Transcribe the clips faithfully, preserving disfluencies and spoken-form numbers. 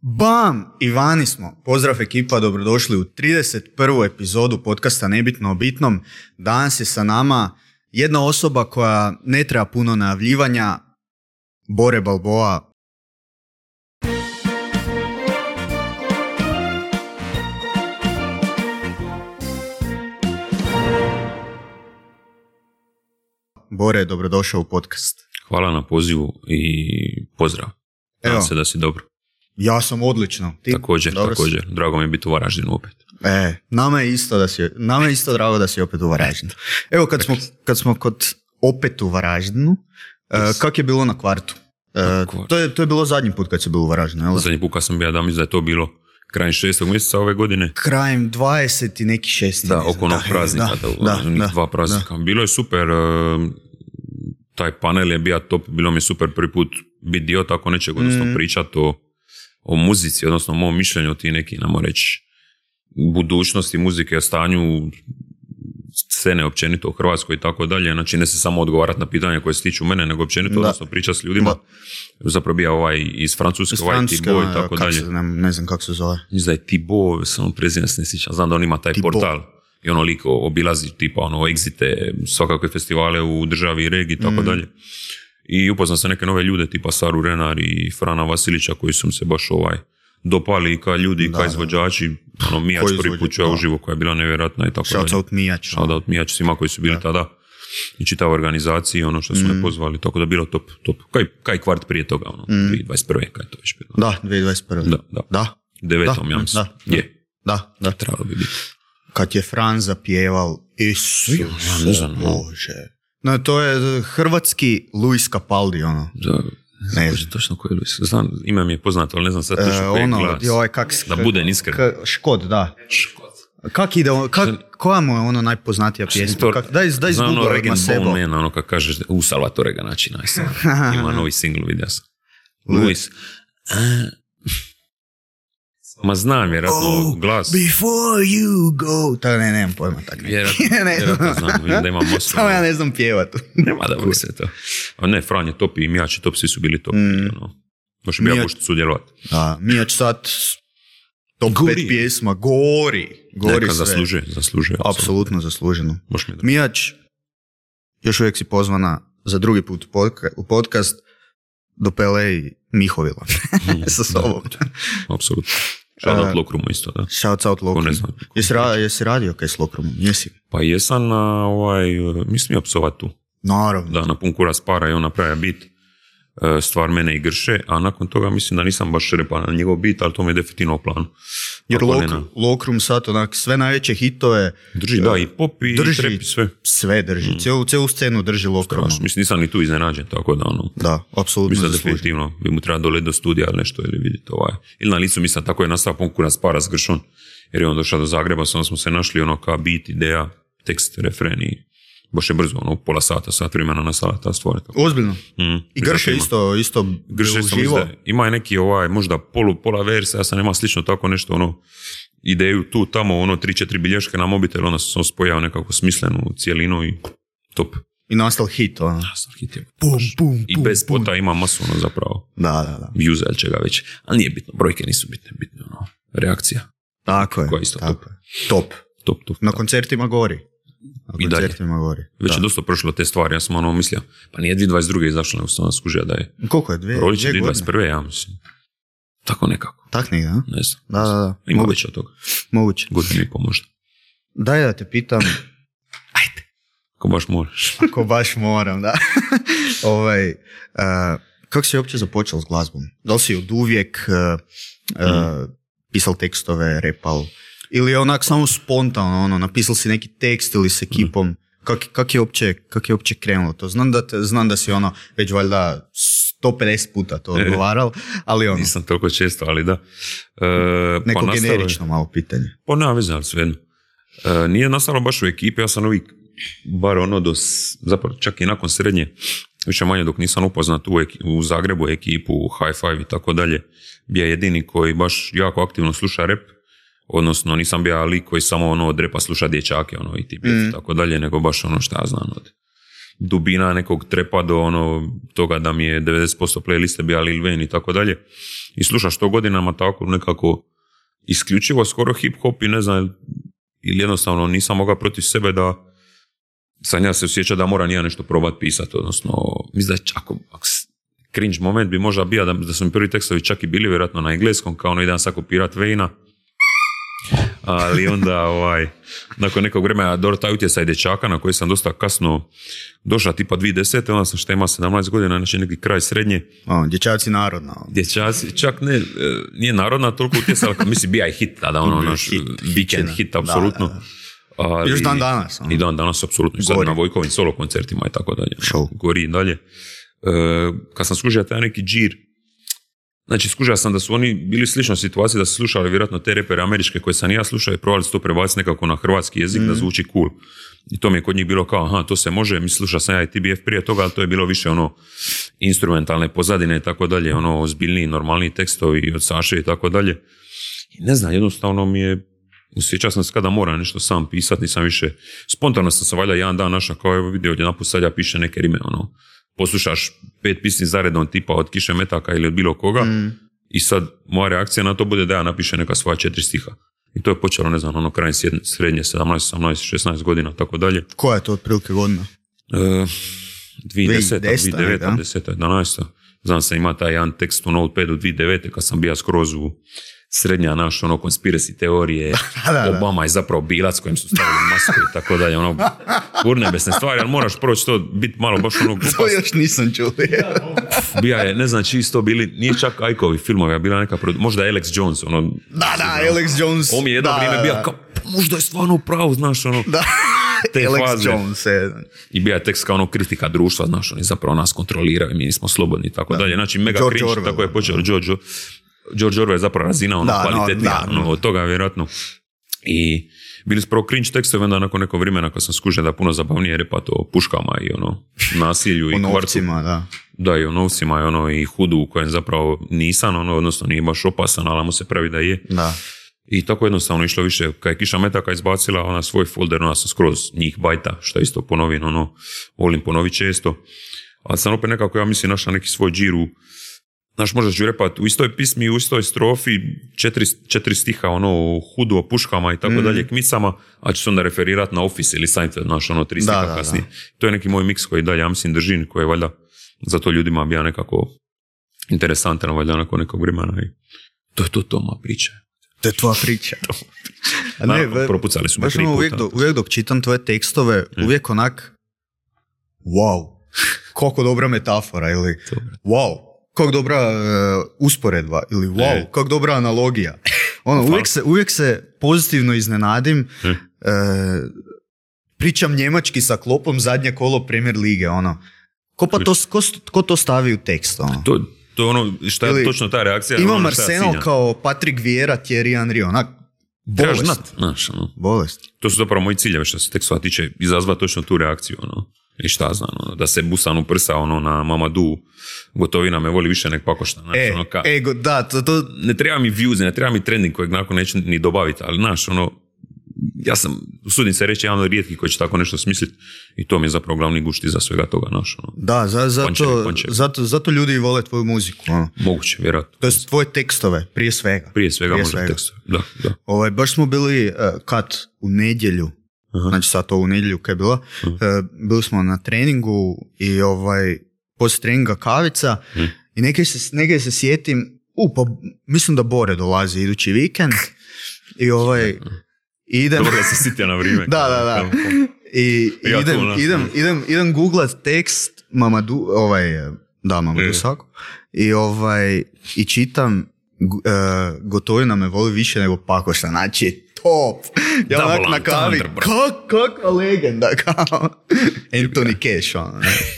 Bam! Ivani smo. Pozdrav ekipa, dobrodošli u trideset prvu epizodu podcasta Nebitno o bitnom. Danas je sa nama jedna osoba koja ne treba puno najavljivanja, Bore Balboa. Bore, dobrodošao u podcast. Hvala na pozivu i pozdrav. Nadam se da si dobro. Ja sam odlično. Ti? Također, Dobro također. Si? Drago mi je biti u Varaždinu opet. E, nama je isto da si, nama je isto drago da si opet u Varaždinu. Evo, kad smo, kad smo kod opet u Varaždinu, yes. uh, kak je bilo na kvartu? Uh, to, je, to je bilo zadnji put kad si bio u Varaždinu, jel? Zadnji put kad sam bio, da mislim da je to bilo krajem šestog mjeseca ove godine. Krajem dvadeset i neki šesti. Da, oko onog praznika, da, da, da, da, dva praznika. Da. Bilo je super, uh, taj panel je bio top, bilo mi je super prvi put biti dio tako nečeg, odnosno mm. pričati o, o muzici, odnosno o mom mišljenju o ti neki, namo reći, budućnosti muzike, o stanju scene općenito u Hrvatskoj i tako dalje. Znači ne se samo odgovarati na pitanja koje se tiču mene, nego općenito, da. Odnosno pričati s ljudima. Da. Zapravo bija ovaj iz Francuske, iz ovaj Thibaut i tako dalje. Se, ne, ne znam kako se zove. Mislim da je Thibaut, samo prezime se ne sjećam. Znam da on ima taj Thibaut. Portal i ono liko obilazi tipa ono exite, svakakve festivale u državi i regiji i tako mm. dalje. I upoznao sam neke nove ljude tipa Saru Renar i Frana Vasilića koji su mi se baš ovaj dopali kao ljudi, kao izvođači. Ono, Mijač prvi put čuo uživo koja je bila nevjerojatna i tako dalje. Shout out Mijač. Shout out Mijač svima koji su bili da. Tada i čitava organizacija, ono što su mm. me pozvali, tako da bilo top, top. Kaj, kaj kvart prije toga, ono, mm. dvije tisuće dvadeset prve, kaj to već bilo? Da, dvije tisuće dvadeset prve. Da, da. Da. Devetom, ja mislim. Da, da. Je. Da, da. Trebalo bi biti. Kad je Fran zapjeval, Isus, ja, ne znam, Bože. No, to je hrvatski Luis Capaldi, ono. Da. Ne znam točno koji je Luis. Znam, ime mi je poznato, ali ne znam sad točno koji je ono, glas. Joj, kak, da bude iskren. Škod, da. Škod. Kak ide, kak, koja mu je ono najpoznatija pjesma? Kak, daj daj izgooglaj na sebo. Znam, ono, ono kako kažeš, u Salvatore ga naći najsam. Ima novi single, vidio sam. Luis. Ma znam, vjerojatno oh, glas. Before you go. To ne, nemam pojma tako. Vjerojatno, vjerojatno znam, vidim da imam mosu. Samo ja ne znam pjevat. Nema da bude se to. A ne, Fran je top i Mijač i top, svi su bili top. Mm. Ono. Baš bi ja pošto sudjelovati. Da, Mijač sad top gori. Pet pjesma, gori. Gori Neka sve. zaslužuje, zaslužuje. Apsolutno zasluženo. Mijač, još uvijek si pozvana za drugi put u podcast do Pelej Mihovila sa sobom. Apsolutno. Shout out Lokrumu isto, da. Shout out Lokrumu. Jesi, ra- jesi radio kaj s Lokrumom? Jesi? Pa jesam na ovaj, mislim ja psovat tu. Naravno. Da, na pun kurac para i on napravlja bit, stvar mene i Grše, a nakon toga mislim da nisam baš repa na njegov bit, ali to mi je definitivno u planu. Jer Lokrum, Lokrum sad onak sve najveće hitove drži, da, i pop i drži, trap i sve. Sve drži, mm. cijelu, cijelu scenu drži Lokrum. Mislim, nisam ni tu iznenađen, tako da ono. Da, apsolutno. Mislim da definitivno bi mu treba doleti do studija ili nešto, ili vidjeti ovaj. Ili na licu, mislim, tako je nastao pun kurac para s Gršom, jer je on došao do Zagreba, samo smo se našli ono kao bit, ideja, tekst, refren i baš je brzo, ono, pola sata, sat vremena na ta stvar. Ozbiljno. Mm, I Grše isto, isto Grše uživo. Ima neki ovaj, možda polu, pola versa, ja sam nema slično tako nešto, ono, ideju tu, tamo, ono, tri, četiri bilješke na mobitel, onda sam spojao nekako smislenu cijelinu i top. I nastal hit, ono. Nastal hit je. Pum, pum, I bez pum, spota ima masu, ono, zapravo. Da, da, da. Views ili čega već. Ali nije bitno, brojke nisu bitne, bitne, ono, reakcija. Tako je, isto tako top. je. Top. Top, top. Na top. koncertima gori. Na I koncertima gori. Već da. je dosta prošlo te stvari, ja sam ono mislio, pa nije dvije tisuće dvadeset druge izašlo, nego sam skužio da je... Koliko je? Dvije, Rolić je dvije tisuće dvadeset prve, ja mislim. Tako nekako. Tak negdje, a? Ne znam. Da, da, da. Ima već od toga. Moguće. Godinu i pol možda. Daj da te pitam. Ajde. Ako baš moraš. Ako baš moram, da. ovaj, uh, kako si uopće započeo s glazbom? Da li si od uvijek uh, uh, pisal tekstove, repal? Ili je onak samo spontano, ono, napisal si neki tekst ili s ekipom? Mm. Kak, kak, je uopće, kak je uopće krenulo to? Znam da, te, znam da si ono, već valjda sto pedeset puta to odgovaral, ali ono... Nisam toliko često, ali da. E, Neko pa generično nastalo, malo pitanje. Pa nema veze, ali svejedno. E, nije nastalo baš u ekipi, ja sam uvijek, bar ono, do, zapravo čak i nakon srednje, više manje dok nisam upoznat u, eki, u Zagrebu ekipu, u High Five i tako dalje, bio jedini koji baš jako aktivno sluša rap, odnosno nisam bio lik koji samo ono od repa sluša dječake, ono i ti mm. tako dalje, nego baš ono šta ja znam od dubina nekog trepa do ono toga da mi je devedeset posto playliste bija Lil Wayne i tako dalje. I slušaš to godinama tako nekako isključivo skoro hip-hop i ne znam, ili jednostavno nisam mogao protiv sebe da sam ja se osjeća da moram ja nešto probati pisati, odnosno mislim da čak cringe moment bi možda bio da, da su mi prvi tekstovi čak i bili vjerojatno na engleskom, kao ono idem sad kopirat Wayna, ali onda ovaj, nakon nekog vremena dobro taj utjecaj dječaka na koji sam dosta kasno došao, tipa dvije tisuće desete, onda sam što ima sedamnaest godina, znači neki kraj srednje. O, dječaci narodna. Dječaci, čak ne, nije narodna toliko utjecala, mislim bija je hit tada, ono naš weekend hit, apsolutno. Da, da. Ali, još dan danas. I dan danas, apsolutno. I sad na Vojkovim solo koncertima i tako dalje. Show. Gori i dalje. E, kad sam skužio taj neki džir, znači skužio sam da su oni bili u sličnoj situaciji, da su slušali vjerojatno te repere američke koje sam i ja slušao i probali su to prebaciti nekako na hrvatski jezik mm. da zvuči cool. I to mi je kod njih bilo kao, aha, to se može, mi slušao sam ja i T B F prije toga, ali to je bilo više ono instrumentalne pozadine i tako dalje, ono ozbiljniji, normalniji tekstovi od Saše i tako dalje. I ne znam, jednostavno mi je osjećao sam se kada moram nešto sam pisati, nisam više, spontano sam se valjda jedan dan našao kao evo vidio ovdje naput sad ja pišem neke rime, ono, poslušaš pet pisni zaredom tipa od Kiše Metaka ili od bilo koga mm. i sad moja reakcija na to bude da ja napišem neka svoja četiri stiha. I to je počelo, ne znam, ono krajem srednje, sedamnaest, osamnaest, šesnaest godina, tako dalje. Koja je to otprilike godina? E, dvije tisuće desete, dvije tisuće devete, dvije tisuće desete, jedanaeste. Znam se ima taj jedan tekst u Notepadu dvije tisuće devete kad sam bio skroz u srednja naš, ono, conspiracy teorije, da, da. Obama je zapravo bilac kojem su stavili masku i tako dalje, ono, urnebesne stvari, ali moraš proći to, biti malo baš ono glupost. To još nisam čuo. Bija je, ne znam čiji su to bili, nije čak Ajkovi filmovi, a bila neka, možda Alex Jones, ono. Da, da, Alex Jones. On mi je jedno da, vrijeme bio, kao, možda je stvarno pravo, znaš, ono. Da. Te Alex faze. Jones, je. I bija je tekst kao ono kritika društva, znaš, oni zapravo nas kontroliraju, mi nismo slobodni i tako da. Dalje. Znači, mega George cringe, Orwell. Tako je počeo George George Orwell je zapravo razina ono, kvalitetnija no, no. Ono, od toga vjerojatno. I bili su prvo cringe tekstove, onda nakon nekog vremena kad sam skužio da puno zabavnije repati o puškama i ono, nasilju i kvartu. O novcima, da. Da, i o novcima i, ono, i hudu u kojem zapravo nisam, ono, odnosno nije baš opasan, ali mu se pravi da je. Da. I tako jednostavno išlo više. Kad je Kiša Metaka izbacila ona svoj folder, ona sam skroz njih bajta, što isto ponovim, ono, volim ponoviti često. Ali sam opet nekako, ja mislim, našla neki svoj džiru. Znaš, možda ću repati u istoj pismi, u istoj strofi, četiri, četiri stiha, ono, hudu o puškama i tako mm. dalje, kmicama, a ću se onda referirati na Office ili Seinfeld, znaš, ono, tri stiha da, kasnije. Da, da. To je neki moj miks koji dalje, ja mislim, držim, koji je valjda za to ljudima bija nekako interesantan, valjda nakon nekog vremena i to je to toma priča. To je tvoja priča. A ne, Naravno, propucali su me tri puta. Uvijek, do, uvijek dok čitam tvoje tekstove, mm. uvijek onak, wow, koliko dobra metafora, ili wow, kako dobra uh, usporedba, ili wow, e. kako dobra analogija. Ono, uvijek, se, uvijek se pozitivno iznenadim. E. Uh, pričam njemački sa klopom zadnje kolo Premier lige, ono. Ko, pa to, ko, ko to stavi u tekst, ono? To, to ono, šta je ili, točno ta reakcija? Imam ono Arsenal kao Patrick Vieira, Thierry Henry, onak, bolest. Znaš, ono. Bolest. To su zapravo moji ciljevi što se tekstova tiče, izazva točno tu reakciju, ono. I šta znam, ono, da se busan u prsa, ono, na Mamadu, Gotovina me voli više nek pakošta. Znaš, e, ono, ka, e, da, to, to... Ne treba mi views, ne treba mi trending kojeg nakon neću ni dobaviti, ali znaš, ono, ja sam, usudim se reći, jedan od rijetkih koji će tako nešto smisliti i to mi je zapravo glavni gušt iza svega toga, znaš, ono. Da, za, zato, pančevi, pančevi. zato, zato ljudi vole tvoju muziku. Ono. Moguće, vjerojatno. To je tvoje tekstove, prije svega. Prije svega prije možda svega. tekstove, da, da. Ovaj, baš smo bili uh, kad u nedjelju, Aha. znači sad to u nedjelju kad je bila, uh, bili smo na treningu i ovaj, poslije treninga kavica uh. i neke se, neke se sjetim, u, pa mislim da Bore dolazi idući vikend i ovaj, idem... Dobro da se sitja na vrijeme. da, da, da. I ja idem, idem, idem, idem googlat tekst Mamadu, ovaj, da, Mamadu e. Sako, i ovaj, i čitam uh, Gotovina me voli više nego Pakoša, znači top. Ja onak na kavi, kak, kakva legenda, kao Anthony Cash, ono.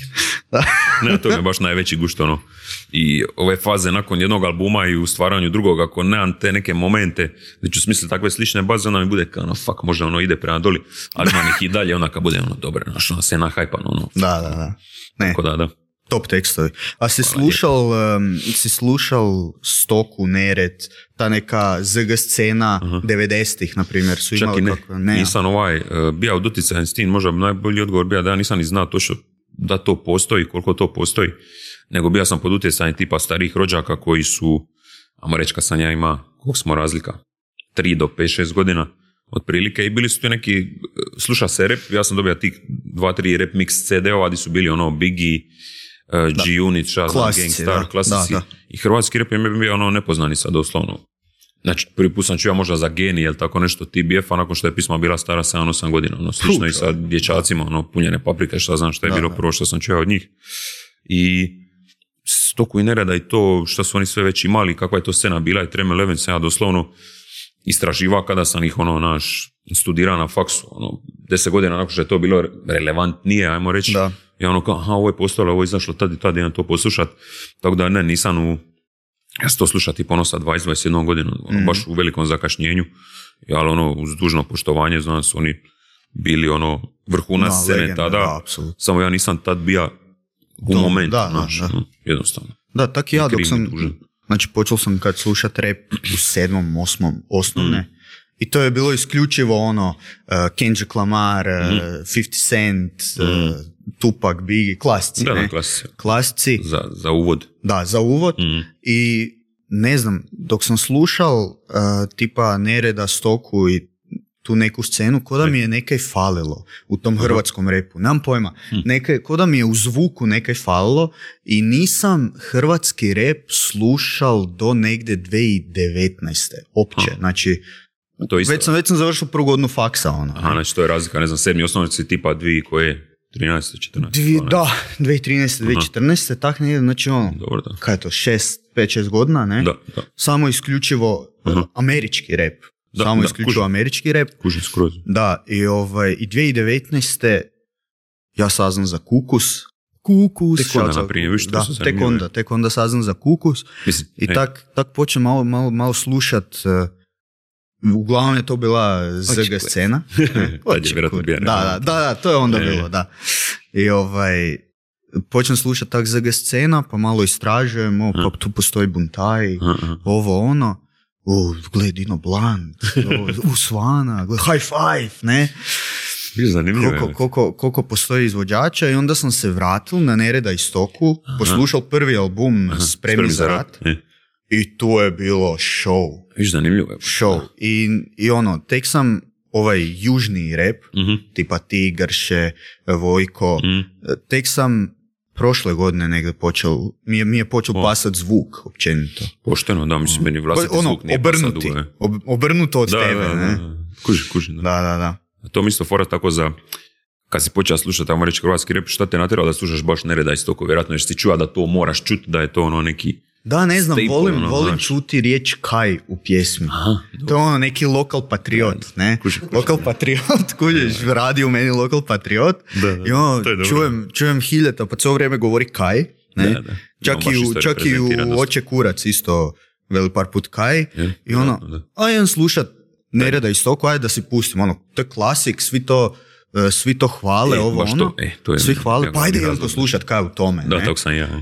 Ne, to je baš najveći gušt, ono. I ove faze nakon jednog albuma i u stvaranju drugog, ako nemam te neke momente gdje ću smisliti takve slične baze, onda mi bude kao, ono, fuck, možda ono ide prema doli, ali imam ih i dalje, onda kad bude ono dobro, znaš, ono se nahajpan, ono. Da, da, da. Ne. Tako da, da. Top tekstovi. A si slušal, um, si slušal Stoku, Nered, ta neka Z G scena uh-huh. devedesetih, na primjer, su imali ne, kako... Ne, nisam ovaj, uh, bija u doticajan s tim, možda najbolji odgovor bija da ja nisam ni znao to što da to postoji, koliko to postoji, nego bio sam pod utjecajem tipa starih rođaka koji su, ajmo reći kad sam ja ima, koliko smo razlika, tri do pet šest godina, otprilike, i bili su tu neki, sluša se rap, ja sam dobio tih dva, tri rap mix ce de ova, gdje su bili ono Biggie, uh, G-Unit, Shazam, Gangstar, klasici, da, da. I hrvatski rap je mi bio ono nepoznanica doslovno. Znači, prvi put sam čuo možda za Geni, jel tako nešto, T B F, a nakon što je pisma bila stara sedam osam godina, ono, slično i sa dječacima, ono, punjene paprike, šta znam šta je da, bilo da. Prvo što sam čuo od njih. I Stoku i Nereda i to što su oni sve već imali, kakva je to scena bila i Treme Leven sam ja doslovno istraživao kada sam ih ono naš studirao na faksu, ono, deset godina nakon što je to bilo relevantnije, ajmo reći. Da. Ja ono kao, aha, ovo je postalo, ovo je izašlo tad i tad, idem to poslušat. Tako da ne, nisam u, ja sam to slušati ponosa dvadeset do dvadeset jedna godinu, ono, mm. baš u velikom zakašnjenju, ali ono, uz dužno poštovanje, znam su oni bili ono vrhunac no, scene legenda, tada, da, samo ja nisam tad bio u Do, momentu, da, naš, da, da. jednostavno. Da, tak i ja dok sam, znači počeo sam kad slušat rap u sedmom, osmom osnovne, mm. i to je bilo isključivo ono uh, Kendrick Lamar, uh, mm. fifty Cent, mm. uh, Tupac, Biggie, klasici, da, ne? Da, klasici. klasici. Za, za uvod. Da, za uvod. Mm. I ne znam, dok sam slušal uh, tipa Nereda, Stoku i tu neku scenu, ko da mi je nekaj falilo u tom hrvatskom repu. Nemam pojma. Mm. Nekaj, ko da mi je u zvuku nekaj falilo i nisam hrvatski rep slušal do negdje dvije tisuće devetnaeste. Opće. Ha. Znači, to već sam, već sam završio prvu godinu faksa. Ono, Aha, znači to je razlika, ne znam, sedmi osnovnici tipa dvije koje trinaeste, četrnaeste Dvi, da, dvije tisuće trinaeste, dvije tisuće četrnaeste tak negdje, znači ono, dobro, da. Kaj je to, šest, pet, šest godina, ne? Da, da. Samo isključivo uh, američki rep. Da, Samo da, isključivo kužim. američki rep. Kužim skroz. Da, i, ovaj, i dvije tisuće devetnaeste ja saznam za Kukus. Kukus. Tek onda naprimjer, viš, da, tek onda, tek onda saznam za Kukus. Mislim, i tak, tak počnem malo, malo, malo slušat. Uh, uglavnom je to bila Z G scena. da, da, da, da, to je onda ne. bilo, da. I ovaj, počnem slušat tak Z G scena, pa malo istražujem, o, pa tu postoji Buntaj, ovo ono. U, gled, Dino Blunt, u Svana, gled, High Five, ne? Koliko, koliko, koliko postoji izvođača i onda sam se vratil na Nereda i Stoku, aha. poslušal prvi album aha. Spremni za rat e. i tu je bilo show. Viš, zanimljivo je. Show. I, I ono, tek sam ovaj južni rap, uh-huh. tipa ti, Grše, Vojko, uh-huh. tek sam prošle godine negdje počeo, mi je, mi je počeo oh. pasat zvuk, općenito. Pošteno, da, mislim, meni vlastiti ono, zvuk nije obrnuti, pasat ob, obrnuto od da, tebe, da, ne? Da, kuži, kuži, da. Da, da, da. A to mi isto fora tako za, kad si počeo slušati, tamo reći hrvatski rap, šta te natjerao da slušaš baš Nereda i Stoku, vjerojatno jer si čuva da to moraš čuti, da je to ono neki... Da, ne znam, staple, volim, ono, volim znaš. čuti riječ kaj u pjesmi. Aha, to je ono neki lokal patriot, ne? Kuži, kuži, lokal patriot, kužiš, radi u meni lokal patriot. Da, da, i ono, čujem, čujem hiljeta, pa cijelo vrijeme govori kaj, ne? Da, da. Čak, i u, čak i u Oče kurac isto veli par put kaj. Je, i ono, da, da. a jedan slušat Nereda i Stoku, ajde da si pustim, ono, to je klasik, svi to, uh, svi to hvale, e, ovo ono, to, e, to je, svi hvale, pa ajde jedan to slušat kaj u tome, da, ne? tako sam ja.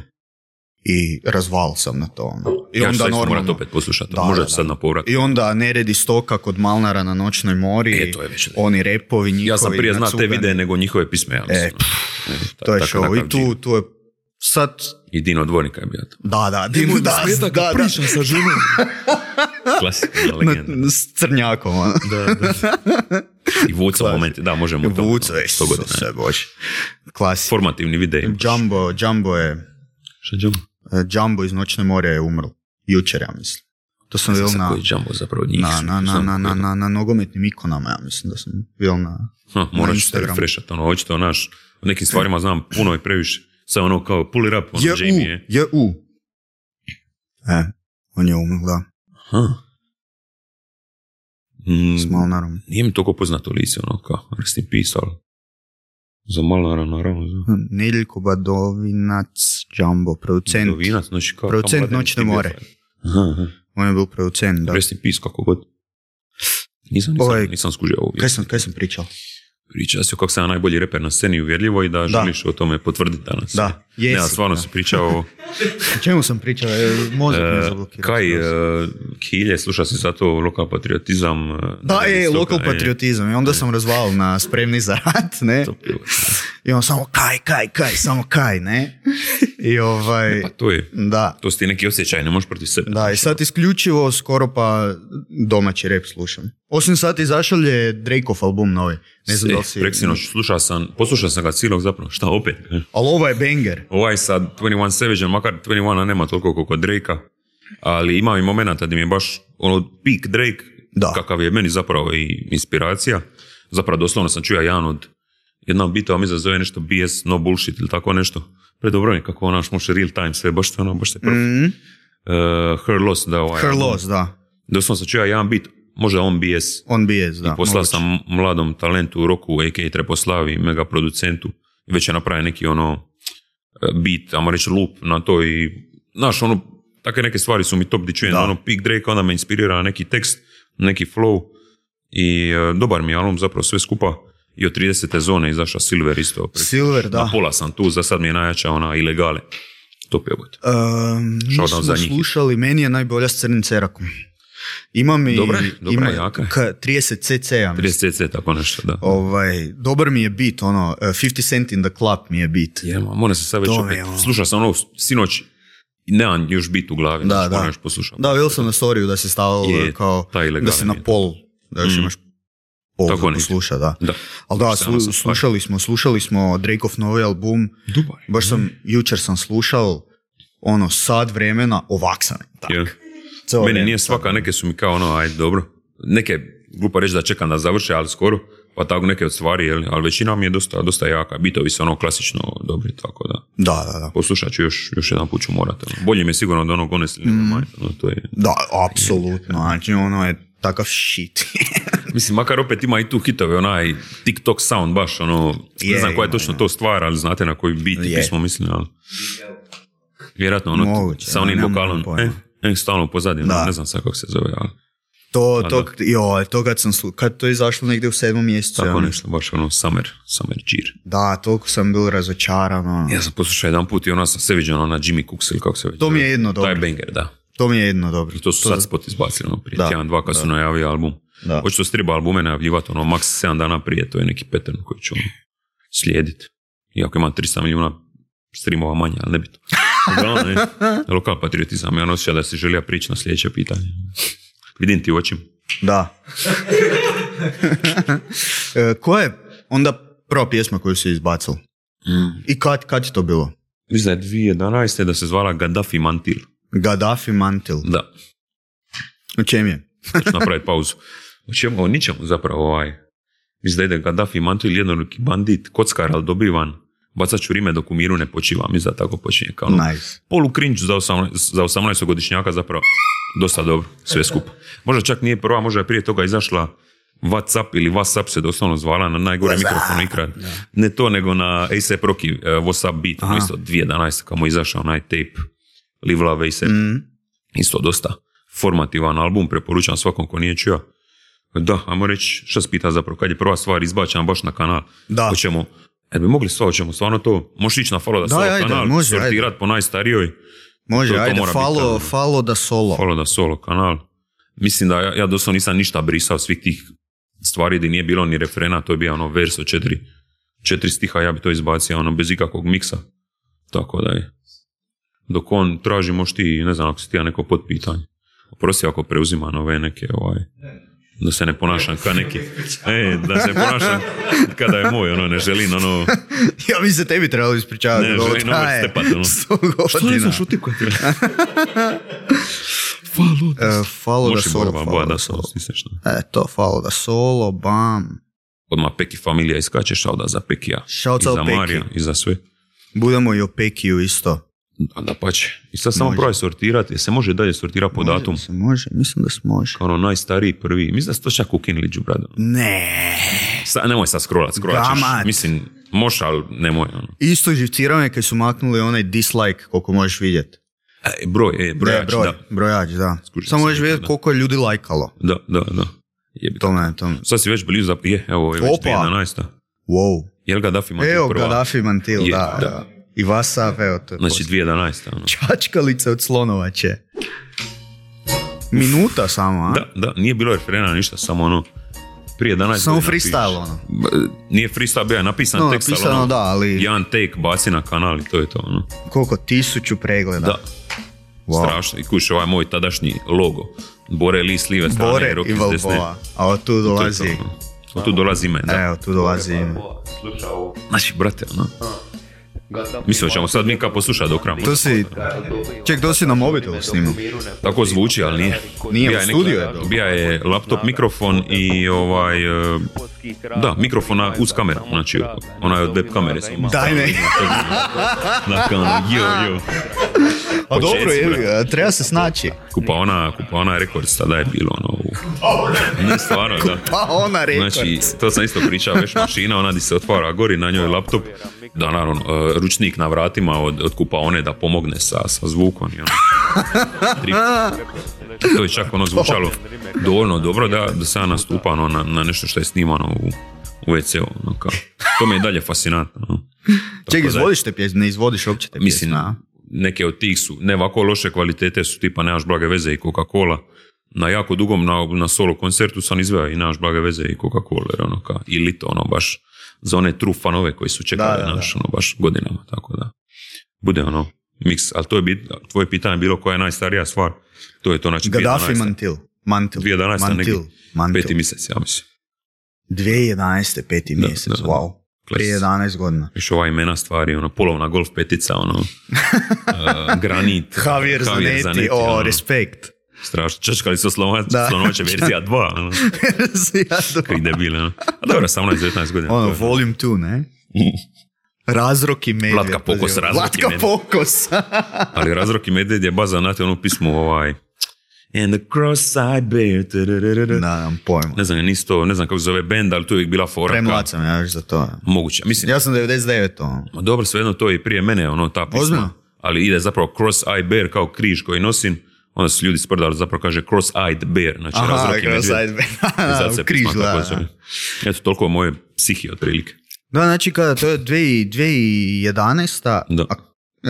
I razval sam na to. Ono. I ja onda normalno... morat opet poslušati, možda sad na povrat. I onda Nered i Stoka kod Malnara na Noćnoj mori, e, to je već, oni repovi njihovi. Ja sam prije znao te videe nego njihove pisme. Ja mislim, e, pff, e, ta, to je show. I tu, tu je sad... I Dino Dvornika je bio to. Da, da. Dino, da, da, da, da. Pričam sa ženom. Klasika legenda. S crnjakom. Ono. Da, da. I Vuca momenti, da, možemo to. Vuca je sve bože. Klasika. Formativni videi. Jumbo, Jumbo je... Šta Jumbo? Jumbo iz Noćne more je umrl. Jučer, ja mislim. To sam vidio na... Koji Jumbo zapravo njih? Na, na, na, na, na, na, na nogometnim ikonama, ja mislim da sam vidio na, ha, na Instagramu. Moraš se refreshat, ono, očito, naš, o nekim stvarima znam puno i previše. Sad ono kao pull it up, ono, je Jamie je. Je u. E, on je umrl, da. Aha. Mm, S Malnarom. Nije mi toliko poznato lice, ono, kao, rest in peace, ali... Za Malnara, naravno. Za... Nedeljko Badovinac, Jumbo, producent. Badovinac, znači kao... Producent Noćne more. Aha, aha. On je bil producent, da. Rest in peace, kako god. Nisam, nisam, ovaj, nisam skužio ovo. Kaj sam, kaj sam pričao? Pričao si kako sam najbolji reper na sceni, uvjerljivo, i da, da. želiš o tome potvrditi danas. Da, jesi. Ne, stvarno da. si pričao o... Čemu sam pričao? Mozak mi je zablokirao. Kaj, uh, Hilje, sluša si zato lokal patriotizam. Uh, da, je, lokal patriotizam. I onda sam razvalio na Spremni za rat, ne? I on samo kaj, kaj, kaj, samo kaj, ne? I ovaj... Pa to je, da. To su ti neki osjećaj, ne možeš protiv sebe. Da, i sad isključivo skoro pa domaći rap slušam. Osim sad izašao je Drakeov album novi. Ne znam da li si... Preksinoć, slušao sam, poslušao sam ga cijelog zapravo, šta opet? Ali ovo je banger. Ovaj sad dvajset jedan Savage, makar dvajset jedan nema toliko koliko Drakea, ali ima i momenata gdje mi je baš ono peak Drake, da. Kakav je meni zapravo i inspiracija. Zapravo doslovno sam čuo jedan od jedna bitova mi zove nešto B S, no bullshit ili tako nešto. Predobro je kako onaš može real time sve, baš ono, baš se prvi. Mm-hmm. Uh, Her Loss, da. Ovaj, Her Loss, da. Doslovno sam čuo jedan bit, možda on B S. On B S, da. I poslao sam mladom talentu, Roku, a k a. Treposlavi, mega producentu. Već je napravio neki ono beat, ajmo reći loop na to i, znaš, ono, takve neke stvari su mi top di čujem, ono, Peak Drake, onda me inspirira neki tekst, neki flow i uh, dobar mi je album, zapravo sve skupa. I od tridesete zone izašao Silver isto. Silver, da. Na pola sam tu, za sad mi je najjača ona Ilegale. Top je obut. Um, mi smo slušali, meni je najbolja s Crnim Cerakom. Imam i... Dobra, dobra, ima, jaka. K, trideset cc. trideset cc, tako nešto, da. Ovaj, dobar mi je beat, ono, uh, fifty Cent in the Club mi je beat. Je, ma, moram se sad već opet, ono... slušao sam ono sinoć, nemam još beat u glavi, da, da. Još poslušao. Da, vidio sam na storiju da si stavio kao, da si na pol, da još mm. imaš pol posluša, da. da. Ali da, slu, slušali smo, slušali smo Drakeov novi album. Dubar. Baš sam, jučer sam slušao, ono, sad vremena, ovak sam. Yeah. Meni vremena, nije svaka, neke su mi kao ono, ajde, dobro. Neke, glupo reći da čekam da završe, ali skoro, pa tako neke od stvari, jel? Ali većina mi je dosta, dosta jaka. Bitovi su ono klasično dobri, tako da. Da, da, da. Poslušat ću još, još jedan put ću morati. Bolje mi je sigurno od onog Honestly Nevermind. Mm. To je... Da, apsolutno. Znači, ono je takav shit. Mislim, makar opet ima i tu hitove, onaj TikTok sound baš, ono, yeah, ne znam koja je točno yeah. to stvar, ali znate na koji beat yeah. pismo mislim, ali vjerojatno ono, moguće, sa onim vokalom, eh, eh, stalno pozadnje, ne znam sad kako se zove, ali... To, to, jo, to kad sam slu... kad to je izašlo negdje u sedmom mjesecu. Tako ja, nešto, baš ono summer, summer cheer. Da, toliko sam bil razočaran. Ono. Ja sam poslušao jedan put i ono sam se vidio na Jimmy Cooks ili kako se već. To mi je jedno dobro. To je banger, da. To mi je jedno dobro. I to su to... sad spot izbacili, ono, prije tjedan, dva kad su najavili album. Hoću to striba albume najavljivati, ono, maks sedam dana prije, to je neki pattern koji ću ono, slijediti. Iako imam tristo milijuna streamova manje, ali ne bi to. Uglavnom, ne, lokal patriotizam, ja osjećam da si želio prići na sljedeće pitanje. Vidim ti u očima. Da. e, ko je onda prva pjesma koju si izbacil? Mm. I kad, kad je to bilo? Mislim da je dvije tisuće jedanaeste da se zvala Gaddafi Mantil. Gaddafi Mantil? Da. U čem je? Hoću napraviti pauzu. U čemu? O ničemu zapravo ovaj. Mislim da ide Gaddafi Mantil, jednoruki bandit, kockar, ali dobivan. Bacat ću rime dok u miru ne počiva. Mislim da tako počinje. Kao nice. Polu cringe za, za osamnaestogodišnjaka zapravo. Dosta dobro, sve skupa. Možda čak nije prva, možda je prije toga izašla WhatsApp ili WhatsApp se doslovno zvala na najgore mikrofonu ikad. Ne to, nego na A$AP Rocky uh, WhatsApp beat, ono isto dvije tisuće jedanaeste kamo izašao onaj tape Live Love A$AP. Mm. Isto dosta formativan album, preporučam svakom ko nije čuo. Da, ajmo reći, šta se pita zapravo, kad je prva stvar izbačena baš na kanal, da. Hoćemo, jer bi mogli sva, hoćemo stvarno to, možeš ići na Follow da Solo ajde, kanal, može, sortirati po najstarijoj. Može, to, ajde, to follow, biti, follow da Solo. Follow da Solo kanal. Mislim da ja, ja doslovno nisam ništa brisao svih tih stvari gdje nije bilo ni refrena, to je bio ono vers od četiri, četiri stiha, ja bi to izbacio ono bez ikakvog miksa. Tako da je. Dok on traži, možeš ti, ne znam ako si ti ja neko potpitanje. Oprosti ako preuzima nove neke, ovaj, da se ne ponašam kao neki, e, da se ne ponašam kada je moj, ono, ne želim, ono... Ja mi se tebi trebalo ispričavati. Ne, želim ono stepati, ono. Što ne znaš utipka ti? Follow da, uh, follow da Solo. Možeš i borba, da Solo, snisneš. E, to, follow da Solo, bam. Odmah Peki familija iskače, šauda za Pekija. Šauda i za Peki. Marija, i za sve. Budemo i o Pekiju isto. Da pa će. I sad samo probaj sortirati. Se može dalje sortirati po datum? Se može, mislim da se može. Kao ono najstariji prvi. Mislim da se to čak ukinuli džubrado. Ne. Sa, nemoj sad scrollat, scrollat ćeš. Mislim, možeš, ali nemoj. Ono. Isto živcirao je kad su maknuli onaj dislike koliko možeš vidjeti. E, broj, e, brojač, broj, da. Brojač, da. Skušam samo možeš vidjeti koliko je ljudi lajkalo. Da, da, da. Jebi tome, tome. Sad si već blizu za... Je, evo, je već dvije tisuće jedanaeste. Wow. Jel Gaddafi Mantil evo, prva? Evo, Gaddafi Mantil, je, da, da. da. I WhatsApp, evo to je. Znači dvije tisuće jedanaeste. Ono. Čačkalice od slonovače. Minuta samo, a? Da, da, nije bilo referena ništa, samo ono prije jedanaest samo freestyle, ono. Nije freestyle, bio je napisan no, tekst, napisano, ono, da, ali... jedan take baci na kanal i to je to, ono. Koliko, tisuću pregleda? Da. Wow. Strašno. I kuš ovaj moj tadašnji logo. Bore Lee s lijeve strane, Bore Rocky i Balboa. A od tu dolazi... Od tu dolazi ime, da. Evo, tu dolazi ime. Znači, brate, ono. Mislim, ćemo sad mi kao poslušati do kraja. To si... Ček, to si na mobitelu snimao? Tako zvuči, ali nije. Nije, u studiju je to. Bija je laptop, mikrofon i ovaj... Da, mikrofona uz kameru, znači ona je od web kamere. Daj ne. Na kanal, jo, jo. A dobro, je, treba se snaći. Kupaona, Kupaona Records tada je bilo ono... Ne, stvarno, da. Kupaona Records. Znači, to sam isto pričao, već mašina, ona di se otvara gori, na njoj laptop, da naravno, ručnik na vratima od, od Kupaone da pomogne sa, sa zvukom. I ono. To je čak ono zvučalo dovoljno dobro da, da se ja nastupa ono, na, na nešto što je snimano u, u ve ce-u. Ono, kao. To mi je dalje fascinantno. Ono. Ček, izvodiš te pjesme, ne izvodiš uopće te pjesme? Mislim, neke od tih su, ne ovako loše kvalitete su, tipa Nemaš blage veze i Coca-Cola. Na jako dugom, na, na solo koncertu sam izveo i Nemaš blage veze i Coca-Cola. Ono, kao, i Lito, ono, baš za one true fanove koji su čekali da, da, naš, ono, baš godinama, tako da. Bude ono, miks, ali to je bit, tvoje pitanje bilo koja je najstarija stvar. To je to, znači, Gaddafi Mantil. Mantil. dvije tisuće jedanaeste Mantil. Neki, Mantil. peti mjesec, ja mislim. dvije tisuće jedanaeste peti mjesec, da, da, wow. Prije jedanaest godina. Viš ova imena stvari, ono, polovna golf petica, ono, uh, granit. Javier Zanetti, Zanetti, o, ono, respekt. Strašno, čačkali su slonovače verzija dva, ono. Verzija dva. Kaj debile, ono. A dobro, osamnaest devetnaest godina. Ono, volume dva, ne? Razrok i Medved. Vlatka Pokos, Razrok Vlatka i Medved. Pokos. Ali Razrok i Medved je baza, znate, ono pismo, ovaj... And the cross-eyed bear. Da, nemam pojma. Ne znam, nisi to, ne znam kako se zove band, ali to je uvijek bila fora. Premlad sam, ja za to. Moguće. Mislim, ja sam devedeset devet to. Dobro, svejedno to je i prije mene, ono, ta pisma. Ozbiljno? Ali ide zapravo cross-eyed bear kao križ koji nosim. Onda su ljudi sprdali, zapravo kaže cross-eyed bear. Znači, aha, Razrok i Medved. Cross-eyed bear. U križ, da. Eto, toliko je moje psihi otprilike. Da, znači, kada to je dvije tisuće jedanaesta. Da. A,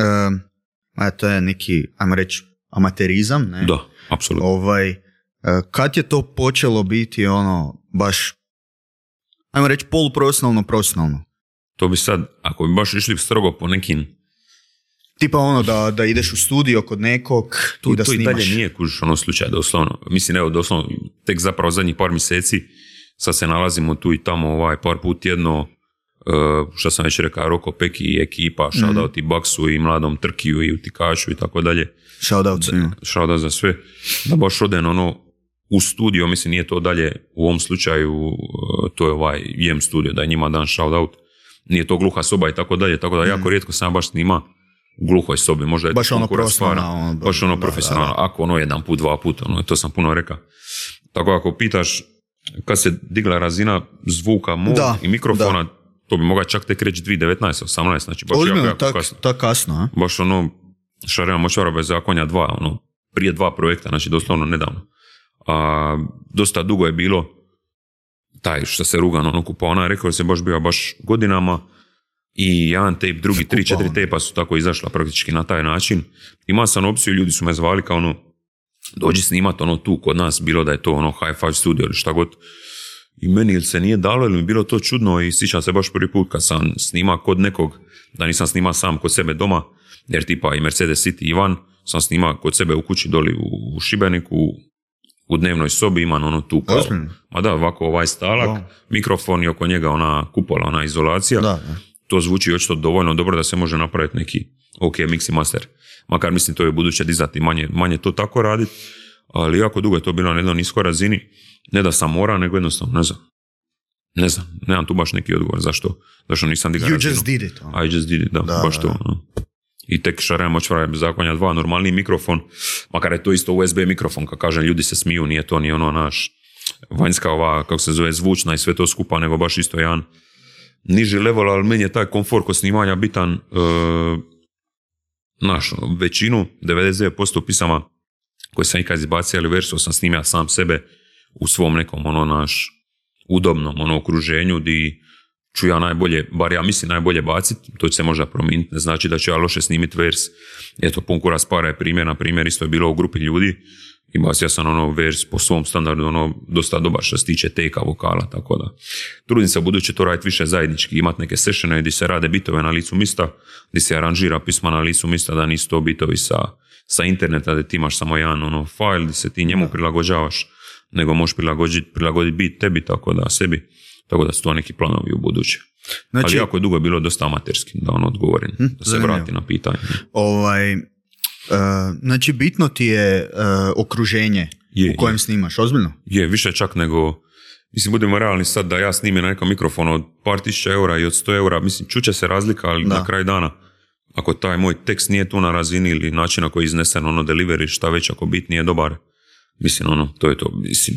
a, to je neki, ajmo reći, amaterizam, ne? Da, apsolutno. Ovaj, kad je to počelo biti ono, baš, ajmo reći, poluprofesionalno, profesionalno? To bi sad, ako bi baš išli strogo po nekim... Tipa ono, da, da ideš u studio kod nekog to, i da to snimaš. To i dalje nije kužiš ono slučaj, doslovno. Mislim, evo, doslovno, tek zapravo zadnjih par mjeseci, sad se nalazimo tu i tamo ovaj, par put tjedno, uh, što sam već rekao, Roko Peki i ekipa, mm-hmm. shoutout i Baksu i Mladom Trkiju i Utikašu i tako dalje. Shoutout svima. Shoutout za sve. Da baš odem ono u studio, mislim nije to dalje u ovom slučaju, uh, to je ovaj Jem studio, da je njima dan shoutout. Nije to gluha soba i tako dalje, tako da jako mm. rijetko sam baš snima u gluhoj sobi. Možda je baš to ono profesionalno. Baš ono profesionalno. Ako ono jedan put, dva puta, ono, to sam puno rekao. Tako ako pitaš kad se digla razina zvuka mog da, i mikrofona, da. To bi mogao čak tek reći dvije tisuće devetnaest osamnaest znači baš Ozbiljno, jako, jako tak, kasno. Tak kasno, a? Baš ono, Šarena močvara bez zakonja dva, ono, prije dva projekta, znači doslovno nedavno. A, dosta dugo je bilo taj što se ruga, ono, Kupaona, rekao se baš bio baš godinama i jedan tape, drugi, tri, četiri tejpa su tako izašla praktički na taj način. Imao sam opciju, ljudi su me zvali kao ono, dođi snimat ono tu kod nas, bilo da je to ono High Five Studio ili šta god. I meni ili se nije dalo ili mi bilo to čudno i sjećam se baš prvi put kad sam snima kod nekog, da nisam snima sam kod sebe doma, jer tipa i Mercedes City Ivan sam snima kod sebe u kući doli u, u Šibeniku, u dnevnoj sobi imam ono tu kao, ma da, ovako ovaj stalak, oh. mikrofon i oko njega ona kupola, ona izolacija. Da, da. To zvuči očito dovoljno dobro da se može napraviti neki ok mix i master. Makar mislim to je buduće dizati manje, manje to tako raditi, ali jako dugo je to bilo na jednoj niskoj razini. Ne da sam mora, nego jednostavno, ne znam. Ne znam, nemam tu baš neki odgovor zašto, zašto nisam digao razinu. You just did it. On. I just did it, da, da baš to. No. I tek Šarena močvara bez zakonja dva, normalni mikrofon, makar je to isto U S B mikrofon, kad kažem, ljudi se smiju, nije to ni ono naš vanjska ova, kako se zove, zvučna i sve to skupa, nego baš isto jedan niži level, ali meni je taj komfort kod snimanja bitan, uh, naš, većinu, devedeset devet posto pisama koje sam ikad izbacio, ali versu sam snimio sam sebe u svom nekom, ono, naš, udobnom, ono, okruženju, di ću ja najbolje, bar ja mislim najbolje baciti, to će se možda promijeniti, ne znači da ću ja loše snimiti vers. Eto, pun kurac para je primjer, na primjer, isto je bilo u grupi ljudi ima ja sam ono vers po svom standardu ono dosta dobar što se tiče teka vokala, tako da trudim se u buduće to raditi više zajednički, imati neke sessione gdje se rade bitove na licu mista, gdje se aranžira pisma na licu mista, da nisu to bitovi sa, sa interneta gdje ti imaš samo jedan ono file gdje se ti njemu prilagođavaš, nego možeš prilagoditi, prilagoditi bit tebi, tako da sebi, tako da su to neki planovi u buduće. Znači, ali jako dugo je bilo dosta amaterski, da ono odgovorim, hm, da se zanimljivo. Vrati na pitanje. Ovaj, uh, znači, bitno ti je uh, okruženje je, u kojem je. Snimaš, ozbiljno? Je, više čak nego, mislim, budemo realni sad da ja snimim na nekom mikrofonu od par tisuća eura i od sto eura, mislim, čuće se razlika, ali da. Na kraj dana, ako taj moj tekst nije tu na razini ili način na koji je iznesen, ono, delivery, šta već, ako bit nije dobar, mislim, ono, to je to, mislim,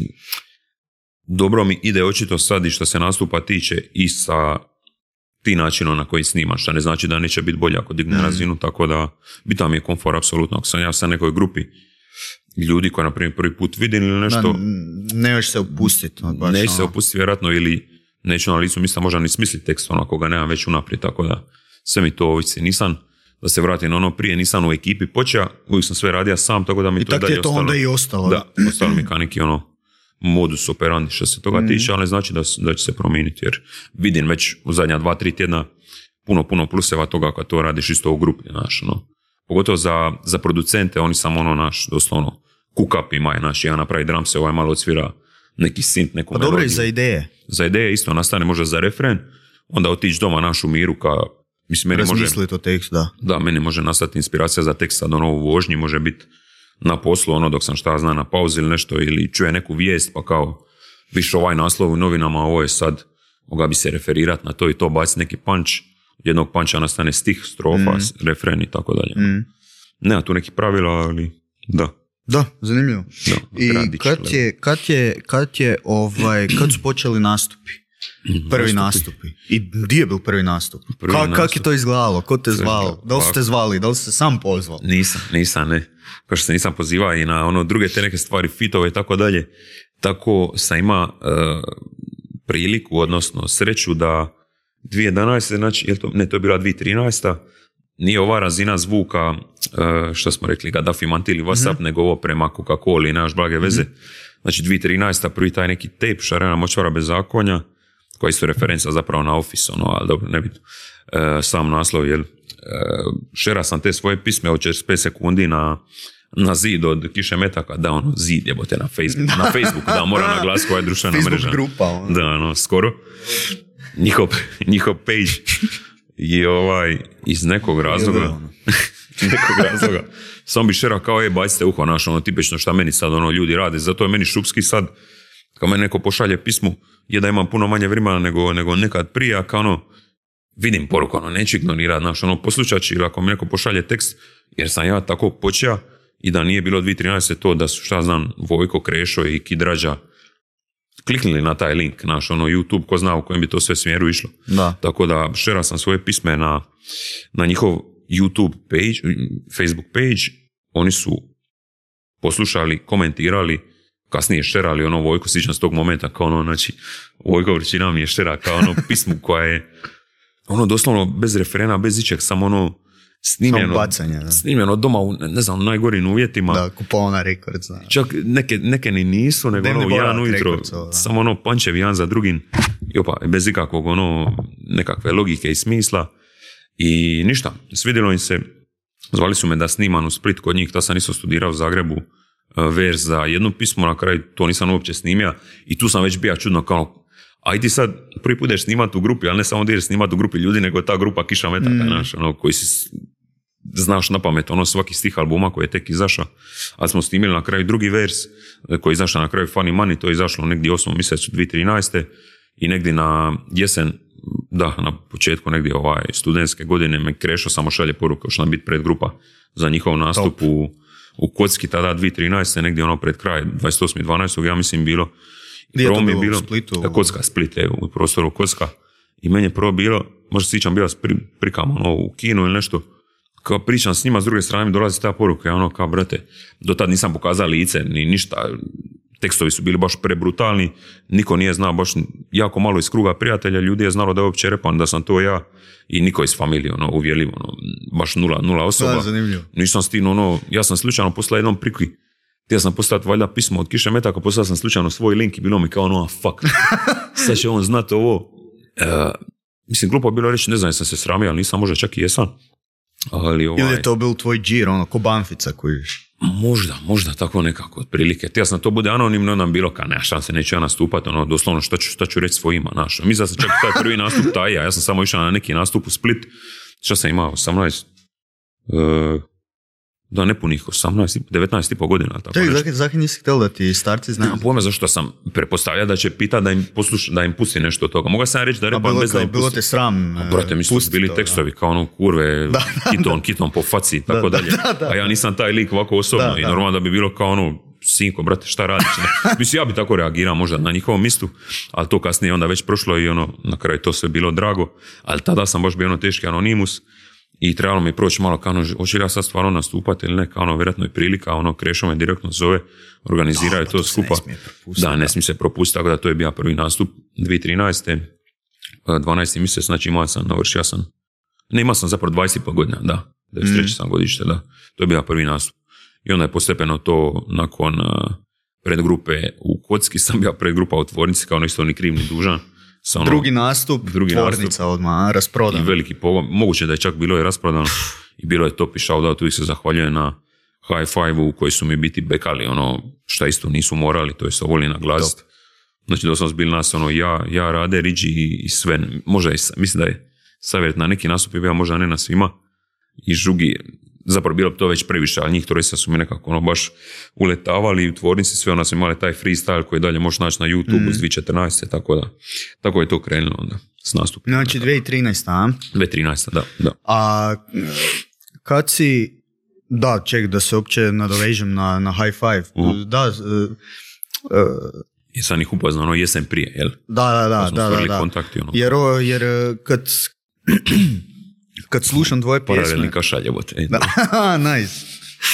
dobro mi ide očito sad i što se nastupa tiče i sa ti načinom na koji snimaš, što ne znači da neće biti bolje ako digne mm. razinu, tako da bitan mi je komfor apsolutno. Ako sam ja sa nekoj grupi ljudi koji, na primjer, prvi put vidim ili nešto... Da, nećeš se opustiti. Nećeš se opustiti vjerojatno ili neću na licu mista možda ni smisliti tekst, ono, ako ga nemam već unaprijed, tako da sve mi to ovisi. Nisam, da se vratim na ono prije, nisam u ekipi počeo, uvijek sam sve radio sam, tako da mi I to dalje ostalo. I tako je to onda i ostalo. Da, ostalo mi kao neki ono modus operandi što se toga mm. tiče, ali ne znači da, da će se promijeniti, jer vidim već u zadnja dva, tri tjedna puno, puno pluseva toga kad to radiš isto u grupi, znaš, ono. Pogotovo za, za producente, oni samo ono, naš, doslovno, cook-up ima je, naš, ja napravi drumse, ovaj malo odsvira neki synth, neku pa melodiju. Dobro i za ideje. Za ideje isto nastane možda za refren, onda otići doma naš u miru, ka, mislim, meni može... Razmisli to tekst, da. Da, meni može nastati inspiracija za tekst, sad ono u vožnji može biti na poslu, ono dok sam šta zna na pauzi ili nešto, ili čuje neku vijest, pa kao više ovaj naslov u novinama, ovo je sad, moga bi se referirati na to i to, baciti neki punch, jednog puncha nastane stih, strofa, mm. refren i tako dalje. Mm. Nema tu neki pravila, ali da. Da, zanimljivo. Da, I kad je, kad je, kad je, ovaj, kad su počeli nastupi? Prvi nastupi. nastupi. I gdje je bil prvi nastup? Prvi Ka, nastup. Kako je to izgledalo? Ko te zvao? Da li ste zvali? Da li ste sam pozvao? Nisam, nisam, ne. Kao što se nisam pozivao i na ono druge te neke stvari, fitove i tako dalje. Tako sam ima uh, priliku, odnosno sreću da dvije tisuće jedanaeste, znači, je to, ne, to je bila dvije tisuće trinaeste, nije ova razina zvuka, uh, što smo rekli, Gaddafi Mantil i WhatsApp, mm-hmm. nego ovo prema Coca-Cola i nemaš blage veze. Mm-hmm. Znači dvije tisuće trinaeste, prvi taj neki tape, Šarena močvara bez zakonja, koja isto referenca zapravo na Office, ono, ali dobro, ne bitno. Uh, sam naslov, jel? Uh, šera sam te svoje pisme od četrdeset pet sekundi na, na zid od Kiše Metaka, da, ono, zid jebote na Facebook, na Facebooku, da, mora naglasiti koja je društvena mreža. Facebook grupa, ono. Da, ono, skoro. Njihov, njihov page i ovaj, iz nekog razloga, nekog razloga, sam bi šera kao, je, bacite uho, naš, ono, tipično šta meni sad, ono, ljudi rade, zato je meni šupski sad, kao meni neko pošalje pismu, je da imam puno manje vremena nego, nego nekad prije, a kao ono, vidim poruku, ono, neću ignorirati, znaš, ono, poslušaći, ili ako mi neko pošalje tekst, jer sam ja tako počeo i da nije bilo dvije tisuće trinaeste to da su, šta znam, Vojko, Krešo i Kidrađa kliknuli na taj link, naš, ono, YouTube, ko zna u kojem bi to sve smjeru išlo. Da. Tako da šera sam svoje pisme na, na njihov YouTube page, Facebook page, oni su poslušali, komentirali, kasnije šerali, ono, Vojko, sjećam s tog momenta, kao ono, znači, Vojko Vrčina mi je šera, kao ono, pismu koja je, ono, doslovno, bez referena, bez ičeg, samo ono, snimljeno, bacanje, da. snimljeno doma u, ne znam, najgorim uvjetima. Da, kupovana rekord, zna. Čak neke, neke ni nisu, nego ono, jedan ujutro, samo ono, pančev jedan za drugim, i opa, bez ikakvog, ono, nekakve logike i smisla. I ništa, svidjelo im se, zvali su me da snimam u Split kod njih, ta sam isto studirao u Zagrebu, vers za jedno pismo, na kraju to nisam uopće snimio i tu sam već bio čudno kao, aj ti sad prvi put ideš snimati u grupi, ali ne samo da ideš snimati u grupi ljudi, nego ta grupa Kiša Metaka, mm. naš, ono, koji si znaš na pamet, ono, svaki stih albuma koji je tek izašao, ali smo snimili na kraju drugi vers, koji je izašao na kraju Funny Money, to je izašlo negdje osmom mjesecu dvije tisuće trinaeste i negdje na jesen, da, na početku negdje ovaj studentske godine me Krešo samo šalje poruke, što nam biti predgrupa za njihov nastup u, u Kocki, tada dvije tisuće trinaeste negdje ono pred kraj, dvadeset osmog dvanaestog ja mislim bilo. Gdje je to bilo? bilo? U Splitu? Kocka, Split, je, u prostoru Kocka. I meni je prvo bilo, možda sjećam, bio pri, prikam ono, u kinu ili nešto, kao pričam s njima, s druge strane mi dolazi ta poruka, ja ono kao, brate, do tad nisam pokazao lice, ni ništa, tekstovi su bili baš prebrutalni, niko nije znao, baš jako malo iz kruga prijatelja, ljudi je znalo da je uopće repan, da sam to ja i niko iz familije, ono, uvjerljivo, ono, baš nula, nula osoba. Da, zanimljivo. Nisam stignuo, ono, ja sam slučajno poslao jednom prikvi Htio sam poslati valjda pismo od Kiše Metaka, poslao sam slučajno svoj link i bilo mi kao ono, a fuck, sad će on znati ovo. Uh, mislim, glupo je bilo reći, ne znam, sam se sramio, ali nisam, možda čak i jesam. Ali, ovaj, ili je to bil tvoj džir, ono, ko Banfica koji... Možda, možda tako nekako, otprilike. Htio sam to bude anonimno, nam bilo kao, ne, šta se neću ja nastupati, ono, doslovno, šta ću, šta ću reći svojima, naš. Mislim da sam čak taj prvi nastup taj, ja sam samo išao na neki nastup u Split, šta sam imao, osamnaest, uh, da, nepunih osamnaest, devetnaest i pol godina. Čekaj, zakaj nisi htjel da ti starci znaju? Nemam pojma zašto sam pretpostavljao da će pitati da im posluša, da im pusti nešto od toga. Mogu sam reći da repam bez da im pusti. Bilo te sram. A, brate, mi su bili to, tekstovi da. Kao ono kurve, da, kiton, kiton po faci i tako da, dalje. Da, da, da. A ja nisam taj lik ovako osobno da, i normalno da bi bilo kao ono, sinko, brate, šta radiš? Mislim, ja bi tako reagirao možda na njihovom mistu, ali to kasnije onda već prošlo i ono, na kraju to sve bilo drago, ali tada sam baš bio ono teški anonimus. I trebalo mi proći malo kao ono, hoće li ja sad stvarno nastupati ili ne, kao ono, vjerojatno je prilika, ono, Krešo me direktno zove, organiziraju to, to skupa. Ne da, ne smije se propustiti, tako da to je bio prvi nastup dvije tisuće trinaeste. dvanaesti mjesec, znači imao sam, navršio sam, ne imao sam zapravo dvadeset i pol godina, da, devedeset treće sam godište, da, to je bio prvi nastup. I onda je postepeno to, nakon uh, predgrupe u Kocki, sam bio predgrupa u Tvornici, kao ono isto ni kriv ni dužan. Ono, drugi nastup, drugi Tvornica nastup, odmah, rasprodan. I veliki pogon. Moguće da je čak bilo i rasprodano. I bilo je top i shoutout, uvijek se zahvaljuje na High Five-u koji su mi biti bekali, ono, šta isto nisu morali, to je se voli naglasiti. Znači, doslovno su bili nas, ono, ja, ja Rade, Riđi i, i Sven. Možda i, mislim da je savjet na neki nastup je bio, možda ne na svima. I Žugi, zapravo bilo to već previše, ali njih trojica su mi nekako ono baš uletavali u Tvornici, sve ona su imali taj freestyle koji dalje možeš naći na YouTube mm. uz dvije tisuće četrnaeste. Tako da, tako je to krenulo onda s nastupom. Znači dvije tisuće trinaeste, a? dvije tisuće trinaeste, da, da. A kad si, da, ček, da se uopće nadovežem na, na High Five, uh-huh. da, uh, uh, jesam ih upoznao, ono jesen prije, jel? Da, da, da, da, da, da. Kontakti, ono. Jer, jer kad kad slušam tvoje pjesme... Paralelni kašaljevote. Nice.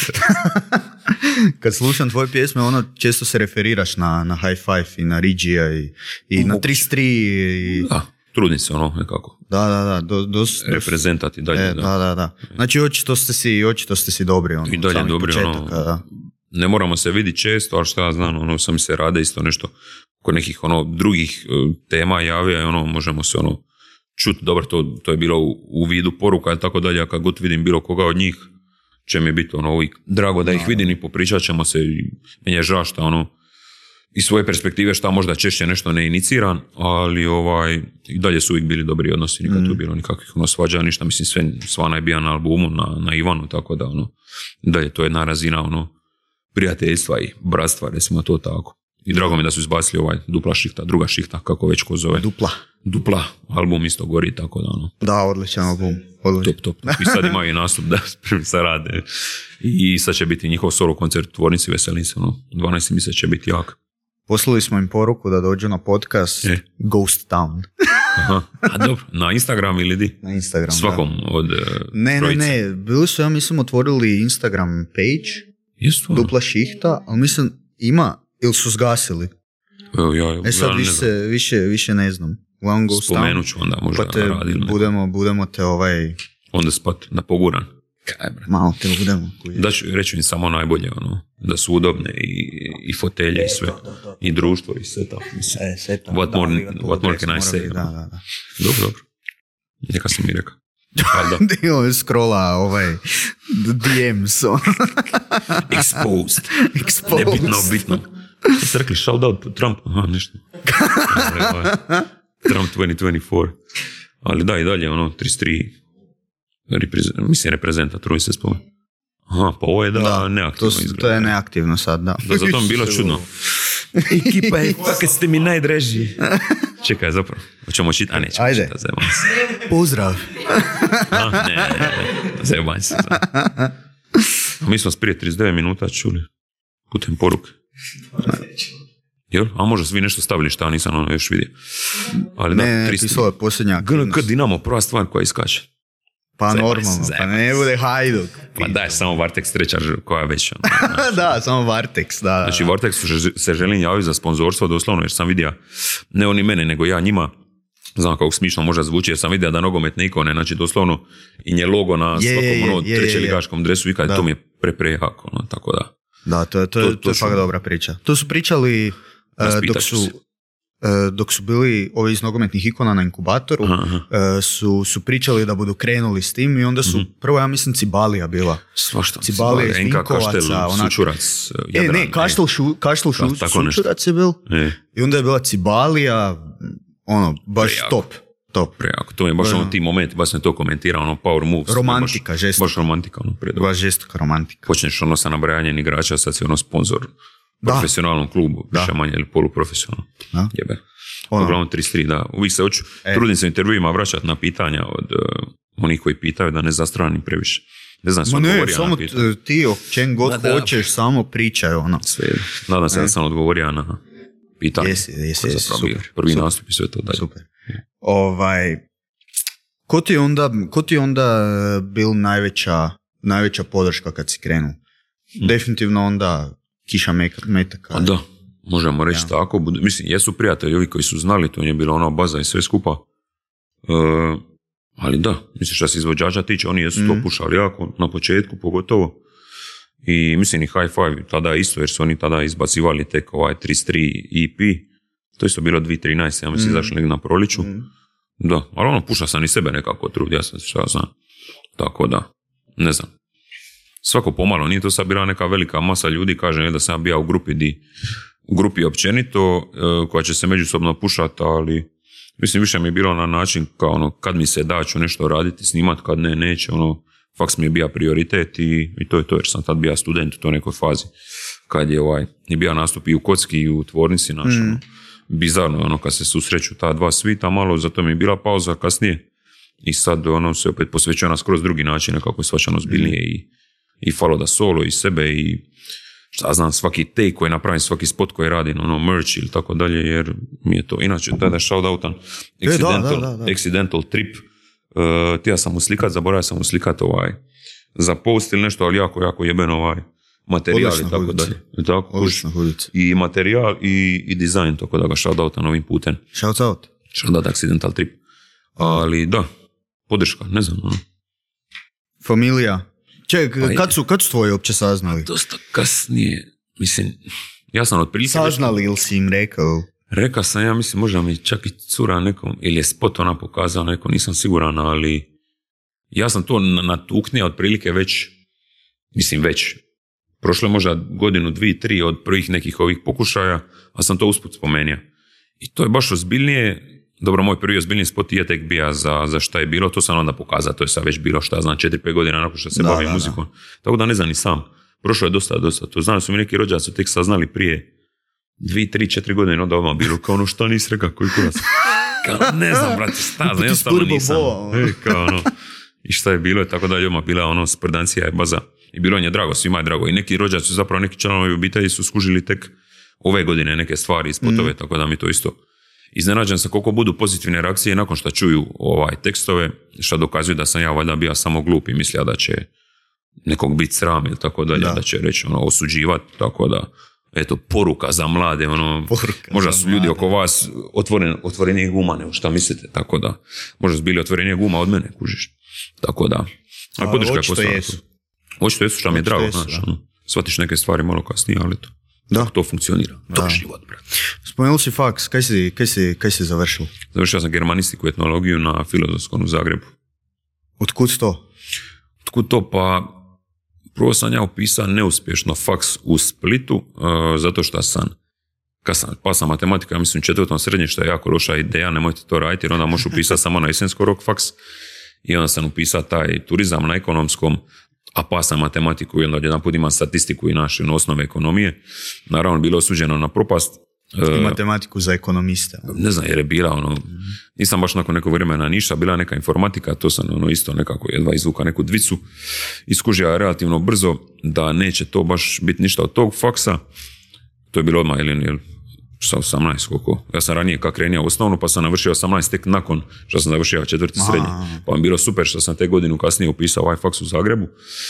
Kad slušam tvoje pjesme, ono, često se referiraš na, na High Five i na Riđija i, i na trideset tri. I... Da, trudni se ono, nekako. Da, da, da. Do, dos, reprezentati dalje. E, da. da, da, da. Znači, očito ste si, očito ste si dobri. Ono, I dalje dobri, početaka, ono, da. Ne moramo se vidjeti često, ali šta ja znam, ono, sami se rade isto nešto kod nekih, ono, drugih uh, tema javlja i ono, možemo se, ono, čuti, dobro, to, to je bilo u, u vidu poruka i tako dalje, a kad god vidim bilo koga od njih, će mi biti ono uvijek drago da ih vidim i popričat ćemo se i meni je žao šta ono iz svoje perspektive šta možda češće nešto ne iniciran, ali ovaj i dalje su uvijek bili dobri odnosi, nikad mm. tu bilo nikakvih ono svađa, ništa, mislim sve, Svana je bio na albumu, na, na Ivanu, tako da ono, dalje to je jedna razina ono prijateljstva i bratstva, recimo to tako. I drago mi da su izbacili ovaj dupla šihta, druga šihta, kako već ko zove. Dupla. Dupla, album isto gori, tako da ono. Da, odličan album. Odličan. Top, top, top. I sad imaju i nastup da se rade. I sad će biti njihov solo koncert u Tvornici, veselim se, ono. dvanaesti mjesec će biti jak. Poslali smo im poruku da dođu na podcast e. Ghost Town. Aha, a dobro, na Instagram ili di? Na Instagram, svakom da. Od uh, Ne, trojice. ne, ne, bili su, ja mislim, otvorili Instagram page, Jesu, dupla šihta, ali mislim, ima, ili su zgasili. Evo, ja, e sad ja više, više, više ne znam. Spomenut ću onda možda pa te radili. Budemo, budemo te ovaj... Onda spat na poguran. Kaj, malo te budemo. Da ću, reću im samo najbolje, ono, da su udobne i, i fotelje e, i sve. To, to, to. I društvo i sve tako. E, sve tako. What more, what more can I say? Da, da, da. Dobro, dobro. Neka si mi rekao. Dio scrolla ovaj D Ms. Exposed. Exposed. Nebitno, bitno. Što ste rekli, shout out Trump? Aha, ništa. Trump dvije tisuće dvadeset četiri. Ali da, i dalje, ono, trideset tri, reprezent, mislim, reprezenta, truji se spomen. Aha, pa ovo je da, da neaktivno to, izgleda. To je neaktivno sad, da. Da, zato mi bilo čudno. Ekipa je, kakve ste mi najdreži. Čekaj, zapravo, hoćemo čitati? A nećemo čitati, zajeban se. Pozdrav. A, ne, ne, ne, zajeban se. A mi smo prije trideset devet minuta čuli putem poruke. Jel? A možda svi nešto stavili šta nisam ono još vidio. Ali ne, da, ne, pisao je posljednja G N K Dinamo, prva stvar koja iskače. Pa zajebaj normalno, se, pa ne bude Hajduk. Pa daj, samo Vartex treća koja već. Ono, da, samo Vartex, da. da. Znači, Vartex se želim javiti za sponzorstvo, doslovno, jer sam vidio, ne oni mene, nego ja njima, znam kako smišno možda zvuči, jer sam vidio da nogometne ikone, znači doslovno, i nje logo na je, svakom ono, treće ligaškom dresu, i kad to mi je pre prejako, ono, tako da. Da, to, to, to, to, to je fakt dobra priča. To su pričali uh, dok su... dok su bili ovi iz nogometnih ikona na inkubatoru, aha, su, su pričali da budu krenuli s tim i onda su, mm-hmm. prvo ja mislim Cibalija bila. Svašta. Cibalija iz Vinkovaca. Kaštel, Sučurac, Jadran. E, ne, Kaštel, šu, kaštel šu, Sučurac je bil. E. I onda je bila Cibalija, ono, baš Prejako. top. Top. Prejako. To je baš ono ti momenti, baš sam to komentirao, ono power moves. Romantika, žestoka. Baš romantika, ono predobro. Baš žestoka romantika. Počneš ono sa nabrajanjem igrača, sad si ono sponsor profesionalnom klubu, više manje ili poluprofesionalnom. Jebe. Ono. Uglavnom trideset tri, da. Uvijek se hoću, e. trudim se u intervjuima vraćati na pitanja od uh, onih koji pitaju da ne zastranim previše. Ne znam, sam odgovorio samo na pitanje. Ti o čem god da, hoćeš, da. samo pričaj ono. Sve, nadam se e. da sam odgovorio na pitanje. Jesi, jesi, jesi, super. Prvi super. nastup i sve to dalje. Super. Ovaj, ko ti je onda, ko ti je onda bil najveća, najveća podrška kad si krenuo? Hmm. Definitivno onda Kiša Metaka. Da, možemo reći ja. tako. Mislim, jesu prijatelji ovi koji su znali, to je bila ona baza i sve skupa. E, ali da, mislim što se izvođača tiče, oni jesu mm. to pušali jako, na početku pogotovo. I mislim i High Five tada isto, jer su oni tada izbacivali tek ovaj trideset tri E P. To isto bilo dvije tisuće trinaeste. Ja mislim, mm. izašli negdje na proliču. Mm. Da, ali ono, pušao sam i sebe nekako trud, ja sam šta znam. Tako da, ne znam. Svako pomalo, nije to sad bila neka velika masa ljudi, kaže da sam bio u grupi di, u grupi općenito, koja će se međusobno pušati, ali mislim više mi je bilo na način kao ono, kad mi se da ću nešto raditi, snimat, kad ne, neće, ono, faks mi je bio prioritet i, i to je to, jer sam tad bio student u toj nekoj fazi, kad je ovaj, je bio nastup i u kocki i u tvornici naš, mm. ono, bizarno ono, kad se susreću ta dva svita malo, zato mi je bila pauza kasnije i sad ono se opet posvećuje na skroz drugi način, nekako je svačano zbiljnije mm. i i falo da solo i sebe i šta znam, svaki take koji napravim, svaki spot koji radim, ono merch ili tako dalje, jer mi je to, inače tada shoutoutan accidental, da, da, da. accidental trip, uh, tija sam uslikat, zaboravio sam uslikat ovaj, za post ili nešto, ali jako, jako jeben ovaj materijal i tako dalje. I, tako, i materijal i, i dizajn, tako da ga shoutoutan ovim putem. Shoutout. Shoutout accidental trip. Ali da, podrška, ne znam. Ono. Familija. Ček, kad su, kad su tvoji uopće saznali? Dosta kasnije, mislim, ja sam otprilike... Saznali ili si im rekao? Rekao sam, ja mislim, možda mi čak i cura nekom, ili je spot ona pokazao neko, nisam siguran, ali ja sam to natuknio otprilike već, mislim već, prošlo je možda godinu, dvije, tri od prvih nekih ovih pokušaja, a sam to usput spomenuo. I to je baš ozbiljnije. Dobro, moj prvi ozbiljni spot je tek bio za, za šta je bilo, to sam onda pokazao, to je sad već bilo šta znam, četiri pet godina nakon što se da, bavim da, muzikom. Da. Tako da ne znam ni sam. Prošlo je dosta, dosta. To znam da su mi neki rođaci tek saznali prije dvije, tri, četiri godine, onda odmah bilo kao ono šta nisi rekao, koji kurac. Kao, ne znam, brate, šta, jednostavno nisam. E, kao ono, i šta je bilo, tako da je odmah bila ono, sprdancija je baza. I bilo je drago, svima je drago. I neki rođaci, zapravo neki članovi obitelji su skužili tek ove godine neke stvari, spotove, mm. tako da mi to isto iznenađen sam koliko budu pozitivne reakcije nakon što čuju ovaj tekstove, što dokazuju da sam ja valjda bio samo glup i mislio da će nekog biti sram ili tako dalje, da. da će reći ono, osuđivati, tako da eto, poruka za mlade, ono, možda su ljudi oko vas otvoren, otvorenije guma, nego šta mislite, tako da možda su bili otvorenije guma od mene, kužiš, tako da, a podrška je postala. Očito jesu, što mi je drago, znaš, ono, shvatiš neke stvari malo kasnije, ali to. Da. To funkcionira. To je život, brate. Spomenuli si faks, kaj si, kaj si, kaj si završil? Završio sam germanistiku i etnologiju na Filozofskom u Zagrebu. Otkud to? Otkud to? Pa prvo sam ja upisao neuspješno faks u Splitu, uh, zato što sam, kad sam pasao matematika, ja mislim četvrtom srednje, što je jako loša ideja, nemojte to raditi, jer onda možeš upisati samo na jesensko rok faks. I onda sam upisao taj turizam na ekonomskom, a pa sam matematiku i onda jedan put imam statistiku i naše osnove ekonomije. Naravno, bilo osuđeno na propast. I matematiku za ekonomiste. Ne znam, jer je bila ono, nisam baš nakon nekog vremena ništa, bila neka informatika, to sam ono isto nekako jedva izvuka neku dvicu, iskužio relativno brzo da neće to baš biti ništa od tog faksa. To je bilo odmah, ili, ili sa osamnaest, koliko. Ja sam ranije kak krenio u osnovnu, pa sam navršio osamnaest tek nakon što sam završio četvrti srednji. Pa mi bilo super što sam te godinu kasnije upisao ovaj faks u Zagrebu.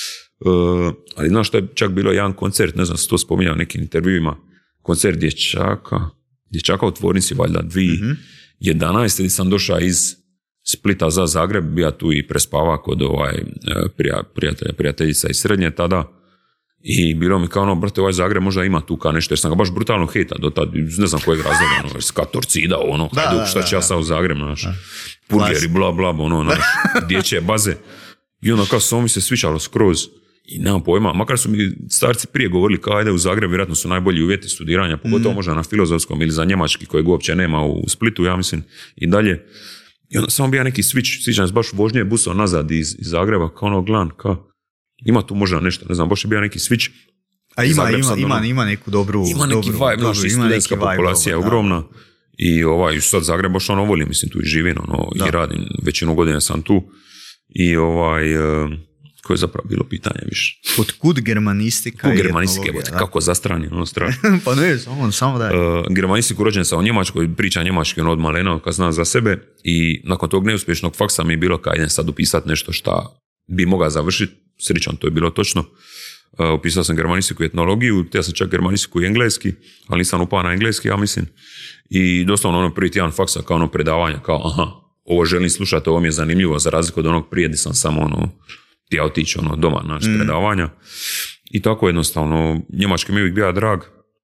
Uh, ali znaš što je čak bilo jedan koncert, ne znam se to spominjao u nekim intervjuima, koncert dječaka, dječaka u tvornici, valjda, dvije tisuće jedanaeste, gdje sam došao iz Splita za Zagreb, bio tu i prespava kod ovaj, prijatelja, prijateljica iz srednje tada. I bilo mi kao ono, brate, ovaj Zagreb možda ima tu kao nešto, jer sam ga baš brutalno hejta do tad, ne znam kojeg razloga, ono, ska Torcida, ono, da, hajde, da, šta ću ja sad u Zagreb, znaš, burgeri, bla, bla, ono, znaš, dječje baze. I onda kao samo mi se svičalo skroz. I nemam pojma, makar su mi starci prije govorili kao ajde u Zagreb, vjerojatno su najbolji uvjeti studiranja, pogotovo mm. možda na filozofskom ili za njemački kojeg uopće nema u Splitu, ja mislim, i dalje. I onda samo bija neki switch, sviđam se baš vožnje busom nazad iz, iz Zagreba, kao ono glan, kao ima tu možda nešto, ne znam, baš je bio neki switch. A ima, Zagreb, ima, sad, ima, ono, ima neku dobru... Ima neki dobru, vibe, znači studentska populacija je ogromna. I ovaj, sad Zagreb baš ono volim, mislim, tu i živim, ono, i radim, većinu godine sam tu. I ovaj... Uh, koje je zapravo bilo pitanje više. Od kud germanistika kud germanistika je, kako zastrani, ono strašno. Pa ne, samo, samo da je. Uh, germanistiku rođen sam u Njemačkoj, priča njemački ono od malena, kad znam za sebe, i nakon tog neuspješnog faksa mi je bilo kao idem sad upisati nešto šta bi mogao završiti, srećan, to je bilo točno. Uh, upisao sam germanistiku i etnologiju, te ja sam čak germanistiku i engleski, ali nisam upao na engleski, ja mislim. I doslovno ono prvi tjedan faksa kao ono predavanja, kao aha, ovo želim slušati, ovo mi je zanimljivo, za razliku od onog prije gdje sam samo ono ja otići ono, doma naš mm. predavanja. I tako jednostavno, njemački mi uvijek bio drag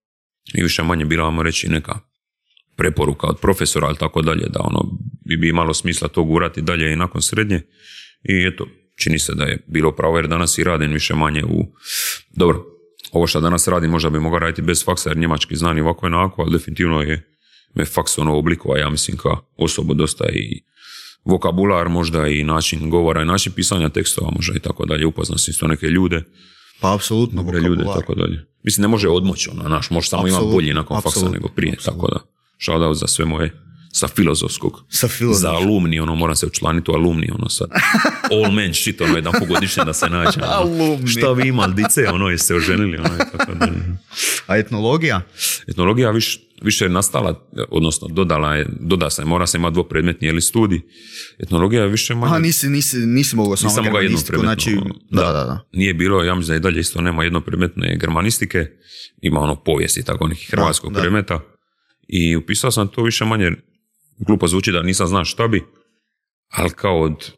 i više manje bila, vamo reći, neka preporuka od profesora, ali tako dalje, da ono bi, bi imalo smisla to gurati dalje i nakon srednje. I eto, čini se da je bilo pravo, jer danas i radim više manje u... Dobro, ovo što danas radim možda bi mogao raditi bez faksa, jer njemački znam i ovako i onako, ali definitivno je me faks ono oblikova, ja mislim, kao osobu dosta i vokabular možda i način govora i način pisanja tekstova možda i tako dalje, upoznao sam isto neke ljude. Pa apsolutno vokabular. Ljude, tako dalje. Mislim, ne može odmoći ono, naš, može samo imati bolji nakon faksa nego prije, absolutno. Tako da, shout out za sve moje sa filozofskog. Sa filozofskog. Za alumni, ono, moram se učlaniti u alumni, ono sad. All men shit, ono, jedan pogodišnje da se nađe. Ono. Šta vi imali, dice, ono, jeste oženili, ono, i tako dalje. A etnologija? Etnologija više, više je nastala, odnosno dodala je, doda se, mora se imati dvopredmetni ili studij. Etnologija je više manje... Aha, nisi, nisi, nisi mogao samo nisam germanistiku, znači... Da, da, da. Nije bilo, ja mislim da i dalje isto nema jednopredmetne germanistike, ima ono povijesti, tako nekih hrvatskog da, predmeta. Da. I upisao sam to više manje, glupo zvuči da nisam znao šta bi, ali kao od...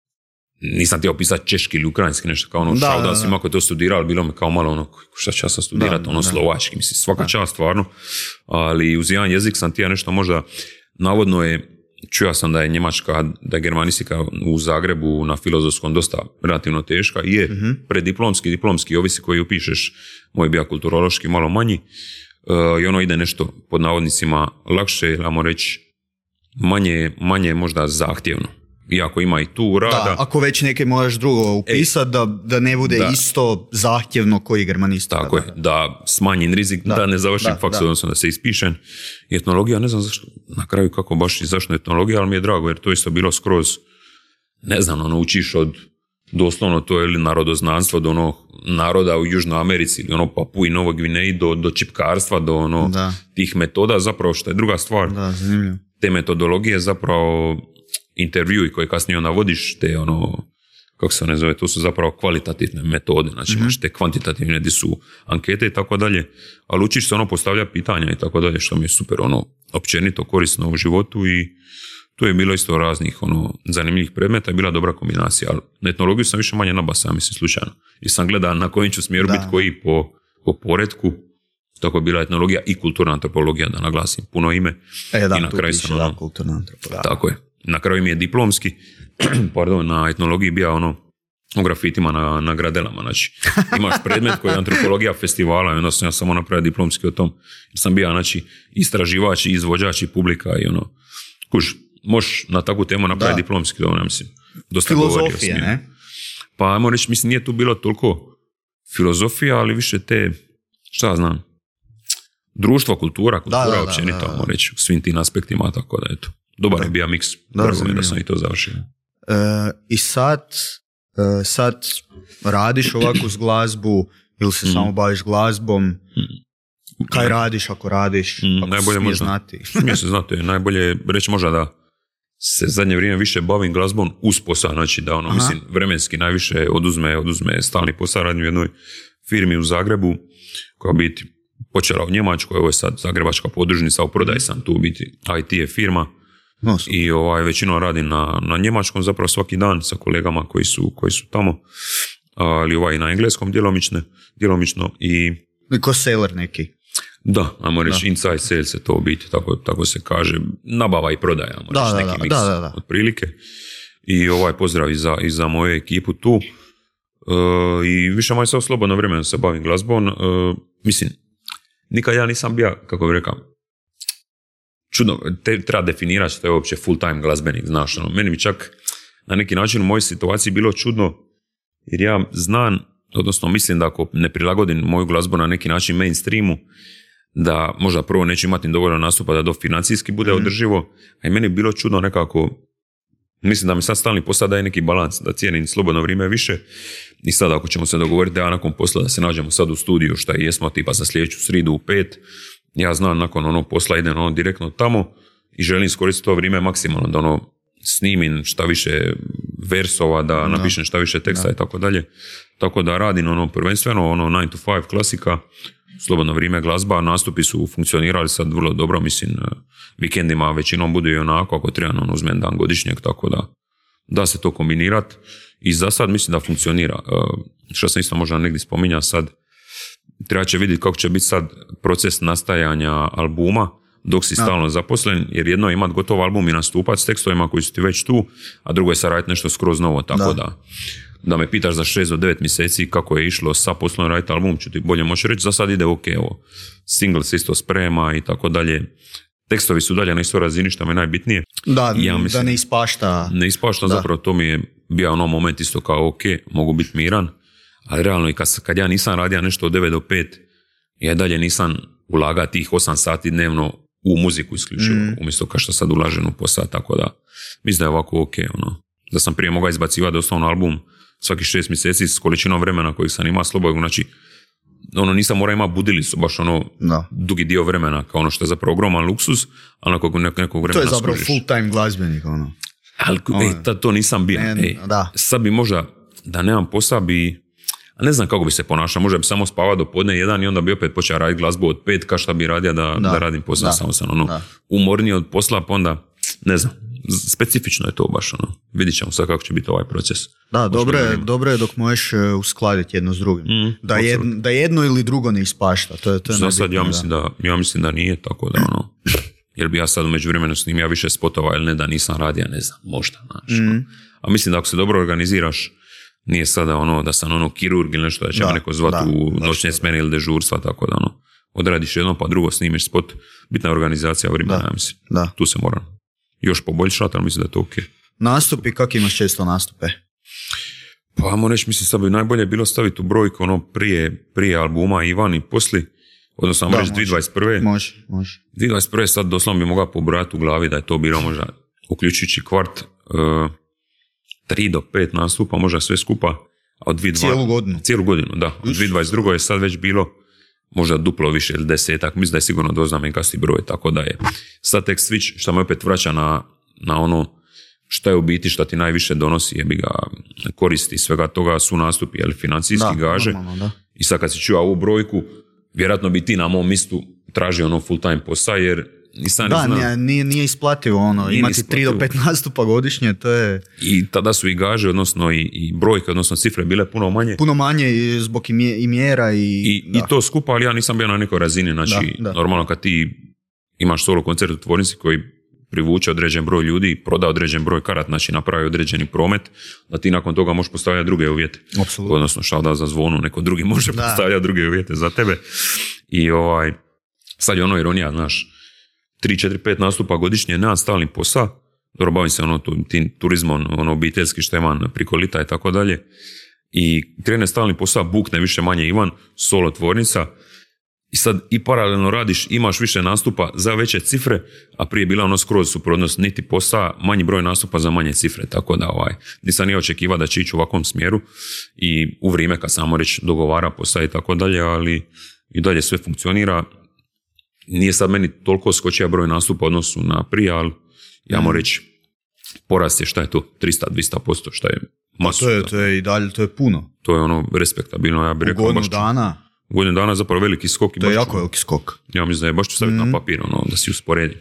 Nisam htio pisati češki ili ukrajinski, nešto kao ono, da, šao da, da sam ako je to studirao, ali bilo mi kao malo ono, šta ću ja sam studirati, da, ono da. Slovački, mislim, svaka da. Čast stvarno, ali uz jedan jezik sam htio nešto možda, navodno je, čuo sam da je njemačka, da je germanistika u Zagrebu na filozofskom dosta relativno teška, i je mm-hmm. prediplomski, diplomski, ovisi koji upišeš, moj bio kulturološki malo manji, uh, i ono ide nešto pod navodnicima lakše, ajmo reći, manje, manje možda zahtjevno. Iako ima i tu rada. Da, ako već neke moraš drugo upisati, da, da ne bude da. Isto zahtjevno koji germanistika. Tako da. Je, da smanjim rizik, da, da ne završim da, faks, da. Odnosno da se ispišem. I etnologija, ne znam zašto, na kraju kako baš i zašto etnologija, ali mi je drago, jer to isto bilo skroz, ne znam, ono, učiš od, doslovno to je narodoznanstvo do ono naroda u Južnoj Americi, ili ono Papui, Novoj Gvineji, do, do čipkarstva, do ono da. Tih metoda, zapravo što je druga stvar. Da, zanimljivo. Te metodologije zapravo intervjui koje kasnije navodiš, te ono, kako se ne zove, to su zapravo kvalitativne metode, znači mm-hmm. imaš te kvantitativne gdje su ankete i tako dalje, ali učiš se ono postavlja pitanja i tako dalje, što mi je super ono, općenito korisno u životu, i tu je bilo isto raznih ono, zanimljivih predmeta i bila dobra kombinacija, ali na etnologiju sam više manje nabasao, mislim, slučajno. I sam gledao na kojim ću smjeru biti koji po, po poretku, tako je bila etnologija i kulturna antropologija, da naglasim puno ime. E, da, i na tu kraju piše, sam, da, ono, kulturna antropologija. Tako je. Na kraju mi je diplomski, pardon, na etnologiji bio ono, u grafitima na, na gradelama, znači imaš predmet koji je antropologija festivala i onda sam ja samo napravio diplomski o tom. Jer sam bio, znači, istraživač i izvođač i publika i ono, kuž, možeš na takvu temu napraviti diplomski, da, mislim, dosta filozofije, ne? Pa, ajmo reći, mislim, nije tu bilo toliko filozofija, ali više te, šta znam, društvo, kultura, kultura da, da, općenito, da, da, da. Ajmo reći, u svim tim aspektima, tako da, eto. Dobar je bio miks, drago mi da sam i to završio. E, I sad, e, sad radiš ovako s glazbu ili se mm. samo baviš glazbom? Mm. Kaj radiš ako radiš? Mm. Ako najbolje smije možda, znati? Smije se znati, najbolje reći možda da se zadnje vrijeme više bavim glazbom uz posao, znači da ono, Aha. mislim, vremenski najviše oduzme, oduzme stalni posao, radim u jednoj firmi u Zagrebu, koja biti počela u Njemačkoj, ovo je sad zagrebačka podružnica, u prodaji sam tu biti, I T je firma. No, i ovaj, većinom radim na, na njemačkom zapravo svaki dan sa kolegama koji su, koji su tamo. ali ovaj na engleskom djelomično, djelomično i... Ko seller neki. Da, ajmo reći, inside sales je to biti, tako, tako se kaže, nabava i prodaja, ajmo da, reći, da, neki da, miks da, da, da. otprilike. I ovaj pozdrav i za, i za moju ekipu tu. Uh, I više manje sad slobodno vremena se bavim glazbom. Uh, mislim, nikad ja nisam bio, kako bih rekao, čudno, te, treba definirati što je uopće full time glazbenik, znaš, ono, meni bi čak na neki način u mojoj situaciji bilo čudno, jer ja znam, odnosno mislim da ako ne prilagodim moju glazbu na neki način mainstreamu, da možda prvo neću imati dovoljno nastupa da do financijski bude mm. održivo, a i meni bi bilo čudno nekako, mislim da mi sad stalni posao daje neki balans, da cijenim slobodno vrijeme više i sad ako ćemo se dogovoriti da ja nakon posla da se nađemo sad u studiju šta i jesmo tipa za sljedeću sridu u pet, ja znam nakon onog posla idem ono direktno tamo i želim iskoristiti to vrijeme maksimalno da ono snimim šta više versova, da no. napišem šta više teksta no. i tako dalje. Tako da radim ono prvenstveno ono nine to five klasika, slobodno vrijeme glazba, nastupi su funkcionirali sad vrlo dobro, mislim vikendima većinom budu i onako ako treba ono uzmem dan godišnjeg, tako da da se to kombinirati i za sad mislim da funkcionira. Što sam isto možda negdje spominjao sad, treba će vidjeti kako će biti sad proces nastajanja albuma dok si stalno zaposlen, jer jedno je imati gotov album i nastupati s tekstovima koji su ti već tu, a drugo je sad raditi nešto skroz novo, tako da. da da me pitaš za šest do devet mjeseci kako je išlo sa poslom raditi album, ću ti bolje moći reći, za sad ide ok, evo, single se isto sprema i tako dalje. Tekstovi su dalje na istoj razini, što mi je najbitnije. Da, ja mislim, da ne ispašta. Ne ispašta, da. Zapravo to mi je bio ono moment isto kao ok, mogu biti miran, ali realno i kad, kad ja nisam radio nešto od devet do pet, ja dalje nisam ulagao tih osam sati dnevno u muziku isključivo, mm. umjesto kao što sad ulažem u posao, tako da mislim da je ovako ok, ono. Da sam prije mogao izbacivati doslovno album svaki šest mjeseci s količinom vremena kojeg sam imao slobodno, znači ono nisam morao imati budilicu, baš ono no. dugi dio vremena, kao ono što je zapravo ogroman luksus, ali nekog, nekog vremena to je zapravo skužiš. Full time glazbenik, ono. Ali ono, ej, ta, to nisam bio. Ne, ej, da. Sad bi možda, da nemam posao bi, a ne znam kako bi se ponašao, možda bi samo spavao do podne jedan i onda bi opet počeo raditi glazbu od pet, ka šta bi radio da, da. da radim posao, samo sam ono, umorniji od posla, pa onda, ne znam, specifično je to baš, ono, vidit ćemo sad kako će biti ovaj proces. Da, dobro je, dobro je dok možeš uskladiti jedno s drugim. Mm, da, jed, da jedno ili drugo ne ispašta. To je, to je za sad ja mislim da, ja mislim da nije, tako da ono, jer bi ja sad u međuvremenu snimio više spotova ili ne da nisam radio, ne znam, možda, znaš. Mm. Ono. A mislim da ako se dobro organiziraš, nije sada ono da sam ono kirurg ili nešto da će me neko zvati u noćne smjene ili dežurstva, tako da ono, odradiš jedno pa drugo snimiš spot, bitna organizacija vremena, ja mislim. Da. Tu se moram još poboljšati, ali mislim da je to ok. Nastupi, kako imaš često nastupe? Pa, ajmo reći, mislim, sad bi najbolje bilo staviti u brojku ono prije, prije albuma Ivan i posli, odnosno, ajmo reći, dvije tisuće dvadeset prve. Može, može. dvije tisuće dvadeset prve sad doslovno bi mogao pobrojati u glavi da je to bilo možda, uključujući kvart, uh, tri do pet nastupa, možda sve skupa. A od cijelu godinu? Cijelu godinu, da. Od dvije tisuće dvadeset druge je sad već bilo možda duplo više ili desetak, mislim da je sigurno doznamenkasti broj, tako da je sad tek switch što me opet vraća na, na ono što je u biti, što ti najviše donosi, jebi ga koristi svega toga su nastupi, ali financijski da, gaže. Normalno, da. I sad kad si čuo ovu brojku, vjerojatno bi ti na mom mistu tražio ono full time posao, jer nisam da, ne znam. Nije, nije isplativo ono, nije imati tri do pet nastupa godišnje, to je... I tada su i gaže, odnosno i, i brojke, odnosno cifre bile puno manje. Puno manje zbog i mjera i... I, i to skupa, ali ja nisam bio na nekoj razini, znači da, da. Normalno kad ti imaš solo koncert u tvornici koji privuče određen broj ljudi, proda određen broj karat, znači napravi određeni promet, da ti nakon toga možeš postavljati druge uvjete. Apsolutno. Odnosno šta da za zvonu, neko drugi može da. postavljati druge uvjete za tebe. I ovaj, sad je ono ironija, znaš, tri, četiri, pet nastupa godišnje, nemam stalni posao, dobro, bavim se ono, tim turizmom, ono, obiteljski što imam priko lita i tako dalje, i krene stalni posao, bukne više manje Ivan, solo tvornica, i sad i paralelno radiš, imaš više nastupa za veće cifre, a prije bila ono skroz suprotnost, niti posao, manji broj nastupa za manje cifre, tako da ovaj, nisam nije očekivao da će ići u ovakvom smjeru i u vrijeme kad samo reći dogovara posao i tako dalje, ali i dalje sve funkcionira. Nije sad meni toliko skočio broj nastupa u odnosu na prije, ali ja moram reći, porast je šta je to, tristo do dvjesto posto, šta je masu. To je, to je i dalje, to je puno. To je ono respektabilno, ja bih rekao. U godinu dana. U godinu dana zapravo veliki skok. To je jako veliki skok. Ja mislim da je baš ću staviti mm. na papir, ono, da si usporedi.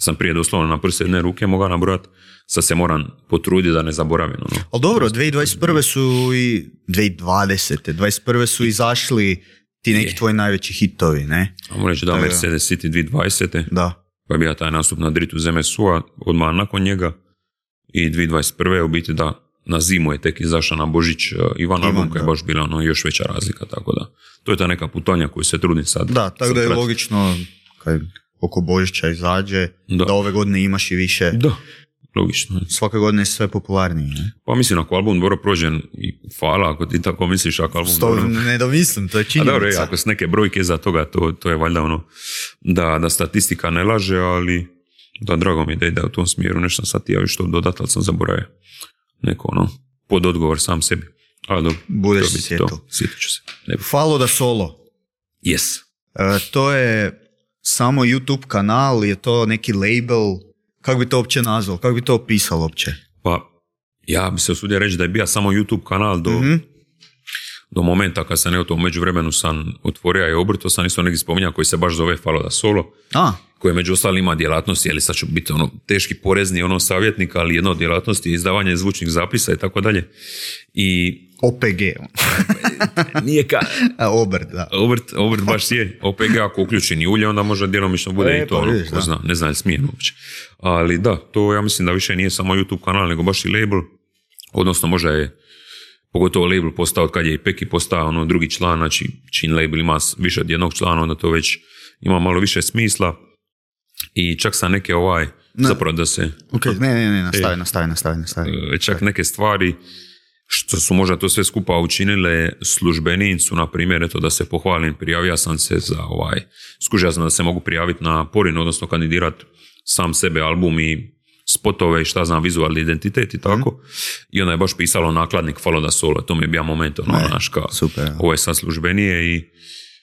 Sam prije doslovno na prste jedne ruke mogao nabrojati, sad se moram potruditi da ne zaboravim. Ono. Ali dobro, dvije tisuće dvadeset prve su i dvije tisuće dvadesete dvadeset prve su izašli ti neki je. Tvoji najveći hitovi, ne? Mogu reći da, Mercedes City dvije tisuće dvadesete Da. Pa je bio taj nastup na Dritu Z M S U-a, odmah nakon njega. I dvije tisuće dvadeset prve u biti da na zimu je tek izašao na Božić uh, Ivan, Ivan album, koja je baš bila ono, još veća razlika, tako da to je ta neka putovanja koju se trudim sad. Da, tako da je prati. Logično kaj oko Božića izađe, da. da ove godine imaš i više. Da, logično. Svake godine je sve popularniji. Ne? Pa mislim, ako album dobro prođen, i hvala, ako ti tako misliš, ako album Sto, dobro... Ne da mislim, to je činjenica. A dobro, ako s neke brojke za toga, to, to je valjda ono, da, da statistika ne laže, ali da, drago mi je da ide u tom smjeru, nešto sam sad ti javi što dodati, ali sam zaboravio neko ono, pod odgovor sam sebi. Ali dobro, budeš se sjetio. Sjetit ću se. Fallo da Solo. Yes. E, to je samo YouTube kanal, je to neki label, kako bi to uopće nazvao, kako bi to opisalo uopće? Pa, ja bi se usudio reći da je bio samo YouTube kanal do, mm-hmm. do momenta kad sam, evo to u međuvremenu sam otvorio i obrt, to sam isto neki spominjao, koji se baš zove Fallo da Solo. A. Koje među ostalim ima djelatnosti, ali sad ću biti ono teški porezni ono savjetnik, ali jedna od djelatnosti je izdavanje zvučnih zapisa i tako dalje. I O P G. Nije ka... A, obrt, da. Obrt, obrt baš je. O P G ako uključeni ulje, onda možda djelomično bude e, i to. Pa, ono, vidiš, ko zna, ne znam, smijem uopće. Ali da, to ja mislim da više nije samo YouTube kanal, nego baš i label. Odnosno možda je, pogotovo label postao od kad je i Peki postao ono, drugi član, znači čin label ima više od jednog člana, onda to već ima malo više smisla. I čak sa neke ovaj, ne. zapravo da se... Ok, ne, ne, ne, nastavi, nastavi, nastavi, nastavi. Čak neke stvari što su možda to sve skupa učinile službenicu, na primjer, eto da se pohvalim, prijavio sam se za ovaj, skužio sam da se mogu prijaviti na Porin, odnosno kandidirati sam sebe album i spotove i šta znam, vizualni identitet i tako. Mm. I onda je baš pisalo nakladnik Fallo da Solo, to mi je bio moment, ono, ne, naš, kao, super, ovo je sad službenije i e,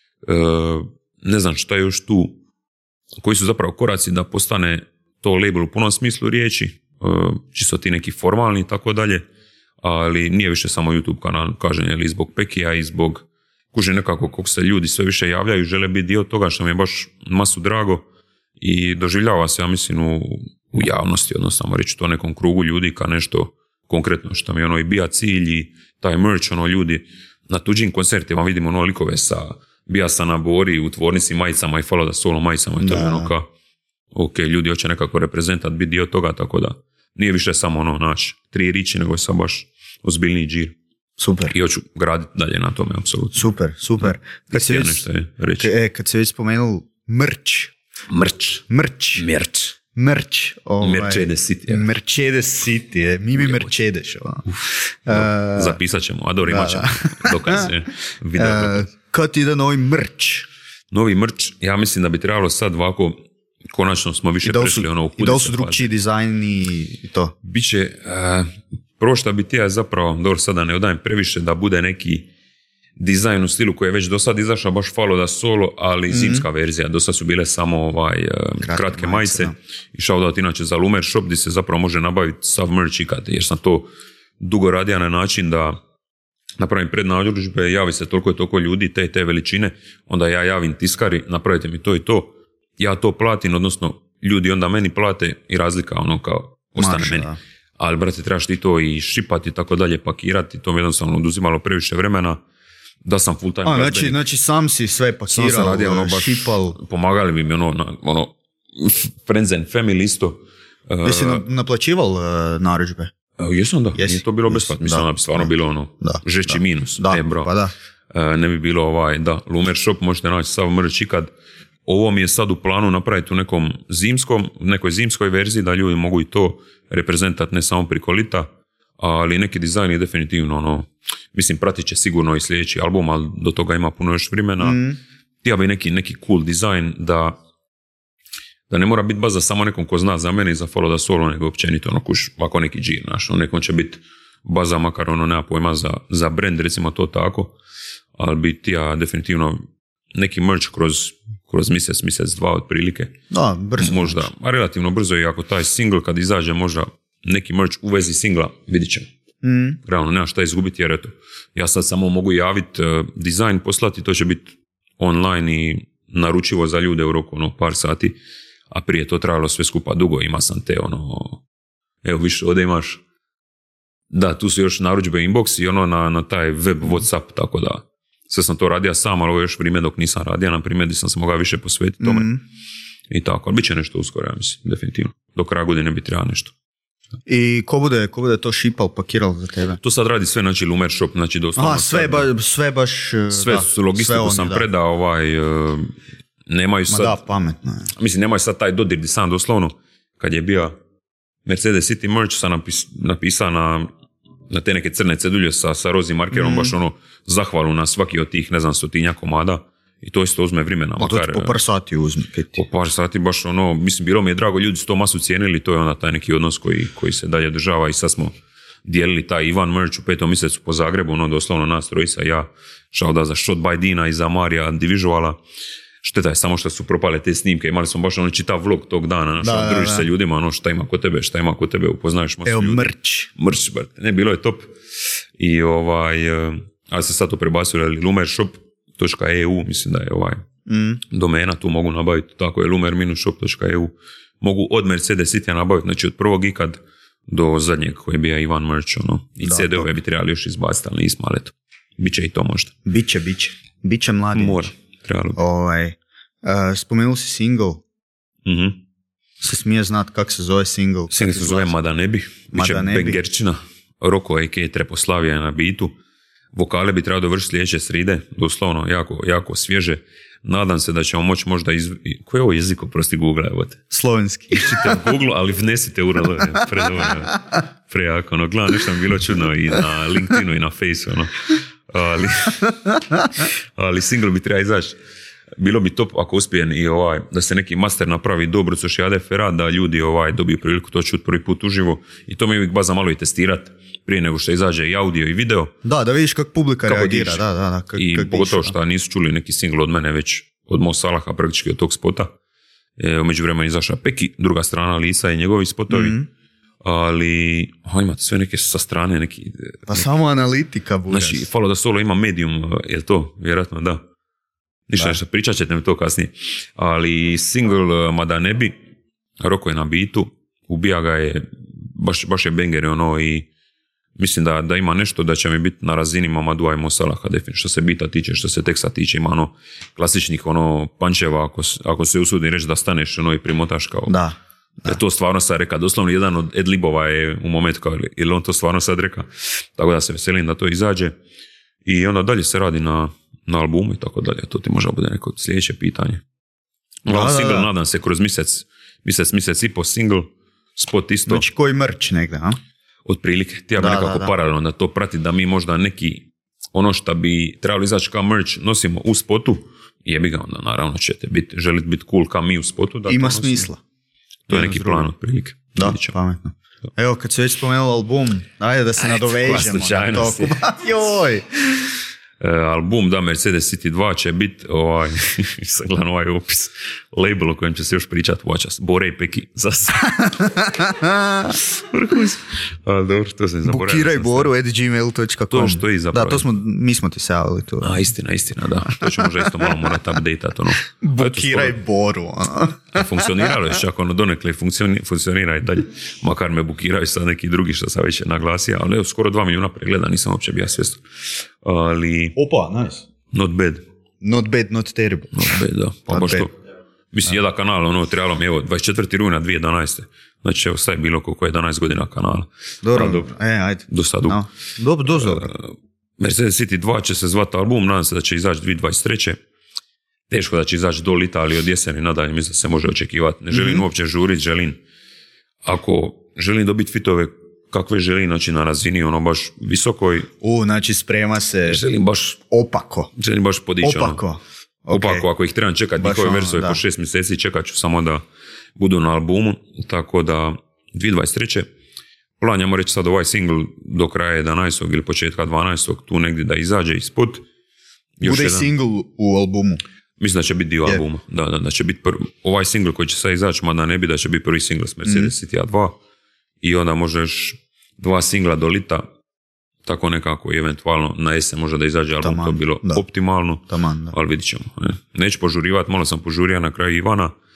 ne znam šta je još tu, koji su zapravo koraci da postane to label u punom smislu riječi, e, čisto ti neki formalni i tako dalje, ali nije više samo YouTube kanal, kažem, ili zbog Pekija i zbog, kuže nekako kako se ljudi sve više javljaju, žele biti dio toga što mi je baš masu drago i doživljava se, ja mislim, u, u javnosti, odnosno samo reći to nekom krugu ljudi kao nešto konkretno što mi je ono i bija cilj i taj merch, ono ljudi na tuđim koncertima vidimo ono likove sa, bija sam na Bori u tvornici majicama i Fallo da Solo majicama i to je ono kao, ok, ljudi hoće nekako reprezentat, biti dio toga, tako da nije više samo ono naš tri riči, nego je sad baš ozbiljniji džir. Super. I hoću graditi dalje na tome, apsolutno. Super, super. Kad se, već, e, kad se već spomenul merch. Merch. Merch. Merch. Merch. Ovaj, Mercedes City. Je. Mercedes City je. Mi mi Mercedes. Uh, Zapisat ćemo, a dobro imat ćemo dokaze. Uh, kad ide novi merch? Novi merch, ja mislim da bi trebalo sad ovako, konačno smo više prešli ono u kudice. I da li su drugčiji dizajni i to? Biće, uh, prvo što bi ti ja zapravo, dobro sada ne odajem previše, da bude neki dizajn u stilu koji je već do sad izašao, baš Fallo da Solo, ali mm-hmm. zimska verzija. Do sad su bile samo ovaj, kratke, kratke majice. majice I shoutout inače za Lumer Shop, gdje se zapravo može nabaviti sav merch ikad, jer sam to dugo radio na način da napravim prednarudžbe, javi se toliko i toliko ljudi, te i te veličine, onda ja javim tiskari, napravite mi to i to, ja to platim, odnosno ljudi onda meni plate i razlika ono kao ostane Marša, meni. Da. Ali, brate, trebaš ti to i šipati i tako dalje, pakirati, to mi jednostavno oduzimalo previše vremena, da sam full time. A, znači, znači sam si sve pakirao, sam radio, ono, baš šipal. Pomagali bi mi ono, na, ono friends and family isto. Jesi uh, naplaćival uh, narudžbe? Uh, jesam da, Jesi? Nije to bilo besplatno, mislim da bi stvarno da. bilo ono, da. žešći da. minus. Da, e, bro. pa da. Uh, ne bi bilo ovaj, da, Lumer Shop možete naći sav merch ikad. Ovo mi je sad u planu napraviti u nekom zimskom, nekoj zimskoj verziji da ljudi mogu i to reprezentati ne samo priko lita, ali neki dizajn je definitivno ono, mislim pratit će sigurno i sljedeći album, ali do toga ima puno još vremena. Mm. Tija bi neki, neki cool dizajn da, da ne mora biti baza samo nekom ko zna za mene i za Fallo da Solo, nego općenito ono kuš, ovako neki džir, znaš, ono nekom će biti baza, makar ono nema pojma za, za brand, recimo to tako, ali bi tija definitivno neki merch kroz, kroz mjesec, mjesec, dva otprilike. Da, brzo. Možda, a relativno brzo i ako taj single kad izađe možda neki merch u vezi singla, vidit ćemo. Mm. Realno, nema šta izgubiti jer eto, ja sad samo mogu javiti uh, dizajn, poslati, to će biti online i naručivo za ljude u roku ono, par sati, a prije to trajalo sve skupa dugo, ima sam te ono, evo više ovdje imaš, da, tu su još narudžbe inbox i ono na, na taj web Whatsapp, tako da sve sam to radio sam, ali ovo je još vrijeme dok nisam radio, na primjer, gdje sam se mogao više posvetiti tome. Mm-hmm. I tako, ali bit će nešto uskoro, ja mislim, definitivno. Do kraja godine bi trebalo nešto. I ko bude, ko bude to šipal, pakiral za tebe? To sad radi sve, znači Lumer Shop, znači doslovno. Aha, sve, ba, sve baš... Sve da, su logistiku sve oni, sam da. predao, ovaj, uh, nemaju sad... Ma da, pametno je. Mislim, nemaju sad taj dodir gdje sam doslovno, kad je bio Mercedes City Merch, sam napis, napisao na, na te neke crne cedulje sa, sa rozim markerom, mm. baš ono, zahvalu na svaki od tih, ne znam, stotinja komada. I to isto uzme vremena. A to ti po par sati uzme. Po par sati baš ono, mislim, bilo mi je drago, ljudi su to masu cijenili, to je onda taj neki odnos koji, koji se dalje država i sad smo dijelili taj Ivan Merch u petom mjesecu po Zagrebu, ono doslovno nas trojica, ja, šao da za Shot by Dina i za Marija Divižovala. Šteta je samo što su propale te snimke, imali smo baš ono čitav vlog tog dana, ono, što družiš se ljudima, ono šta ima kod tebe, šta ima kod tebe, upoznaješ masu Evo, ljudi. merch. Merch, brate. Ne, bilo je top. I ovaj, ali se sad to prebacili Lumer Shop, .eu, mislim da je ovaj mm. domena, tu mogu nabaviti, tako je lumer dash shop dot e u. Mogu od Mercedes City nabaviti, znači od prvog ikad do zadnjeg koji je bio Ivan Merch, ono. I C D-ove bi trebali još izbaciti, ali nismo, ali eto, bit će i to možda. Biće, biće. Biće mladi. Mora, trebalo bi. Ovaj, uh, spomenuli si single. Mhm. Se smije znat kako se zove single. Single se zove Mada ne bi. Biće bengerčina. Roko a k a. Treposlavija je na bitu. Vokale bi trebao dovršiti sljedeće sride, doslovno jako, jako svježe. Nadam se da ćemo moći možda iz... Koji je ovo jezik, oprosti Google, evo te? Slovenski. Iščite u Google, ali vnesite u rado, prejako, ono, gledam, nešto mi bilo čudno i na LinkedInu i na Faceu, ono. Ali, ali single bi treba izaći. Bilo bi top ako uspijem i ovaj, da se neki master napravi dobro Cošijade Ferrat, da ljudi ovaj, dobiju priliku to čuti prvi put uživo i to mi uvijek baza malo i testirati prije nego što izađe i audio i video. Da, da vidiš kako publika kako reagira. Da, da, da, kak, I kak pogotovo diš, što nisu čuli neki single od mene već od Mo Salaha praktički od tog spota. E, umeđu vremena izašao Peki, druga strana Lisa i njegovi spotovi. Mm-hmm. Ali o, imate sve neke sa strane. Neki, pa neki, samo analitika bude. Znači, Follow the Solo ima Medium, je to? Vjerojatno da. Ništa nešto, pričat ćete mi to kasnije. Ali single, mada ne bi, Roko je na bitu, ubija ga je, baš, baš je banger ono i mislim da, da ima nešto da će mi biti na razini Mamadou i Mo Salaha, definitivno. Što se bita tiče, što se teksta tiče, ima ono klasičnih ono pančeva, ako, ako se usudi reći da staneš ono i primotaš kao. Da. Da. To stvarno sad reka, doslovno jedan od adlibova je u momentu kao, ili on to stvarno sad reka. Tako da se veselim da to izađe. I onda dalje se radi na, na albumu i tako dalje. To ti možda bude neko sljedeće pitanje. Da, single, da, da. Nadam se kroz mjesec, mjesec, mjesec i po single, spot isto. Znači koji merch negdje, a? Otprilike, ti ja bi nekako da, da. paralelno da to prati, da mi možda neki, ono što bi trebalo izaći kao merch nosimo u spotu, jebi ga onda, naravno ćete biti, želite biti cool kao mi u spotu. Da ima to smisla. To je neki plan otprilike. Da, pametno. Evo, kad se već spomenuo album, ajde da se ajde, nadovežemo na to. Joj! Uh, album, da, Mercedes City dva će biti, ovaj, sam gledam ovaj opis, label o kojem će se još pričati, watch Bore i Peki, zase. A, dobro, to sam zaboravio. Bukiraj Boru at gmail dot com. To što je zapravo. Da, to smo, mi smo ti savjeli to. A, istina, istina, da. To ću možda isto malo morati update-at, ono. Bukiraj Boru, ono. Funkcioniralo je čak, ono, donekle funkcioni, funkcionira i dalje. Makar me bukiraju sad neki drugi što sam već naglasio, ali evo, skoro dva milijuna pregleda, nisam uopće bio svjestan. Ali... Opa, nice. Not bad. Not bad, not terrible. Not bad, da. Pa not baš bad. To. Mislim, jedan kanal, ono, trebalo mi, evo, dvadeset četvrtog rujna dvije tisuće jedanaeste. Znači, evo, sad je bilo koliko je jedanaest godina kanala. Dobro, dobro. E, ajde. Do sad dugo. No. Dobro, do dobro. Uh, Mercedes City dva će se zvati album, nadam se da će izaći dvije tisuće dvadeset treće. Teško da će izaći do lita, ali od jeseni nadalje mislim da se može očekivati. Ne želim mm-hmm. uopće žuriti, želim, ako želim dobiti fitove kakve želim, znači na razini ono baš visokoj. U, znači sprema se. Želim baš opako. Želim baš podići. Opako. Ono. Opako, okay. Ako ih trebam čekati, njihove verzije po šest mjeseci, čekat ću samo da budu na albumu, tako da dvije tisuće dvadeset treće planjamo reći sad ovaj single do kraja jedanaestog ili početka dvanaestog tu negdje da izađe ispod. Još bude jedan single u albumu. Mislim da će biti dio yeah. albuma. Da, da, da će biti prvi, ovaj single koji će sad izaći, mada ne bi, da će biti prvi single s Mercedes mm. City A dva i onda možda još dva singla do lita, tako nekako i eventualno na jesen može da izađe album, taman, to bi bilo da. optimalno, taman, da. Ali vidit ćemo. Ne. Neću požurivati, malo sam požurio na kraju Ivana,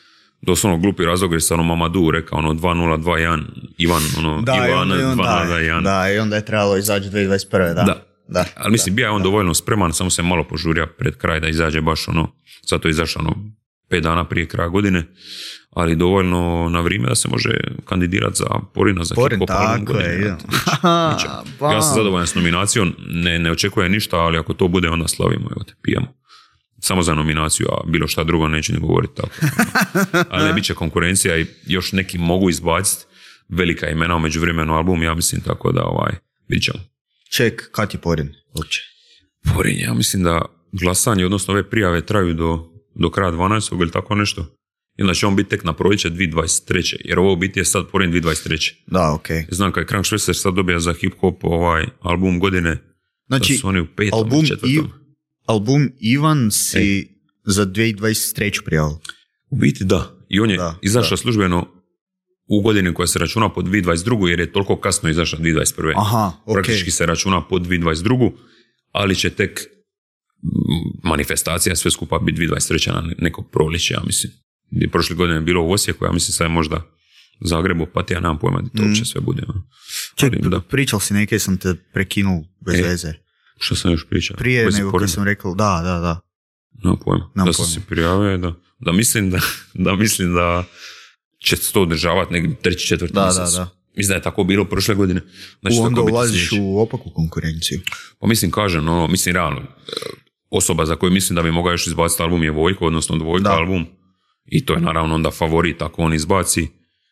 doslovno glupi razlog jer sam ono Mamadu rekao ono dva nula dva jedan Ivan, ono da, Ivan i onda, dva nula dva jedan. Da, i onda je trebalo izaći dvije tisuće dvadeset prve. Da. Da. Da, ali mislim, da, bio je on da. dovoljno spreman, samo se malo požurio pred kraj da izađe baš ono, zato je izašao ono pet dana prije kraja godine, ali dovoljno na vrijeme da se može kandidirati za Porina, za Porin, hip-hop album tako je, godine. Ja sam zadovoljan s nominacijom, ne, ne očekujem ništa, ali ako to bude, onda slavimo, evo te, pijemo. Samo za nominaciju, a bilo šta drugo neću ni govoriti tako. Ali ne bit će konkurencija i još neki mogu izbaciti velika imena u međuvremenu album, ja mislim tako da ovaj, vidit ćemo. Ček, kad je Porin uopće? Porin, ja mislim da glasanje, odnosno ove prijave traju do, do kraja dvanaestog ili tako nešto. I onda će on biti tek na proljeće dvije tisuće dvadeset treće jer ovo u biti je sad Porin dvije tisuće dvadeset treće Da, okej. Okay. Znam kad je Krankšveser sad dobija za hip-hop ovaj album godine, znači, da su oni u petom album, četvrtom. i, album Ivan si Ej. za dvije tisuće dvadeset treću prijavio. U biti da. I on je da, izašao da. službeno u godini koja se računa po dvije tisuće dvadeset drugu jer je toliko kasno izašla dvije tisuće dvadeset prve Aha, okay. Praktički se računa po dvije tisuće dvadeset drugu ali će tek manifestacija sve skupa biti dvije tisuće dvadeset treće na nekog proljeća, ja mislim. Gdje prošle godine je bilo u Osijeku, ja mislim sad je možda Zagreb, Opatija, nemam pojma gdje to mm. uopće sve bude. Ček, ali, pričal si neke, sam te prekinul bez e, veze. Što sam još pričao? Prije Bez nego kad sam rekao, da, da, da. Nemam pojma. Nemam da sam se prijavio, da, da, mislim da, da mislim da će se to održavati negdje treći, četvrti da, mjesec. Da, da. Mislim da je tako bilo prošle godine. Znači, u onda ulaziš u opaku konkurenciju. Pa mislim, kažem, no, mislim, realno, osoba za koju mislim da bi mogao još izbaciti album je Vojko, odnosno Dvojka da. album. I to je naravno onda favorit ako on izbaci.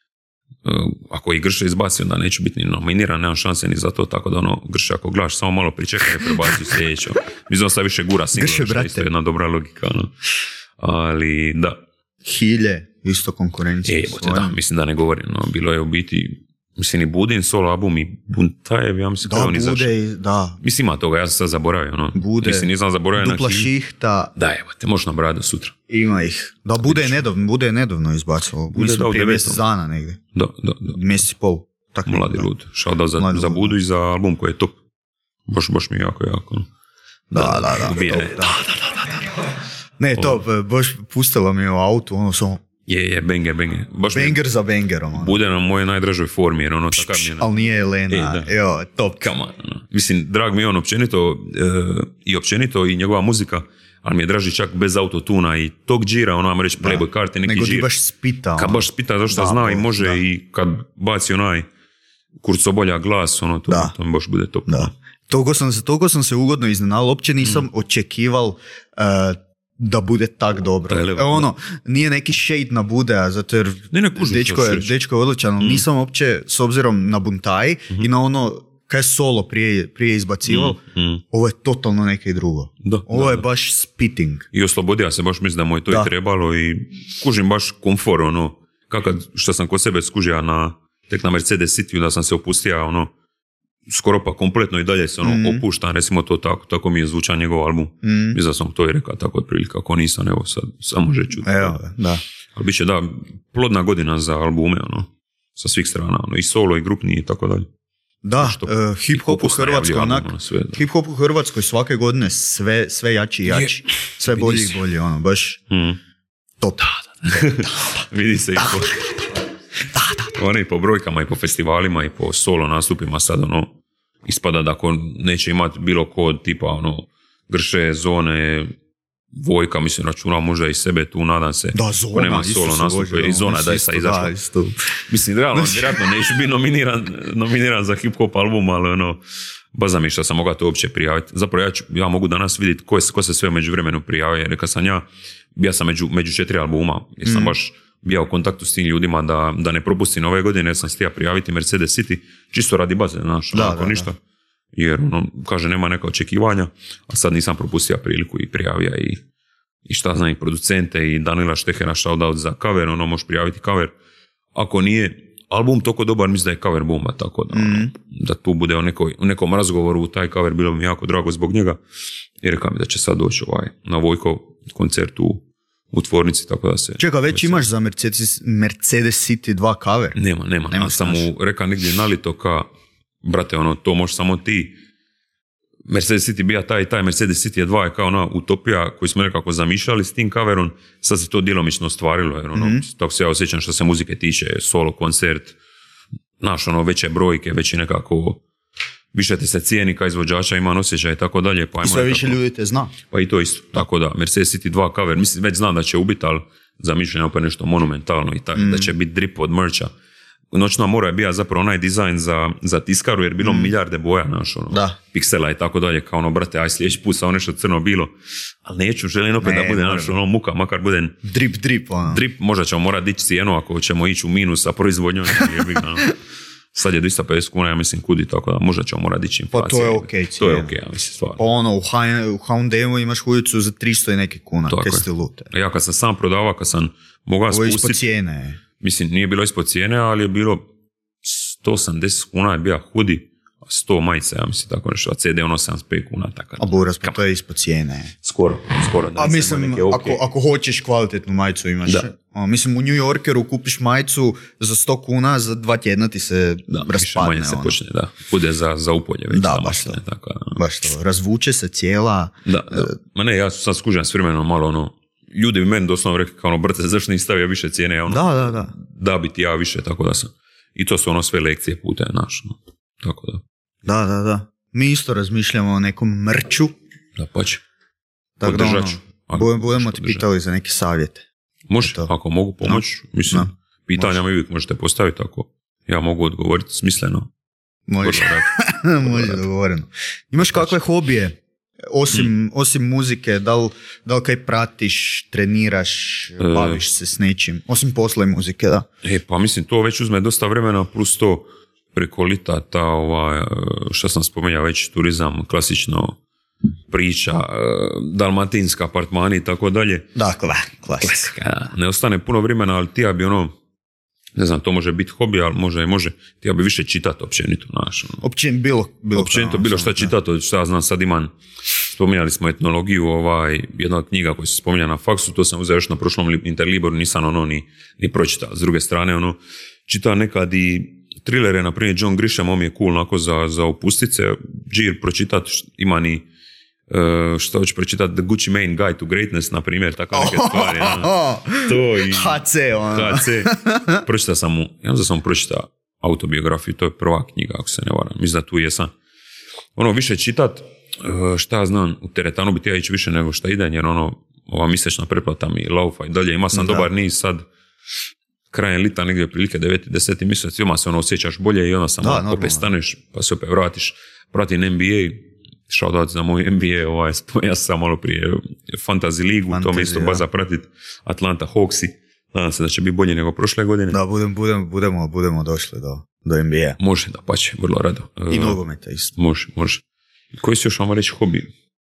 Ako i Grše izbaci, onda neću biti ni nominiran, nemam šanse ni za to, tako da ono, Grše, ako gledaš, samo malo pričekaj i prebaci sljedeće. Mislim da sad više gura single, što je isto jedna dobra logika. No. Ali, da. Hilje, isto konkurencija. E, bote, da, mislim da ne govorim. No. Bilo je u biti, mislim i Budin solo album i Buntajev, ja mislim da on izašao. Da. Mislim ima toga, ja sam sad zaboravio. No. Bude, mislim, nisam zaboravio dupla na šihta. Da, evo, te možeš nabrati do sutra. Ima ih. Da, Bude je nedavno, Bude je nedavno izbacilo. Bude mislim, da, prije mjesec dana negdje. Da, da, da. Mjesec i pol. Tak Mladi da. lud. Šao za, za Budu i za album koji je top. Baš, baš mi je jako, jako. Da, da, da. Da, Ubije, da, da, da, da. Ne, to, baš pustila mi u autu, ono samo... Je, je, banger, banger. Baš banger mi, za bangerom. Ono. Bude na mojoj najdražoj formi, jer ono takav mi je... Ali nije Elena, e, jo, top. Come on, no. Mislim, drag mi je on općenito, e, i općenito, i njegova muzika, ali mi je draži čak bez autotuna i tog džira, ono, ajmo reći, Playboy karti, neki nego džir. Nego ti baš spita. Kad baš spita, zašto zna bo, i može da. I kad baci onaj kurcobolja glas, ono, to, to mi baš bude top. Da. Toliko sam se, toliko sam se ugodno iznenal, uopće nisam mm. očekival uh, da bude tak dobro. Da, e, ono, nije neki shade na Budea, zato jer ne, ne kužu, dečko, je, dečko je odličan, mm. nisam uopće, s obzirom na Buntaj mm-hmm. i na ono kaj je solo prije, prije izbacival, mm. Mm. ovo je totalno neke drugo. Da, ovo da, je da. baš spitting. I oslobodio se, baš mislim da mu je to da. I trebalo i kužim baš komfor, ono, kakad što sam kod sebe skužio na, tek na Mercedes City, da sam se opustio, ono, skoro pa kompletno i dalje se ono mm. opuštam, recimo to tako, tako mi je zvučan njegov album. Mm. Mislim da sam to i rekao tako otprilike, ako nisam, evo sad, samo može čuti. Evo, da. Ali bit će, da, plodna godina za albume, ono, sa svih strana, ono, i solo, i grupni, i tako dalje. Da, što, uh, hip-hop u Hrvatskoj, onak, ono, sve, hip-hop u Hrvatskoj svake godine sve, sve jači i jači, sve bolji i bolji, ono, baš mm. top. Da, da, da. Vidi se i po... Oni po brojkama i po festivalima i po solo nastupima sad ono ispada da ako neće imati bilo ko tipa ono Grše, Zone, Vojka, mislim računao možda i sebe tu, nadam se. Da, Zona, nema solo nastupe i Zona da je sad izašla. Mislim, realno, vjerojatno neću biti nominiran, nominiran za hip-hop album, ali ono, baza mi što sam mogao to uopće prijaviti. Zapravo ja, ću, ja mogu danas vidjeti ko, je, ko se sve u međuvremenu prijavio, jer kad sam ja, bio sam među, među četiri albuma, jer sam mm. baš bio u kontaktu s tim ljudima da, da ne propustim ove godine, jer sam stija prijaviti Mercedes City, čisto radi baze, znaš, da, onako da, ništa. Da. Jer, ono, kaže, nema neka očekivanja, a sad nisam propustio priliku i prijavio i, i šta znam, i producente, i Danila Štehera shoutout za cover, ono, možeš prijaviti cover. Ako nije album toliko dobar, mislim da je cover bomba, tako da, mm. da tu bude u, nekoj, u nekom razgovoru taj cover, bilo mi jako drago zbog njega, i rekao mi da će sad doći ovaj, na Vojkov koncert u u tvornici, tako da se... Čekaj, već imaš za Mercedes, Mercedes City dva cover? Nema, nema. nema ja sam mu rekao negdje nalito ka, brate, ono, to možeš samo ti Mercedes City bija taj i taj, Mercedes City dva je kao ona utopija koju smo nekako zamišljali s tim coverom, sad se to djelomično ostvarilo, jer ono, mm-hmm. tako se ja osjećam što se muzike tiče, solo koncert, znaš, ono, veće brojke, već i nekako, više te se cijeni kao izvođača, ima osjećaj i tako dalje. Pa i sve više ljudi te zna. Pa i to isto, tako da, Mercedes City dva cover, mislim, već znam da će ubiti, ali zamišljeno opet nešto monumentalno i tako, mm. da će biti drip od merča. Noćna mora je bija zapravo onaj dizajn za, za tiskaru, jer bilo mm. milijarde boja, naš, ono, da. piksela i tako dalje, kao ono, brate, aj sljedeći put sa ono nešto crno bilo, ali neću, želim opet ne, da bude, naš, ono, muka, makar bude drip, drip, ono. Drip, možda ćemo morati dići cijenu ako ćemo ići u minus sa proizvodnjom, ono. Sad je dvjesto pedeset kuna, ja mislim, kudi, tako da možda ćemo morati dići inflacije. Pa to je okej okay, to je okej, okay, ja mislim, stvarno. Pa ono, u ha and emu imaš hujicu za tristo i neke kuna, kaj ste lute. Ja kad sam sam prodavao, kad sam mogao spustiti... Ovo je ispod cijene. Mislim, nije bilo ispod cijene, ali je bilo sto osamdeset kuna je bija hudi, a sto majice, ja mislim, tako nešto, a C D ono sedamdeset pet kuna, tako da. A buras, pa to je ispod cijene. Skoro, skoro. Da, a mislim, okay. ako, ako hoćeš kvalitetnu majicu imaš. Da. A, mislim, u New Yorkeru kupiš majicu za sto kuna, za dva tjedna ti se da, raspadne. Da, se ono. počne, da. Bude za, za upolje već. Da, baš to. Tako, baš to. Razvuče se cijela... Da, da. Ma ne, ja sad skužam s vremenom malo ono, ljudi bi meni doslovno rekli kao ono, brate, zašto nisi stavio više cijene? Ono, da, da, da. Da bi ti ja više, tako da sam. I to su ono sve lekcije putem naš. No. Tako da. Da, da, da. Mi isto razmišljamo o nekom mrču. Da, pa će. Tako da, ono, budemo ti pitali za neke savjete. Može, ako mogu pomoći, no. mislim, no. pitanja mi uvijek možete postaviti, ako ja mogu odgovoriti smisleno. Može, može, dogovoreno. Imaš kakve hobije? Osim, hmm. osim muzike, da li, da li kaj pratiš, treniraš, baviš se s nečim? Osim posla i muzike, da. E, pa mislim, to već uzme dosta vremena, plus to preko lita, ta, ovaj, što sam spomenuo već, turizam, klasično priča, dalmatinska apartmani i tako dalje. Dakle, klasika. Ne ostane puno vremena, ali ti ja bi ono, ne znam, to može biti hobi, ali može i može, ti ja bi više čitati općenito, znaš. Ono. Općenito bilo, bilo općenito bilo šta čitati, šta ja znam, sad imam, spominjali smo etnologiju, ovaj, jedna od knjiga koja se spominja na faksu, to sam uzeo još na prošlom Interliboru, nisam ono ni, ni pročitao. S druge strane, ono, čitao nekad i trilere, na primjer John Grisham, on mi je cool onako za, za upustice, džir pročitati, ima ni Uh, što hoću pročitati The Gucci Mane Guide to Greatness, na primjer, tako neke stvari. Ja. To i ha ce, ono. ha ce. Pročitao sam mu, ja znam sam pročitao autobiografiju, to je prva knjiga, ako se ne varam. Mislim da tu jesam. Ono, više čitat, uh, šta ja znam, u teretanu bi ti ja ići više nego šta idem, jer ono, ova mjesečna pretplata mi laufa i dalje. Ima sam da. dobar niz sad, krajem lita, negdje prilike deveti, deseti mjesec, ima se ono osjećaš bolje i onda sam da, ono, opet staneš, pa se opet vratiš, pratim N B A, shoutout za moj N B A, ovaj, ja sam malo prije Fantasy ligu, to me isto baza pratit, Atlanta Hawksi, nadam se da će biti bolje nego prošle godine. Da, budem, budem, budemo, budemo došli do, do N B A. Može, da pa će, vrlo rado. I uh, nogometa isto. Može, može. Koji si još vam reći hobi?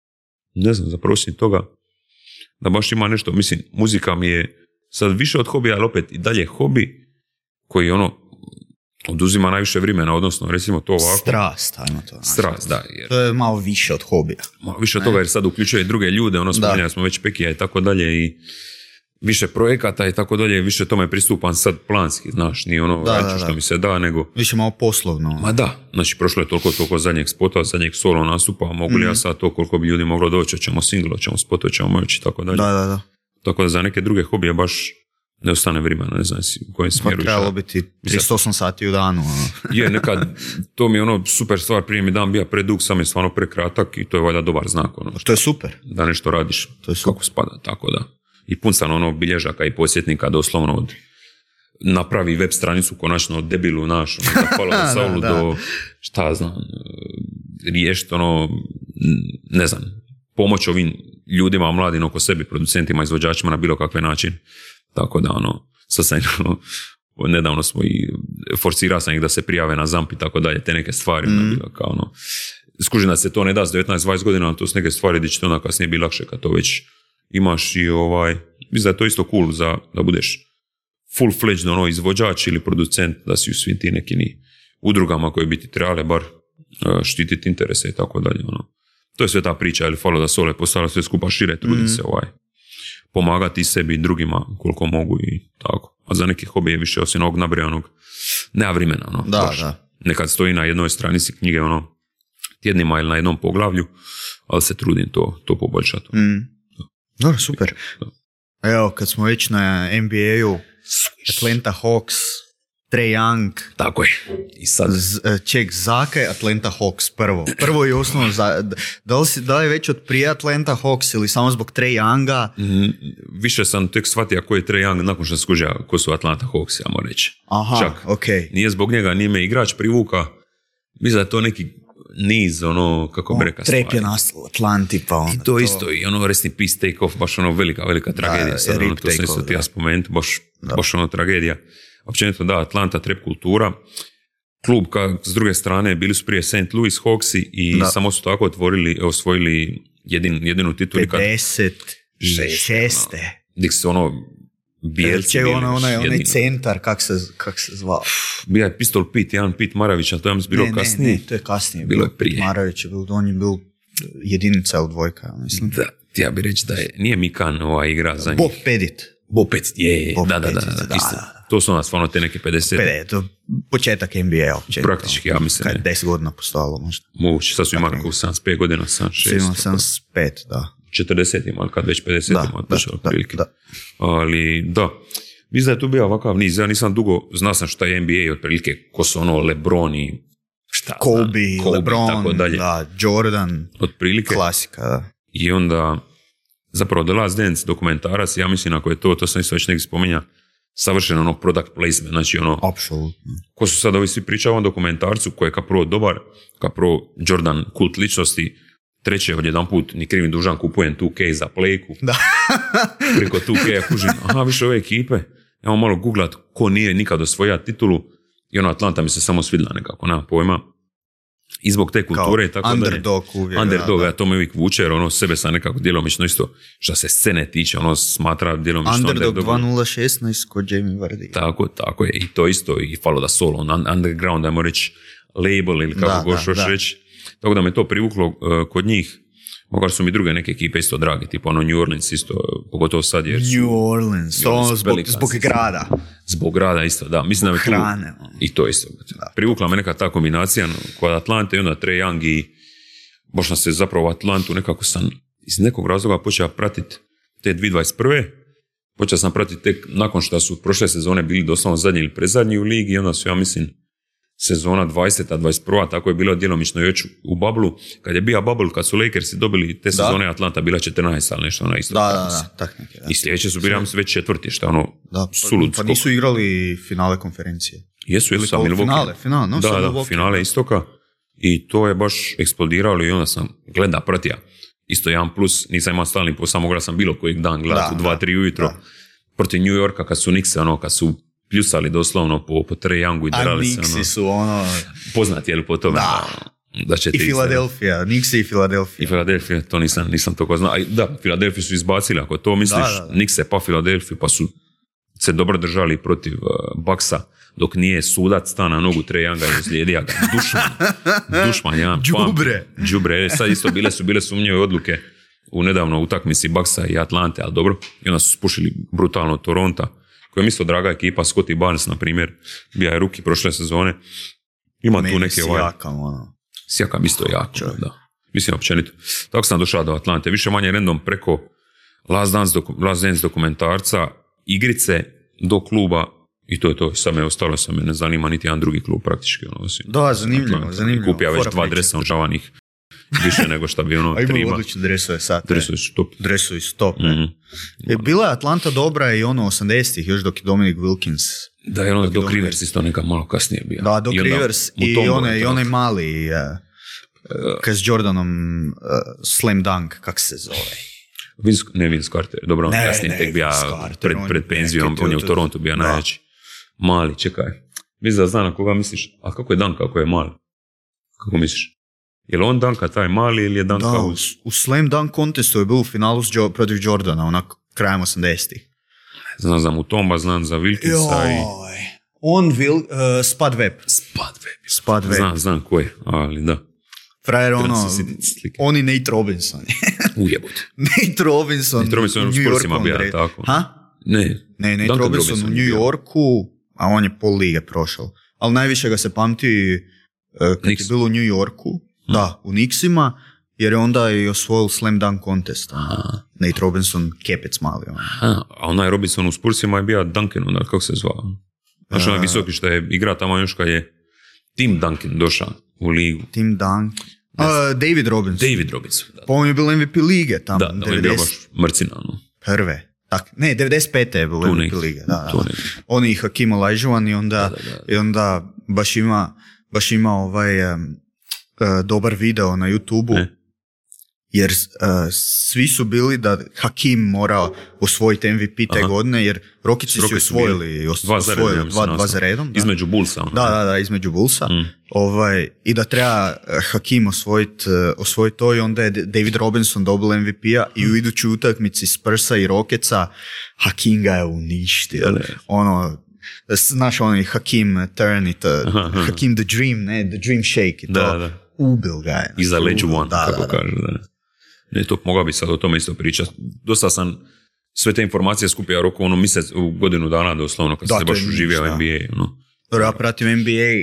Ne znam, zapravo osim toga, da baš ima nešto, mislim, muzika mi je sad više od hobija, ali opet i dalje hobi, koji ono, oduzima najviše vremena, odnosno recimo to ovako. Strast, ajmo to. Strast, da. Jer, to je malo više od hobija. Malo više od toga jer sad uključuje druge ljude, ono spominjali smo već Pekija i tako dalje i više projekata i tako dalje, više tome pristupam sad planski, znaš, nije ono da, da, što da. mi se da, nego... Više malo poslovno. Ma da, znači prošlo je toliko, toliko zadnjeg spota, zadnjeg solo nastupa, mogu li mm. ja sad to koliko bi ljudi moglo doći, ćemo single, ćemo spot, ćemo moći i tako dalje. Da, da, da. Tako da za neke druge hobije baš ne ostane vremena, ne znam u kojem smjeru. Pa trebalo biti tristo osam sati u danu. Je, nekad, to mi je ono super stvar, prije mi dan bio predug, sam je stvarno prekratak i to je valjda dobar znak. Ono, to je super. Da nešto radiš to je super. Kako spada, tako da. I pun sam ono bilježaka i posjetnika, doslovno od napravi web stranicu konačno od debilu naš, ono, da hvala do Saulu do, šta znam, riješiti ono, ne znam, pomoć ovim ljudima, mladim oko sebi, producentima, izvođačima na bilo kakve način. Tako da, ono, sad sam, ono, nedavno smo i forcirao sam ih da se prijave na ZAMP i tako dalje, te neke stvari, mm. bilo kao, ono, skužim da se to ne da s devetnaest dvadeset godina, ali to su neke stvari gdje će to onda kasnije biti lakše kad to već imaš i ovaj, mislim da je to isto cool za, da budeš full-fledged ono, izvođač ili producent, da si u svim ti nekim udrugama koje bi ti trebale bar štititi interese i tako dalje, ono. To je sve ta priča, ili falo da sole postala sve skupa šire, trudim mm. se ovaj, pomagati sebi i drugima koliko mogu i tako. A za neke hobije više osim ovog nabrijanog nema vremena. Ono, da, da. Nekad stoji na jednoj stranici knjige ono, tjednima ili na jednom poglavlju, ali se trudim to, to poboljšati. Mm. Dobro, super. Evo, kad smo već na N B A-u, Atlanta Hawks, Trae Young. Tako je. I sad... Ček, zakaj Atlanta Hawks prvo? Prvo i osnovno, za, da, li si, da li je već od prije Atlanta Hawks ili samo zbog Trae Younga? Mm, više sam tek shvatio ko je Trae Young nakon što skužio ko su Atlanta Hawks, ja moram reći. Aha, čak. Okay. Nije zbog njega, nije me igrač privuka. Mislim da je to neki niz, ono, kako bi rekao stvari. Trap je nastalo u Atlanti, pa onda I to, to isto, i ono rest in peace, take off, baš ono velika, velika tragedija. Da, sad, ono, to sam isto ti ja spomenuti, baš, baš ono tragedija. Općenito da, Atlanta, trap kultura. Klub, ka, s druge strane, bili su prije Saint Louis Hawksi i da. samo su tako otvorili, osvojili jedin, jedinu titulu. pedeset šeste Dik se ono, bijelci bili. Ono, onaj, onaj centar, kak se, kak se zvao? Bija je Pistol Pete, jedan Pete Maravić, ali to je bilo ne, kasnije. Ne, ne, to je kasnije. Bilo je prije. Maravić je bil, on je bil jedinica ili dvojka, mislim. Da, ja bih reći da je, nije Mikan ova igra za njih. Bob Pettit. Bob Pettit, je, Bob da, da, da, Pettit, da, da, isto. da, da. To su ona stvarno te neke pedeset. pedeset, početak N B A općenito. Praktički, ja mislim. Kad je deset godina postojalo možda. Moguće, sad su imali kako sedamdeset pet godina, sedamdeset šest. Imali sedamdeset pet, da. četrdeset imali, kad već pedeset da, imali, da, da, prilike. Da. Ali, da. Mislim da je tu bio ovakav niz, ja nisam dugo, znao sam šta je N B A otprilike, ko su ono LeBron i šta Kobe, znam, Kobe, LeBron, tako dalje. Da, Jordan, otprilike. Klasika, da. I onda, zapravo The Last Dance dokumentarac, ja mislim ako je to, to sam isto već negdje spominja, savršen ono product placement, znači ono, apsolutno. Ko su sad ovi svi pričali o ovom dokumentarcu koji je kao prvo dobar, kao prvo Jordan kult ličnosti, treće od jedan put ni kriv ni dužan kupujem two K za plejku. Da. Preko two K kužim, aha, više ove ekipe, evo malo googlat ko nije nikad osvojio titulu i ono Atlanta mi se samo svidla nekako, nema pojma. I zbog te kulture i tako dalje. Underdog uvijek. Underdog, ja to me uvijek vuče, jer ono sebe sam nekako djelomično isto, što se scene tiče, ono smatra djelomično Underdog. Underdog dva nula šesnaest kod Jamie Vardy. Tako, tako je, i to isto, i Follow the Soul, on underground, ajmo reći, label ili kako goš još reći. Tako da me to privuklo uh, kod njih. Mogar su mi druge neke ekipe isto dragi, tipa ono New Orleans isto, pogotovo sad jer su... New Orleans, to zbog, zbog grada. Zbog grada isto, da. Mislim da me hrane. Tu, I to isto. Da. Privukla me neka ta kombinacija kod Atlante i onda Trae Young i baš sam se zapravo u Atlantu nekako sam iz nekog razloga počeo pratiti te dvije tisuće dvadeset prve. Počeo sam pratiti tek nakon što su prošle sezone bili doslovno zadnji ili predzadnji u ligi i onda su, ja mislim, sezona dvadeseta dvadeset prva, tako je bilo djelomično još u bublu. Kad je bio bubble, kad su Lakersi dobili te sezone, da. Atlanta bila četrnaest, ali nešto ona isto. Da, da, da, tak neki, da. I sljedeće su bili već četvrti, što ono, da, sulud. Pa nisu igrali finale konferencije. Jesu, jesu sa Milwaukee. Finale, finale, no, da, da, Milwaukee. Finale istoka. I to je baš eksplodiralo i onda sam gleda, pratija. Isto jedan plus, nisam imao stalni posao, mogla sam bilo kojeg dan gledati u dva, tri ujutro. Da. Protiv New Yorka, kad su Knicks, ono, kad su pljusali doslovno po, po Trae Youngu i drali se. A Knicksi ono, su ono... Poznati, je li po tome? Da. Da I Filadelfija, Knicksi i Filadelfija. I Filadelfija, to nisam, nisam toko znao. Da, Filadelfiju su izbacili, ako to misliš, Knickse pa Filadelfiju, pa su se dobro držali protiv uh, Bucksa, dok nije sudac sta na nogu Trae Younga i uzlijedija ga. Dušman. Dušman, ja. Džubre. Džubre. Sad isto bile su, bile sumnjive odluke u nedavno utakmici Bucksa i Atlante, ali dobro. I onda su spušili brutalno Toronta, koja je isto draga ekipa, Scottie Barnes, na primjer, bija je ruki prošle sezone. Ima Meni tu neke ovaj... Sijakam, ono. Sijakam isto jako, Čovjek. Da. Mislim, općenito. Tako sam došao do Atlante. Više manje random preko Last Dance, doku... Last Dance dokumentarca, igrice do kluba i to je to. Sad me ostalo, sam me ne zanima niti jedan drugi klub praktički. Ono, osim, da, zanimljivo, Atlante. zanimljivo. Kupija već dva dresa ožavanih. Više nego što bi ono trima. A imaju odlične dresove sad. Dresovi su top. Dresovi su top. Mm-hmm. Je bila je Atlanta dobra i ono osamdesetih, još dok je Dominic Wilkins. Da, je ono dok, dok Rivers isto neka malo kasnije bio. Da, dok Rivers i, i onaj i onaj mali uh, uh, kad s Jordanom uh, Slam Dunk, kak se zove? Vince, ne Vince Carter, dobro, on kasnije tek bio pred, pred penzijom, on je u Torontu bio najveći. Mali, čekaj. Mislim da znam na koga misliš, a kako je Dunk, kako je mali? Kako misliš? Je li on Dunka taj mali ili je Dunka? Da, u, u Slam Dunk contestu je bio u finalu jo, protiv Jordana, onak krajem osamdesetih. Znam za Mutomba, znam za Wilkinsa i... On, Will, uh, Spud Webb. Spud Webb. Spud Webb. Znam, znam ko je, ali da. Frajer ono, on i Nate Robinson. Ujebut. Nate Robinson, Nate Robinson u Spursima bio, tako. Ha? Ne. Ne, Nate Robinson, Robinson u New Yorku, a on je pol lige prošao. Ali najviše ga se pamti uh, kad Knicks. Je bilo u New Yorku Da, u Knicksima, jer je onda i osvojil Slam Dunk Contest. Aha. Nate Robinson, kepec mali. On. Aha, a onaj Robinson u Spursima je bio Duncan, onda kako se zvao? Znaš, onaj visoki što je igra tamo još kad je Tim Duncan došao u ligu. Tim Duncan. Uh, David Robinson. David Robinson, da. Pa on je bil M V P lige tamo. Da, da, on je bio baš mrcina. No. Prve. Tak, ne, devedeset pete je bilo M V P lige. Da, da. On i Hakim Olajuwon i onda, da, da, da. I onda baš ima, baš ima ovaj um, uh, dobar video na YouTube-u. Ne. Jer uh, svi su bili da Hakim mora osvojiti M V P te Aha. godine, jer Rokici su osvojili os, dva, osvojili, dva, dva za redom. Da. Između Bullsa. Da, da, da, između Bullsa. Mm. Ovaj, I da treba Hakim osvojiti uh, osvojit to i onda je David Robinson dobil M V P-a i u idućoj utakmici Spursa i Rocketsa Hakim ga je uništio. Ne. Ono, znaš onaj Hakim turn it, uh, Hakim the dream, ne, the dream shake i to. Da, da. Ubil ga je. Iza leđu one, da, kako da, da. Kažu. Da. Ne, to mogao bi sad o tome isto pričati. Dosta sam sve te informacije skupio roku ono mjesec, u godinu dana doslovno, kad da, se baš uživio u N B A. No. Dobro, ja pratim N B A.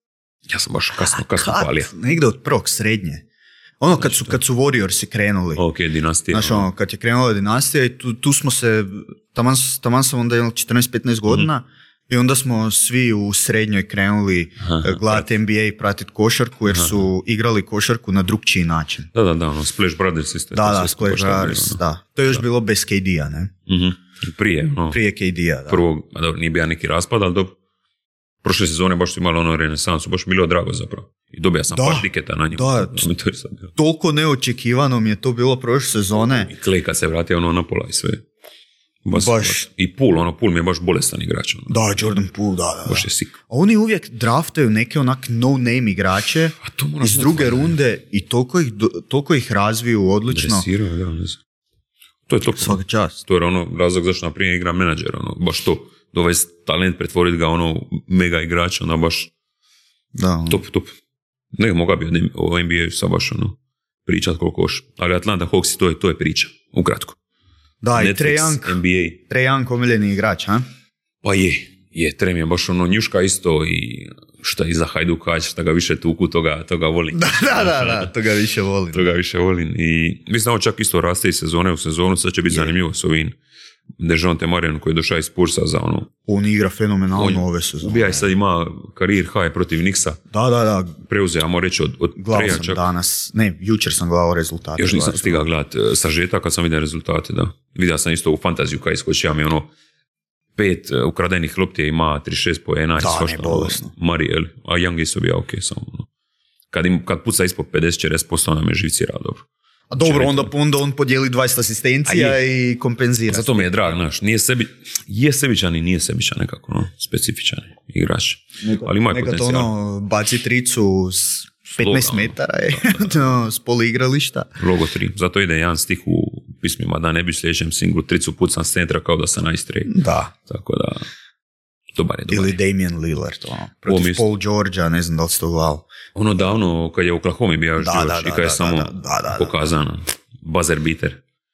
Ja sam baš kasno, kasno palio. Negdje od prvog srednje. Ono kad su, kad su Warriorsi krenuli. Ok, dinastija. Znaš, ono, kad je krenula dinastija i tu, tu smo se, taman, taman sam onda imao četrnaest petnaest godina, mm-hmm. I onda smo svi u srednjoj krenuli gledati N B A i pratiti košarku, jer su igrali košarku na drugčiji način. Da, da, da, ono, Splash Brothers isto. Da, da, Splash Brothers, ono. Da. To je još da. Bilo bez K D-a, ne? Mm-hmm. Prije, no. Prije K D-a, da. Prvog, a dobro, nije bio neki raspad, ali dobro. Prošle sezone baš su imali ono renesansu, baš bilo drago zapravo. I dobija sam da, par tiketa na njemu. Da, to, to je sad bilo. Toliko neočekivano mi je to bilo prošle sezone. I Klay kad se vratio ono na pola i sve. Baš, baš. Baš. I Poole, ono, Poole mi je baš bolestan igrač. Ono. Da, Jordan Poole, da, da. Baš je sik. A oni uvijek draftaju neke onak no-name igrače iz druge ne. runde i toliko ih, toliko ih razviju odlično. Dresiraju, da, ne znam. To je to. Svaka čast. To je ono razlog zašto naprimjer igra menadžer, ono, baš to. Dovesti talent, pretvoriti ga ono mega igrača, ono baš da, ono. top, top. Ne, moga bi o N B A-u sad baš ono, pričat koliko još. Ali Atlanta Hawks, to je, to je priča, ukratko. Da, Netflix, i Trae Young, N B A. Trae Young omiljeni igrač, ha? Pa je, je, Trae mi je baš ono njuška isto i šta iza Hajduka, šta ga više tuku, toga, toga volim. Da, da, da, da, toga više volim. Toga više volim i mislim ovo čak isto raste iz sezone u sezonu, sad će biti je. Zanimljivo s ovim Dejounte Murrayom koji je došao iz Spursa za ono... On igra fenomenalno ove sezone. Ubija i sad ima karijer high protiv Knicksa. Da, da, da. Preuzeo, ajmo reći, od, od Gledao sam čak. Danas, ne, jučer sam gledao rezultate. Još nisam stigao gledati sažetak kad sam vidio rezultate, da. Vidio sam isto u fantaziju kad iskočio mi ono pet ukradenih lopti ima trideset šest poena. Da, ne, bolesno. Mari, a Young isto bija ok, samo ono. Kad, im, kad puca ispod pedeset četrdeset posto ona me živcira, dobro. A dobro, onda, onda on podijeli dvadeset asistencija i kompenzira. Zato mi je drag, znaš, nije sebi, je sebičan i nije sebičan nekako, no, specifičan igrač. Neka, ali ima neka potencijal. Neka to ono, baci tricu s petnaest metara je, da, da. S poli igrališta. Logo tri, zato ide jedan stih u pismima da ne bi u sljedećem singlu tricu pucan s centra kao da se najstrije. Da. Tako da, dobar je, dobar ili je. Damian Lillard, ono, protiv Paul Georgea, ne znam da li ste to gledali. Ono davno, kad je u Oklahoma bio još da, da, i kad je da, samo da, da, da, pokazano. Buzzer beater.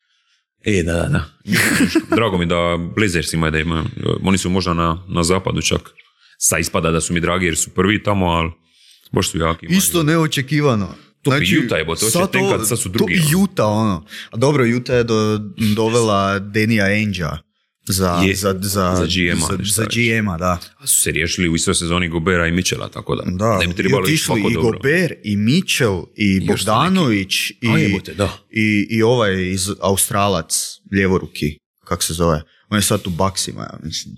E, da, da, da. Drago mi da Blazers imaju da imaju. Oni su možda na, na zapadu čak. Sa ispada da su mi dragi jer su prvi tamo, ali baš su jaki. Isto imaju. Neočekivano. To znači, Utah je, bo to će tenkat, sad su drugi. To Utah, ono. A dobro, Utah je do, dovela Danija Ainge-a. Za, je, za, za, za G M-a. Za, za G M-a, da. A su se riješili u istoj sezoni Gobera i Mitchella, tako da. Da, ne bi trebalo i otišli i Gober, i Mitchell, i Bogdanović, i, jebote, da. i, i ovaj iz Australac, ljevoruki, kak se zove. On je sad u Bucksima, ja mislim.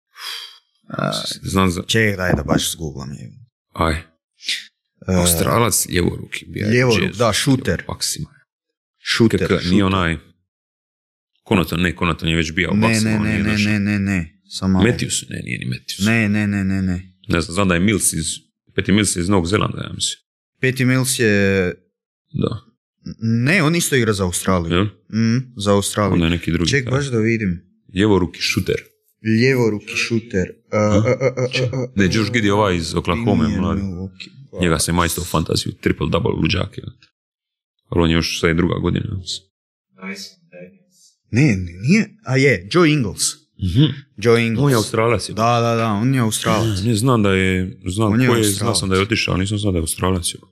A, Znam za... Ček, daj da baš zgooglam. Aj. Australac, ljevoruki. Ljevoruk, da, šuter. Bucksima. Šuter, Kaka, šuter. Nije onaj... Konaton, ne, Konaton je već bio u Bucksima. Ne, ne, ne, ne, ne, ne. Samo... Matthews, ne, nije ni Matthews. Ne, ne, ne, ne, ne. Ne znam, znam da je Mills iz, Patty Mills iz Novog Zelanda, ja mislim. Patty Mills je... Da. Ne, on isto igra za Australiju. Mm, za Australiju. Onda je neki drugi. Ček, baš da vidim. Ljevoruki šuter. Ljevoruki šuter. Uh, uh, uh, uh, uh, ne, Josh Giddey ovaj iz Oklahoma, mladi. Njega se majsto u fantaziju, triple double luđake. Ali on je još sad druga godina. Nice. Ne, nije, a je, Joe Ingles. Mm-hmm. Joe Ingles. On je Australac. Da, da, da, on je Australac. Ne, znam da je, znam, ko je, znao sam da je otišao, nisam znao da je Australac.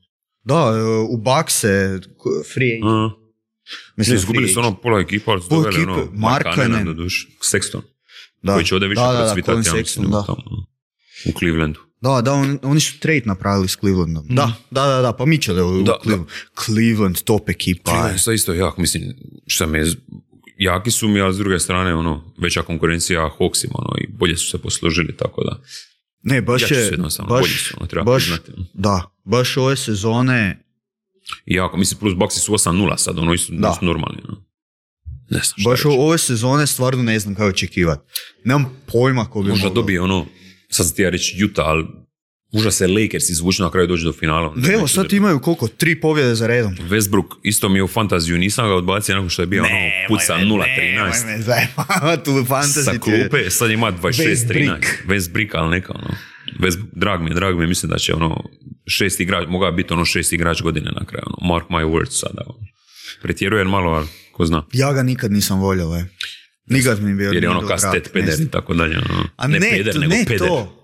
Da, u Bakse, free agent. Uh, Mislim, izgubili su ono pola ekipa, ali su Pola doveli ekipe, ono Markkanen. do duše, Sexton, Da. koji će ovdje više Da, da, da, procvitati, Colin ja mislim, Sexton, da. tamo, u Clevelandu. Da, da, on, oni su trade napravili s Clevelandom. Mm. Da, da, da, da, pa Mitchell je u Da, Cleveland. Cleveland, top ekipa. Cleveland je isto jak, mislim, šta me, jaki su mi, a s druge strane, ono, veća konkurencija Hawksima, ono, i bolje su se posložili, tako da. Ne, baš Jači je, su jednostavno, baš, bolji su, ono, treba baš, priznati. da, baš ove sezone, I jako, mislim, plus Bucksi su osam nula sad, ono, isu, Da. nisu normalni, no. Ne znam šta baš reći. ove sezone stvarno ne znam kako očekivati. Nemam pojma ko bi Možda mogao. dobije ono, sad sam ti ja reći Utah, ali možda se Lakers izvuče na kraju doći do finala. Da, evo, sad imaju koliko? Tri pobjede za redom. Westbrook isto mi je u fantaziju, nisam ga odbacio nakon što je bio ono puca nula trinaest. Ne, zajebava tu u fantaziju. Sa klupe, sad ima dvadeset šest trinaest. Westbrook. Westbrook, ali neka ono. Westbrook, drag mi je, drag mi je, mislim da će ono šest igrač, mogao biti ono šest igrač godine na kraju, ono, mark my words sada. Ono. Pretjerujem malo, ali ko zna. Ja ga nikad nisam volio, e. Nikad mi je bio. Jer je nije ono bio ka drag, stet peder ne i tako dalje. Ono. A ne, ne peder, to, nego ne peder. to.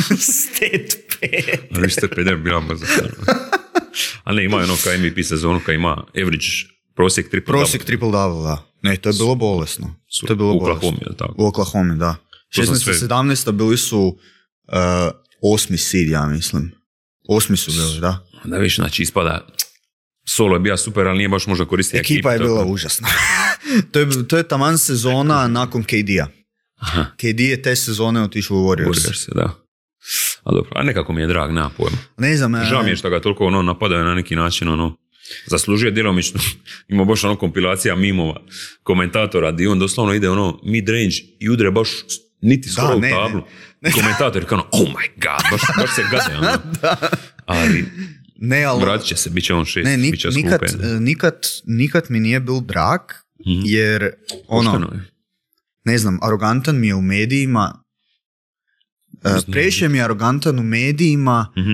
Stet peder. Ali vi ste peder bila baza. Ali ne, ima ono ka M V P sezonu, ka ima average prosjek triple Prosjek triple double, da. Ne, to je bilo bolesno. To je bilo u bolesno. Oklahoma, je li tako? U Oklahoma, da. To sam šesnaest sve- sedamnaest bili su uh, osmi seed, ja mislim. Osmi su bili, da. Da viš, znači ispada, solo je bio super, ali nije baš možda koristiti Ekipa je bila užasna. to, je, to je taman sezona nakon K D-a. Aha, K D je te sezone otišao u Warriors. Warriors, da. A dobro, a nekako mi je drag, nema pojma. Ne znam, Žao mi je što ga toliko ono napadaju na neki način, ono, zaslužuje djelomično, ima baš ono kompilacija mimova, komentatora, gdje on doslovno ide ono mid-range i udre baš niti skoro Da, u ne, tablu. ne. Komentator je kao, ono, oh my god, baš, baš se gade, ono. Ali ne, ali vratit će se, bit će on šest, ne, nik, bit će nikad, skupe. nikad, nikad mi nije bil drag, Mhm. jer ono, Pošteno je. ne znam, arogantan mi je u medijima, uh, Mislim, previše mi je arogantan u medijima, Mhm.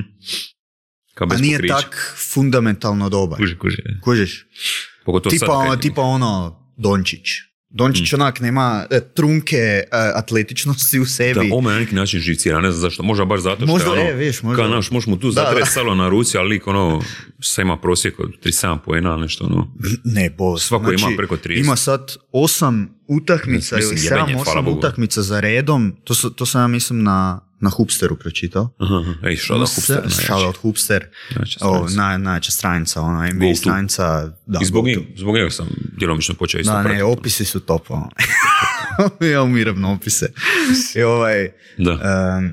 Kao a bez nije pokrića. tak fundamentalno dobar. Kuži, kuži. Kužiš? Pogotovo sad Tipa, kad- tipa ono, Dončić. Dončić Mm. onak nema e, trunke e, atletičnosti u Da, sebi. on me na neki način živcira, ne znam zašto, možda baš zato što Možda, je ono, e, vidiš, možda. kao naš, možeš mu tu Da, zatreti da. salo na ruci, ali lik ono, sad ima prosjek od trideset sedam poena, ali nešto ono, Ne, bolest. Svako ima preko trideset. Ima sad osam utakmica Mislim, ili jebenje, sedam, hvala osam Bogu. utakmica za redom. To, su, to sam ja mislim na, na Hupsteru pročitao. aha, aha, ej, šala Ima Hupster, se- najjači. Shout Hupster. Najjača O, stranica. naj, najjača stranica, ona N B Go A to. stranica. Da, I zbog go njega, to. zbog njega sam djelomično počeo isto Da, ne, pratiti. opisi su top. ono. Ja umiram na opise. I ovaj, Da, em,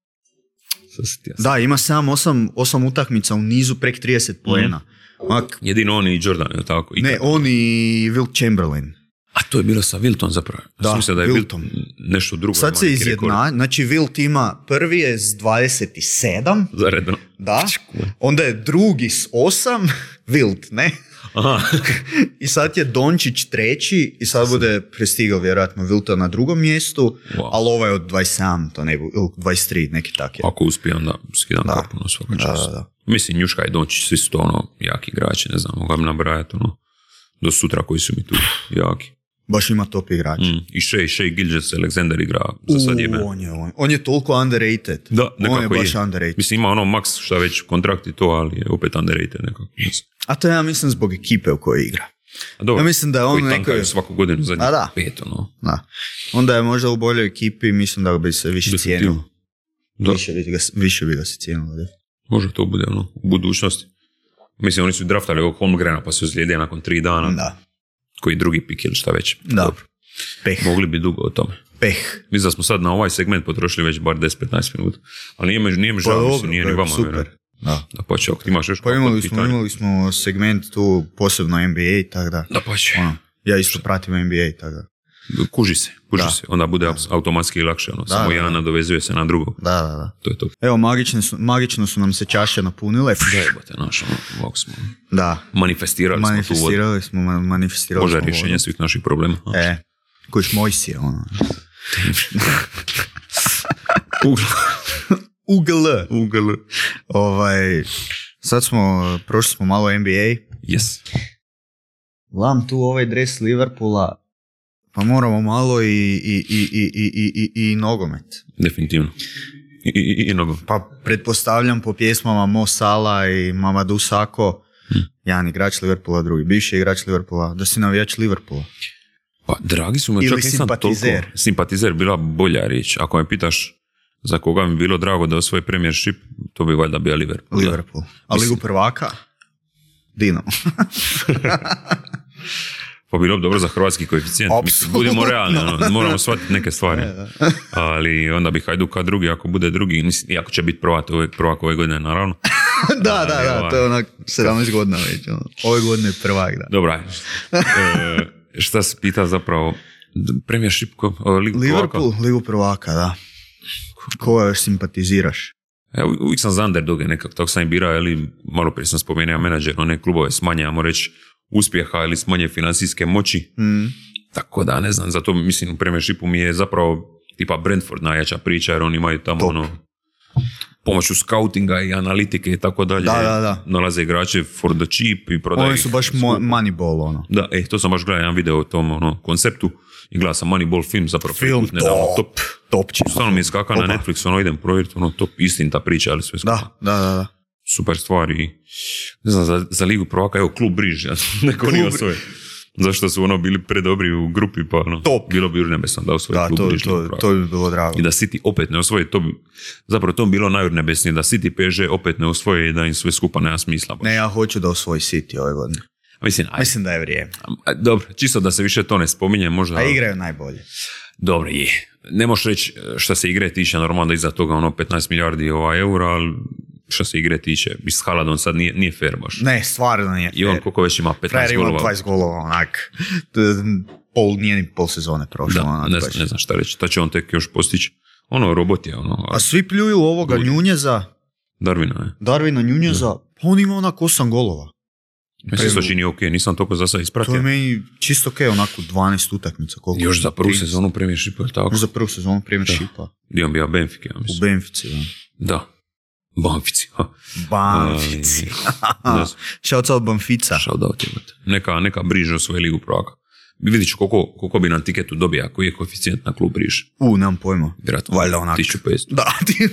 sad se ti ja- da, ima sedam osam utakmica u nizu prek trideset poena. Onak, Jedino on i Jordan, je li tako? I ne, kad- on i Wilt Chamberlain. A to je bilo sa Wilton zapravo. Ja Da, sam mislio da je Wilton. Wilt nešto drugo. Sad ima se neki rekord. izjedna, znači Wilt ima, prvi je s dvadeset sedam, Zaredno. da, onda je drugi s osam, Wilt, ne? Aha. I sad je Dončić treći i sad bude prestigao vjerojatno Wilta na drugom mjestu, Wow. ali ovaj od dvadeset sedam, to ne bu, ili dvadeset tri, neki tak je. Ako uspije, onda skidam Da. kapu na svaka Da, čast. da, da. Mislim, Njuška i Dončić, svi su to ono, jaki igrači, ne znam, mogu nabrajati ono, do sutra koji su mi tu jaki. Baš ima top igrač. Mm. I Shea, Shea Gilgeous Alexander igra za sad jebe. U, on, je, on, on je toliko underrated. Da, on je nekako baš je. underrated. Mislim, ima ono max šta već kontrakt i to, ali je opet underrated nekako. A to ja mislim zbog ekipe u kojoj igra. A dobro, Ja mislim da je on koji tankaju nekoj- svaku godinu zadnjih A da. pet, ono. Da. Onda je možda u boljoj ekipi, mislim da bi se više Definitivno. cijenilo. Da, Više, bi ga, više bi ga se cijenilo. Da. može to bude ono, u budućnosti. Mislim, oni su draftali ovog Holmgrena pa su ozlijedili nakon tri dana. Da. Koji drugi pik ili šta već. Da. Dobro. Peh. Mogli bi dugo o tome. Peh. Mislim da smo sad na ovaj segment potrošili već bar deset do petnaest minuta. Ali nije me, nije me Pa žao, dobro, mislim, nije to ni je vama. super. vjerujem. Da. Da pa će, ako ti imaš još Pa kakvo imali smo, pitanje. imali smo segment tu posebno N B A, tako da. Da pa će. Ono, ja isto pratim N B A, tako da. Kuži se, kuži Da. se. Onda bude ap- automatski lakše. Ono. Da, Samo da, jedan da. nadovezuje se na drugog. Da, da, da. To je to. Evo, magične su, magično su nam se čaše napunile. Jebote, naš, ono, ovako smo Da. manifestirali smo tu vodu. Manifestirali smo, ma- manifestirali Može smo rješenje vodu. svih naših problema. E, kojiš Mojsije, ono. Ugl. Ugl. Ugl. Ovaj, sad smo, prošli smo malo N B A. Yes. Gledam tu ovaj dres Liverpoola, pa moramo malo i, i, i, i, i, i, i nogomet. Definitivno. I, i, i nogom. Pa pretpostavljam po pjesmama Mo Salah i Mamadou Sakho, hmm. jedan igrač Liverpoola, drugi bivši igrač Liverpoola, da si navijač Liverpoola. Pa dragi su me, čak nisam simpatizer. Toliko, simpatizer bila bolja riječ. Ako me pitaš za koga mi bilo drago da osvoji Premiership, to bi valjda bio Liverpool. Liverpool. A Ligu prvaka? Dinamo. Pa bilo bi dobro za hrvatski koeficijent. Mislim, budemo realni, ono, moramo shvatiti neke stvari. Ali onda bi Hajduka drugi, ako bude drugi, mislim, iako će biti prvak ove, prvak ove godine, naravno. da, da, da, da, to je onak sedamnaest godina već. Ono. Ove godine je prvak, da. Dobra, e, šta se pita zapravo? Premiership, ko, Ligu Liverpool, prvaka? Ligu prvaka, da. Ko još simpatiziraš? Evo, uvijek sam za underdoge nekak, tako sam i birao, ali malo prije sam spomenuo menadžer, one klubove smanje, ajmo reći, uspjeha ili smanje financijske moći. Mm. Tako da, ne znam, zato mislim u Premiershipu mi je zapravo tipa Brentford najjača priča, jer oni imaju tamo ono, pomoću skautinga i analitike i tako dalje. Da, da, da. Nalaze igrače for the cheap i prodaju. Oni su baš mo- Moneyball, ono. Da, e, to sam baš gledao jedan video o tom ono, konceptu i gledao sam Moneyball film, zapravo film put, nedavno, top, top, top će. Stvarno mi je skaka na Netflix, ono idem provjeriti, ono top istinita priča, ali sve skupa. Da, da, da, da. Super stvari. Ne znam, za, za Ligu prvaka, evo, klub Briž, ja, neko nije osvoje. Zašto su ono bili predobri u grupi, pa ono, top. Bilo bi urnebesno da osvoje da, klub to, Briž. To, to, to bi bilo drago. I da City opet ne osvoje, to bi, zapravo to bi bilo najurnebesnije, da City P S G opet ne osvoje i da im sve skupa nema smisla. Baš. Ne, ja hoću da osvoji City ove godine. Mislim, Mislim da je vrijeme. Dobro, čisto da se više to ne spominje, možda... A igraju najbolje. Dobro, je. Ne možeš reći što se igre tiče, normalno da iza toga ono petnaest milijardi ovaj, eura, ali što se igre tiče, s Haalandom sad nije, nije fair baš. Ne, stvarno nije fair. I on koliko već ima petnaest golova. Frajer ima dvadeset golova, onak. Pol, nije ni pol sezone prošlo. Da, onak, ne, znam, ne znam šta reći. Ta će on tek još postići. Ono, robot je. Ono, a svi pljuju ovoga bolje. Njunjeza. Darwina je. Darwina Njunjeza. Pa on ima onak osam golova. Mislim se čini ok, nisam toliko za sad ispratio. To je meni čisto ok, onako dvanaest utakmica. Koliko još za prvu sezonu Premiershipa, je tako? Još za prvu sezonu Premiershipa. Gdje on bio Benfica, ja mislim. U Benfici, da. Da. Banfici. Banfici. Shout out Banfica. Shout out, neka, neka Briž o svoju Ligu prvaka. Vidit ću koliko, koliko bi na tiketu dobija, koji je koeficijent na klub Briž. U, nemam pojma. Vjerojatno, valjda onak. tisuću petsto. Da,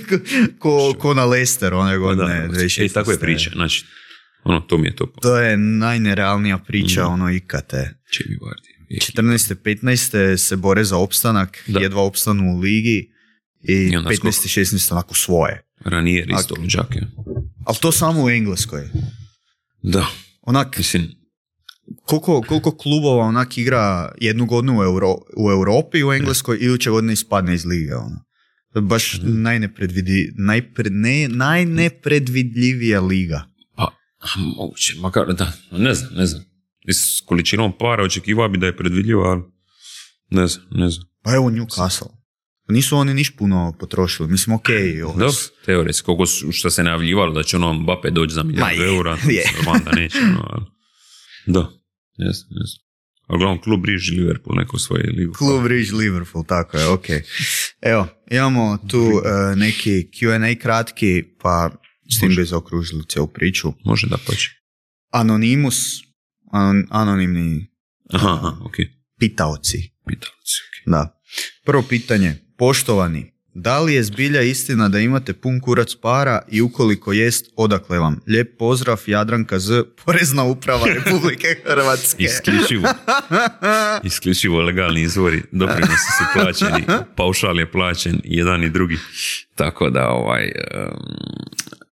ko, ko na Leicester, one godine. E, tako je priča, znači, ono, to mi je to. To je najnerealnija priča, mm. ono, ikate. Čevi Vardi. četrnaeste petnaeste se bore za opstanak, da. Jedva opstanu u ligi i petnaeste šesnaeste onako svoje. Ranije isto luđake. Ali to samo u Engleskoj. Da. Onak, mislim, koliko, koliko klubova onak igra jednu godinu u, Euro, u Europi, u Engleskoj, i iduće godine ispadne iz lige, ono. Baš mm. najnepredvidi, najpre, ne, najnepredvidljivija liga. Pa, moguće, makar, da, ne znam, ne znam. S količinom para očekivao bi da je predvidljivo, ali ne znam, ne znam. Pa evo Newcastle. Nisu oni niš puno potrošili, mislim, ok. Dobro, teoretski, koliko što se najavljivalo da će ono Mbappe doći za milijardu eura, normalno da neće, no, ali, da, ne znam, ne znam. A uglavnom, klub Briž i Liverpool, neko svoje ligu. Klub Briž Liverpool, tako je, ok. Evo, imamo tu uh, neki Q and A kratki, pa s tim bi zaokružili cijelu priču. Može da poći. Anonimus, anon, anonimni aha, aha, okay. pitaoci. Pitaoci, ok. Da. Prvo pitanje, poštovani, da li je zbilja istina da imate pun kurac para i ukoliko jest, odakle vam? Lijep pozdrav, Jadranka Z, Porezna uprava Republike Hrvatske. Isključivo. Isključivo legalni izvori, doprinosi su plaćeni, paušal je plaćen, jedan i drugi. Tako da, ovaj... Um,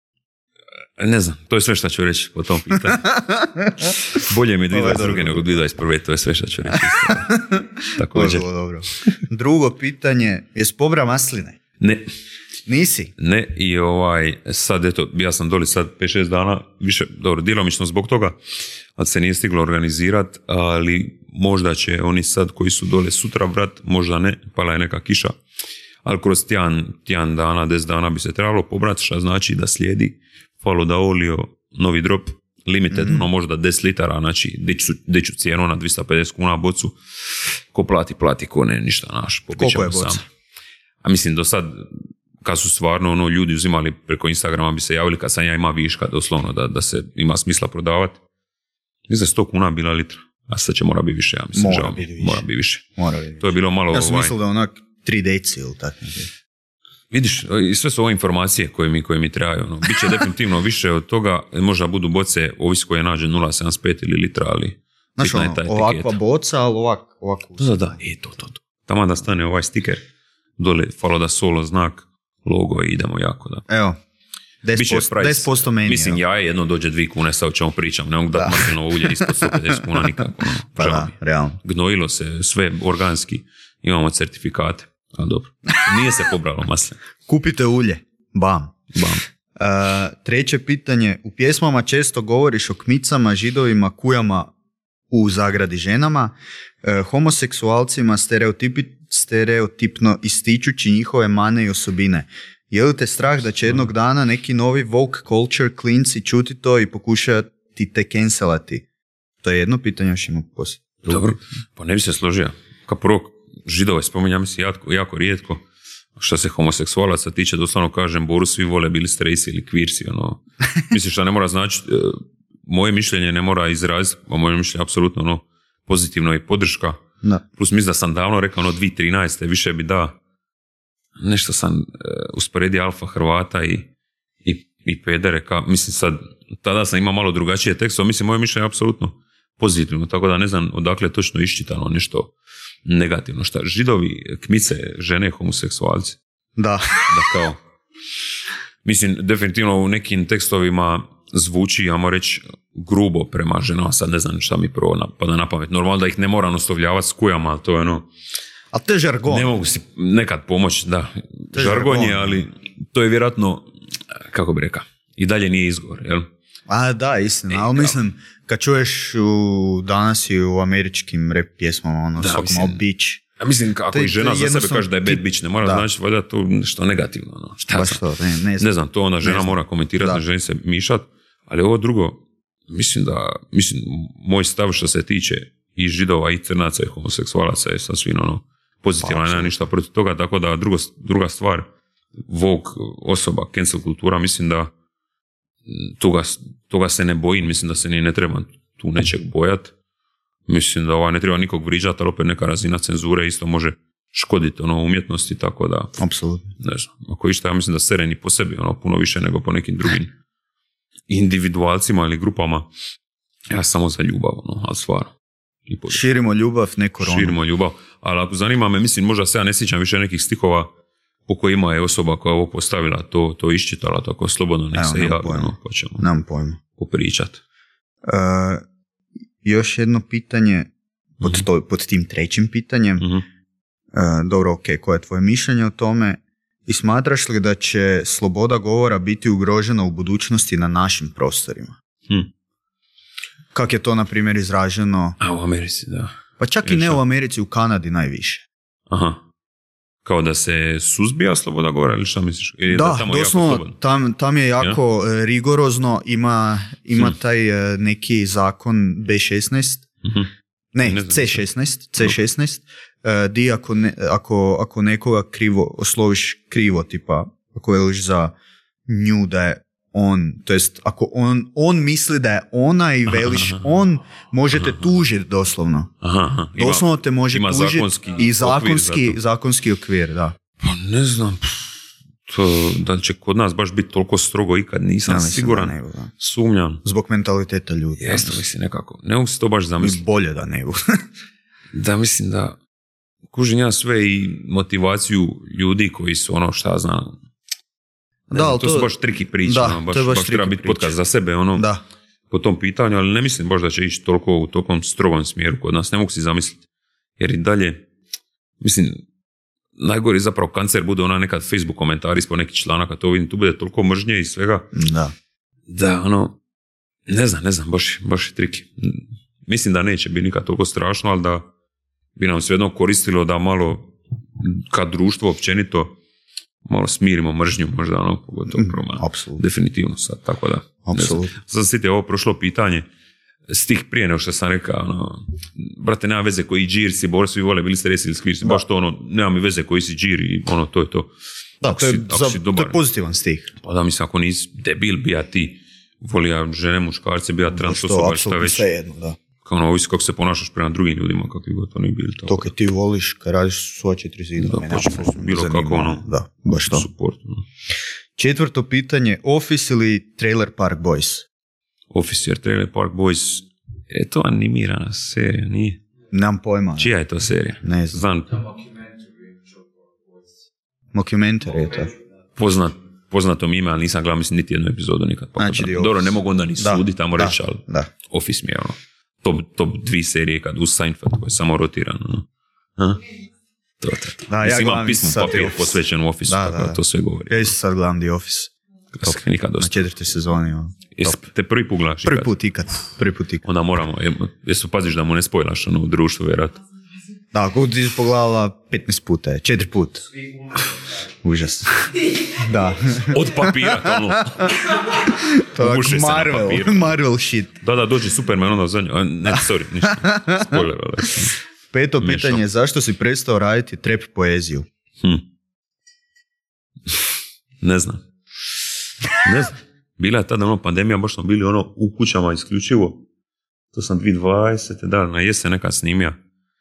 ne znam, to je sve što ću reći po tom pitanju. Bolje mi je dvije tisuće dvadeset druge nego dvije tisuće dvadeset prve, to je sve što ću reći. Također. Dobro. Drugo pitanje, jes pobra masline? Ne. Nisi? Ne, i ovaj, sad eto, ja sam doli sad pet šest dana, više, dobro, djelomično zbog toga, ali se nije stiglo organizirati, ali možda će oni sad koji su dole sutra, brat, možda ne, pala je neka kiša, ali kroz tjedan, tjedan dana, deset dana bi se trebalo pobrati, što znači da slijedi Fallow da Olio, novi drop, limited, mm-hmm. ono možda deset litara, znači deću cijenu na dvjesto pedeset kuna bocu, ko plati, plati, ko ne, ništa naš. Koliko je boca? Sam. A mislim, do sad, kad su stvarno ono, ljudi uzimali preko Instagrama, bi se javili kad sam ja ima viška, doslovno, da, da se ima smisla prodavati. Mislim, sto kuna bila litra, a sad će mora biti više, ja mislim. Mora žao, biti više. Mora biti više. Mora biti više. To je bilo malo... Ja sam ovaj... mislil da onak tri deci ili tako. vidiš, i sve su ove informacije koje mi, koje mi trebaju. Ono. Biće definitivno više od toga, možda budu boce, ovisi koje nađe nula zarez sedamdeset pet ili litra, ali znaš, ono, ovakva boca, ali ovak, ovako. Da, da, i to, to, to. Tamo da stane ovaj stiker, dole, falo da solo znak, logo i idemo jako, da. Evo, deset posto meni. Mislim, ja jedno dođe dvije kune, sad o čemu pričam, ne mogu dati maslinovo ulje ispod sto pedeset kuna nikako. No. Pa da, realno. Gnojilo se, sve organski, imamo certifikate. A dobro, nije se pobralo masle. Kupite ulje, bam. Bam. Uh, treće pitanje, u pjesmama često govoriš o kmicama, židovima, kujama u zagradi ženama, uh, homoseksualcima stereotipi, stereotipno ističući njihove mane i osobine. Je li te strah da će jednog dana neki novi woke culture klinci čuti to i pokušati te cancelati? To je jedno pitanje, još imamo poslije. Dobro, pa ne bi se složio. Kao prvo, židove spominjam se jako, jako rijetko. Što se homoseksualaca tiče, doslovno kažem, Boru svi vole bili strejsi ili kvirsi. Ono. Misliš da ne mora znači, moje mišljenje ne mora izraziti, a moje mišljenje apsolutno ono, pozitivno i podrška. Da. Plus mislim da sam davno rekao ono dvije tisuće trinaeste više bi da nešto sam uh, usporedio alfa Hrvata i, i, i pedere. Ka, mislim sad, tada sam imao malo drugačije tekstove, mislim moje mišljenje je apsolutno pozitivno, tako da ne znam odakle točno iščitano nešto negativno. Šta, židovi, kmice, žene, homoseksualci? Da. Da kao, mislim, definitivno u nekim tekstovima zvuči, ajmo reći, grubo prema ženama, sad ne znam šta mi prvo pada na pamet. Normalno da ih ne moram oslovljavati s kujama, ali to je ono... A to je žargon. Ne mogu si nekad pomoći, da. Žargon je, ali to je vjerojatno, kako bi rekao, i dalje nije izgovor, jel? A da, istina, e, ali mislim, kad čuješ u, danas i u američkim rap pjesmama, ono, svako malo bitch. Ja mislim, ako i žena za sebe kaže da je bad bitch, ne mora da. Znači valjda to nešto negativno. Ono. Šta baš to, ne, ne znam. Ne znam, to ona žena mora komentirati, ne želi se mišat, ali ovo drugo, mislim da, mislim, moj stav što se tiče i židova i crnaca i homoseksualaca je sasvim ono, pozitivan, nema ništa protiv toga, tako da drugo, druga stvar, Vogue osoba, cancel kultura, mislim da toga, toga se ne bojim, mislim da se ni ne treba tu nečeg bojati. Mislim da ovaj ne treba nikog vriđati, ali opet neka razina cenzure isto može škoditi ono umjetnosti, tako da... Apsolutno. Ne znam, ako išta, ja mislim da sereni po sebi ono puno više nego po nekim drugim individualcima ili grupama. Ja samo za ljubav, ono, ali stvarno. Širimo ljubav, ne koronu. Širimo ljubav, ali ako zanima me, mislim, možda se ja ne sjećam više nekih stihova po kojima je osoba koja ovo postavila to, to iščitala, tako slobodno nek se javi, ono, pa ćemo nemam pojma popričati. Uh, još jedno pitanje pod, mm-hmm. to, pod tim trećim pitanjem. Mm-hmm. Uh, dobro, ok, koje je tvoje mišljenje o tome i smatraš li da će sloboda govora biti ugrožena u budućnosti na našim prostorima? Hmm. Kako je to, na primjer, izraženo? A u Americi, da. Pa čak i ne u Americi, u Kanadi najviše. Aha. Kao da se suzbija sloboda govora ili šta misliš? Ili da, da tamo doslovno, tam, tam je jako ja? rigorozno, ima, ima hmm. taj neki zakon B šesnaest, mm-hmm. ne, ne C šesnaest, C šesnaest, uh, di ako, ne, ako, ako nekoga krivo, osloviš krivo, tipa, ako veliš za nju da je on, to jest ako on, on misli da je ona i veliš aha, aha, on, možete aha, tužiti doslovno. Aha, aha. Ima, doslovno te može tužiti i zakonski, okvir zakonski okvir, da. Pa ne znam, to, da će kod nas baš biti toliko strogo ikad, nisam ja, siguran, da ne, da. Sumnjam. Zbog mentaliteta ljudi. Jeste, mislim nekako, ne mogu se to baš zamisliti. Bolje da ne. Da, mislim da kužim ja sve i motivaciju ljudi koji su ono šta znam. Da, znam, to, to su baš triki priče, da, ono, baš, baš, baš treba biti podcast za sebe ono, da. Po tom pitanju, ali ne mislim baš da će ići toliko u tokom strogom smjeru kod nas, ne mogu si zamisliti. Jer i dalje, mislim, najgori zapravo kancer bude ona nekad Facebook komentari ispod nekih članaka, to vidim, tu bude toliko mržnje i svega. Da. Da, ono, ne znam, ne znam, baš, baš je triki. Mislim da neće biti nikad toliko strašno, ali da bi nam svejedno koristilo da malo, kad društvo općenito, malo smirimo mržnju, možda ono, pogotovo proma. Apsolutno. Definitivno sad, tako da. Apsolutno. Sad se ovo prošlo pitanje, stih prije nego što sam rekao, ono, brate, nema veze koji džir si, bor svi vole, bili ste resi ili skvirsi, baš to ono, nema mi veze koji si džir i ono, to je to. Da, to je, si, za, dobar, to je pozitivan stih. Pa da, mislim, ako nisi debil, bija ti, volija žene, muškarce, bija trans osoba, šta već. Apsolutno sve jedno, da. ono, ovisi kako se ponašaš prema drugim ljudima, kakvi god to ne bili. To kad ti voliš, kad radiš svoje četiri zida. Da, počemo bilo kako ono, da, baš to. Support, no. Četvrto pitanje, Office ili Trailer Park Boys? Office jer Trailer Park Boys, je to animirana serija, nije? Nemam pojma. Čija je to serija? Ne znam. Znam. Mockumentary je to. Poznat, poznatom ime, ali nisam gledao, mislim, niti jednu epizodu nikad. Znači, dobro, ne mogu onda ni suditi, tamo da, reći, ali da. Office mi je ono, top, top dvije serije kad uz Seinfeld koji je samo rotiran. No. Ha? To, to, to. Da, mislim, ja imam pismo papir posvećen u Office, da, tako da to sve govori. Ja isto sad gledam The Office. Top, nikad dosta. Na četvrte sezoni. Ono. Jesi te prvi put gledaš? Prvi put ikad. Prvi put ikad. Onda moramo, jesu paziš da mu ne spojlaš ono u društvu, vjerojatno. Da, kako ti si pogledala petnaest puta je, četiri put. Užas. Da. Od papira, to ono. To je Marvel, Marvel shit. Da, da, dođe Superman onda zadnje. Ne, sorry, ništa. Spoiler, ali. Peto pitanje, zašto si prestao raditi trap poeziju? Hm. Ne znam. Ne znam. Bila je tada ono pandemija, baš smo bili ono u kućama isključivo. To sam dvije tisuće dvadesete da, na jesen nekad snimija.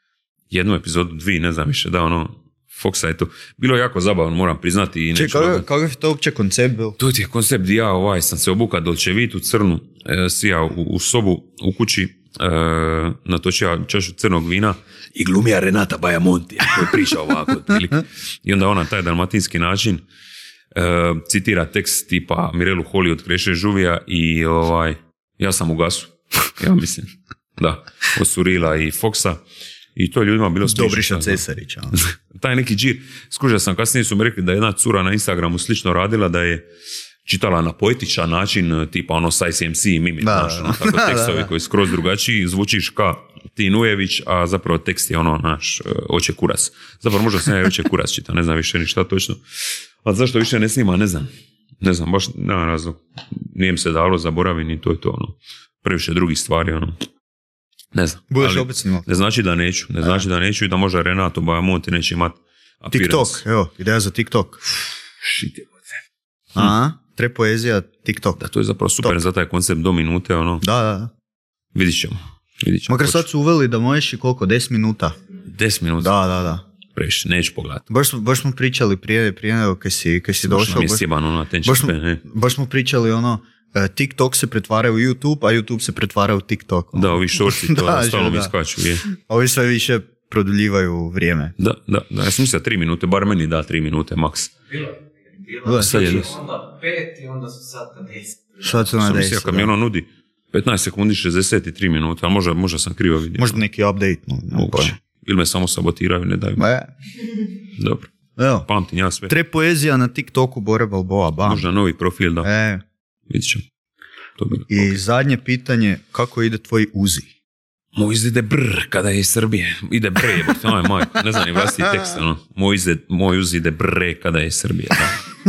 Jednu epizodu, dvije, ne znam više, da, ono, Foxa je to. Bilo je jako zabavno, moram priznati. I Čekaj, kakav, kakav je to uopće koncept bil? To ti je koncept, ja ovaj, sam se obuka dolčevitu, crnu, e, sija u, u sobu, u kući, e, natočija čašu crnog vina i glumija Renata Bajamonti, koji priča ovako, otprilike. I onda ona, taj dalmatinski način, e, citira tekst tipa Mirelu Holy od Kreše Žuvija i ovaj, ja sam u gasu, ja mislim, da, od Surila i Foxa. I to je ljudima bilo smišno. Dobriša Cesarića. Taj neki džir. Skužio sam, kasnije su mi rekli da je jedna cura na Instagramu slično radila, da je čitala na poetičan način, tipa ono sa S M C, Mimi, znaš, ono, tako tekstovi da, da. koji skroz drugačiji, zvučiš ka Tin Ujević, a zapravo tekst je ono, naš, oče kurac. Zapravo možda sam ja oče kurac čita, ne znam više ni šta točno. A zašto više ne snima, ne znam. Ne znam, baš nema razlog. Nije mi se dalo, zaboravim i to je to, ono. Previše drugih stvari, ono. Ne znam. Budeš opet snimao. Ne znači da neću. Ne znači da neću i da možda Renato Bajamonti neće imati appearance. TikTok, evo, ideja za TikTok. Shit je bote. Aha, trap poezija, TikTok. Da, to je zapravo super za taj koncept do minute, ono. Da, da. Vidit ćemo. Vidit ćemo. Makar sad su uveli da možeš i koliko, deset minuta. deset minuta? Da, da, da. Previše, neću pogledati. Baš, baš smo pričali prije, prije nego kad si, kad si došao. Baš, sjeban, ono, baš, smo, baš smo pričali ono, TikTok se pretvara u YouTube, a YouTube se pretvara u TikTok. Da, ovi šorci to da, stalno mi skaču. Je. Ovi sve više produljivaju vrijeme. Da, da, da. Ja sam mislio tri minute, bar meni da tri minute maks. Bilo je. Bilo je. Sad je onda pet i onda su sad na deset. Sad su na deset. Sam mislio kad mi ono nudi petnaest sekundi, šezdeset tri minute, ali možda, možda sam krivo vidio. Možda neki update. No, moguće. Ili me samo sabotiraju, ne daju. Ba. Dobro. Evo. Pamtim ja sve. Trap poezija na TikToku, Bore Balboa, bam. Možda novi profil, da. E. Vidit ćemo. I okay. Zadnje pitanje, kako ide tvoj Uzi? Moj Uzi ide brr kada je iz Srbije. Ide bre, jebote, aj maj. Ne znam ni vlastiti tekst, ono. Moj, izde, moj Uzi ide bre kada je iz Srbije, da.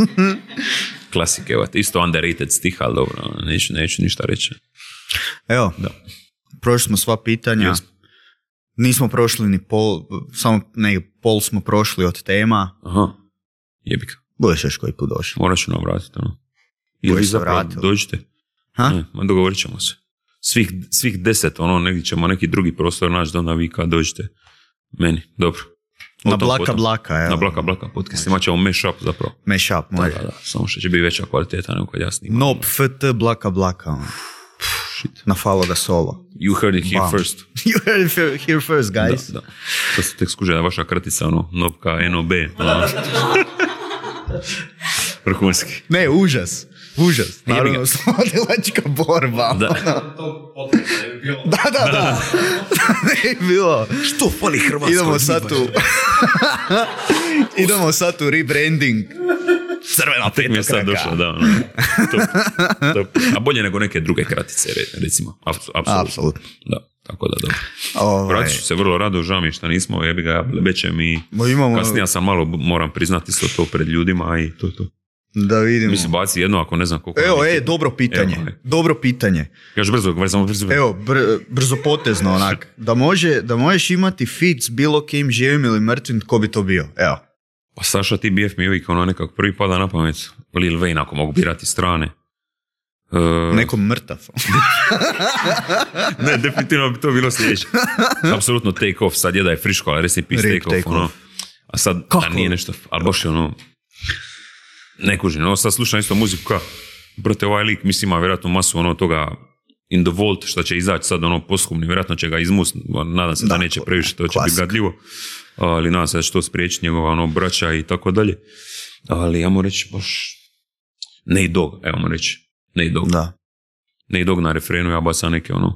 Klasike, evo, isto underrated stih, ali dobro, neću, neću ništa reći. Evo, da. Prošli smo sva pitanja. Yes. Nismo prošli ni pol, samo ne, pol smo prošli od tema. Aha, jebika. Budeš još koji put došli. Morat ću nam vratiti, ono. Ili vi zapravo dođite. Ha? Ne, dogovorit ćemo se. Svih, svih deset, ono, negdje ćemo neki drugi prostor naći, da onda vi kad dođete meni. Dobro. Na Blaka potom. Blaka, evo. Na Blaka Blaka podcast. Imat ćemo mashup zapravo. Mashup, može. Da, da, da. Samo što će biti veća kvaliteta nego kad ja snimam. Nope, F T Blaka Blaka. Shit. Na Follow the Solo. You heard it here Bam. First. You heard it here first, guys. Da, da. To se tek skuže, vaša kratica, ono, Nopka, N O B. Vrhunski. Ne, užas. Užas. Naravno, slodilačka borba. Da. da, da, da. Ne je bilo. Što fali Hrvatskoj? Idemo sad tu. Idemo sad tu rebranding. Crvena tek mi je sad došlo, da. Ono. Top, top. A bolje nego neke druge kratice, recimo. Apsolutno. Apsolutno. Da. Tako da, dobro. Ovaj. Vratit ću se vrlo rado, žao mi što nismo, jebi ga, lebećem i imamo... kasnije sam malo, moram priznati sve to pred ljudima i to to. Da vidimo. Mislim, baci jedno ako ne znam koliko... Evo, e, dobro pitanje. Evo, dobro pitanje. Još brzo, brzo, brzo. Evo, br, brzo potezno onak. Da, može, da možeš imati fit s bilo kim živim ili mrtvim, tko bi to bio? Evo. Pa Saša, ti B F mi uvijek ono nekako prvi pada na pamet. Lil Wayne, ako mogu birati strane. Uh, Nekom mrtav. ne, definitivno bi to bilo sljedeće. Apsolutno take off, sad je da je friško, ali rest in peace take, take off, ono. A sad, da nije nešto, ali baš je ono, ne kužim, ono, sad slušam isto muziku ka, brate, ovaj lik, mislim, ima vjerojatno masu ono toga in the vault, što će izaći sad, ono, posthumni, vjerojatno će ga izmust, nadam se da, da neće previše, to će biti gadljivo, ali nadam se da će to spriječiti njegova, ono, braća i tako dalje, ali ja mu reći, baš, Nate Dogg, evo mu reći, Nate Dogg. Da. Nate Dogg na refrenu, ja basa neke, ono,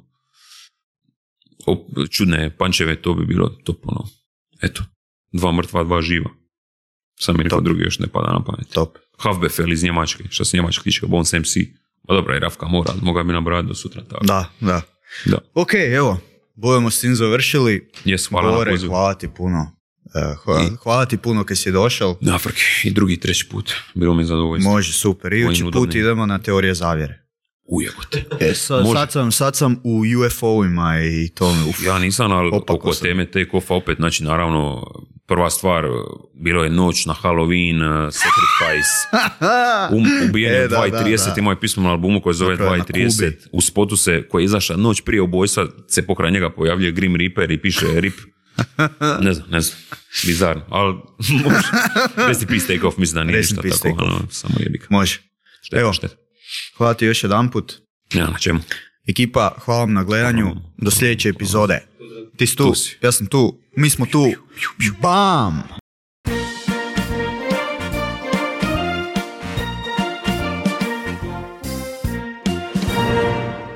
čudne pančeve, to bi bilo top, ono, eto, dva mrtva, dva živa. Sam mi neko drugi još ne pada na pamet. Top. Hafbefel iz Njemačke, što se Njemačka tiče, Bones em si. Pa dobra, i Rafka mora, moga bi nabrati do sutra. Tako. Da, da. da. Ok, evo, budemo s tim završili. Yes, hvala Bore, na pozivu. hvala ti puno. Hvala, hvala ti puno kad si došao. Da, frk, i drugi, treći put. Bilo mi zadovoljstvo. Može, super. Idući put idemo na teorije zavjere. Ujebote. E, sad, sad, sam, sad sam u U F O-ima i tome. Uf, ja nisam, ali oko sam. teme take offa opet, znači naravno, prva stvar, bilo je noć na Halloween, uh, Sacrifice, um, ubijen je e, dva i trideset, imao je pismo na albumu koji zove dva i trideset, u spotu se, koji je izašla noć prije ubojstva, se pokraj njega pojavljuje Grim Reaper i piše R I P. Ne znam, ne znam, bizarno, ali može. Rest in peace take off, mislim da nije ništa tako, ano, samo jebika. Može. Šteta, evo, šteta. Hvala ti još jedan put. Ja, na čemu? Ekipa, hvala vam na gledanju. Do sljedeće epizode. Ti si tu, ja sam tu, mi smo tu. Bam!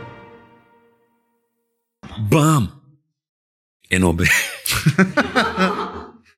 Bam! Enobe.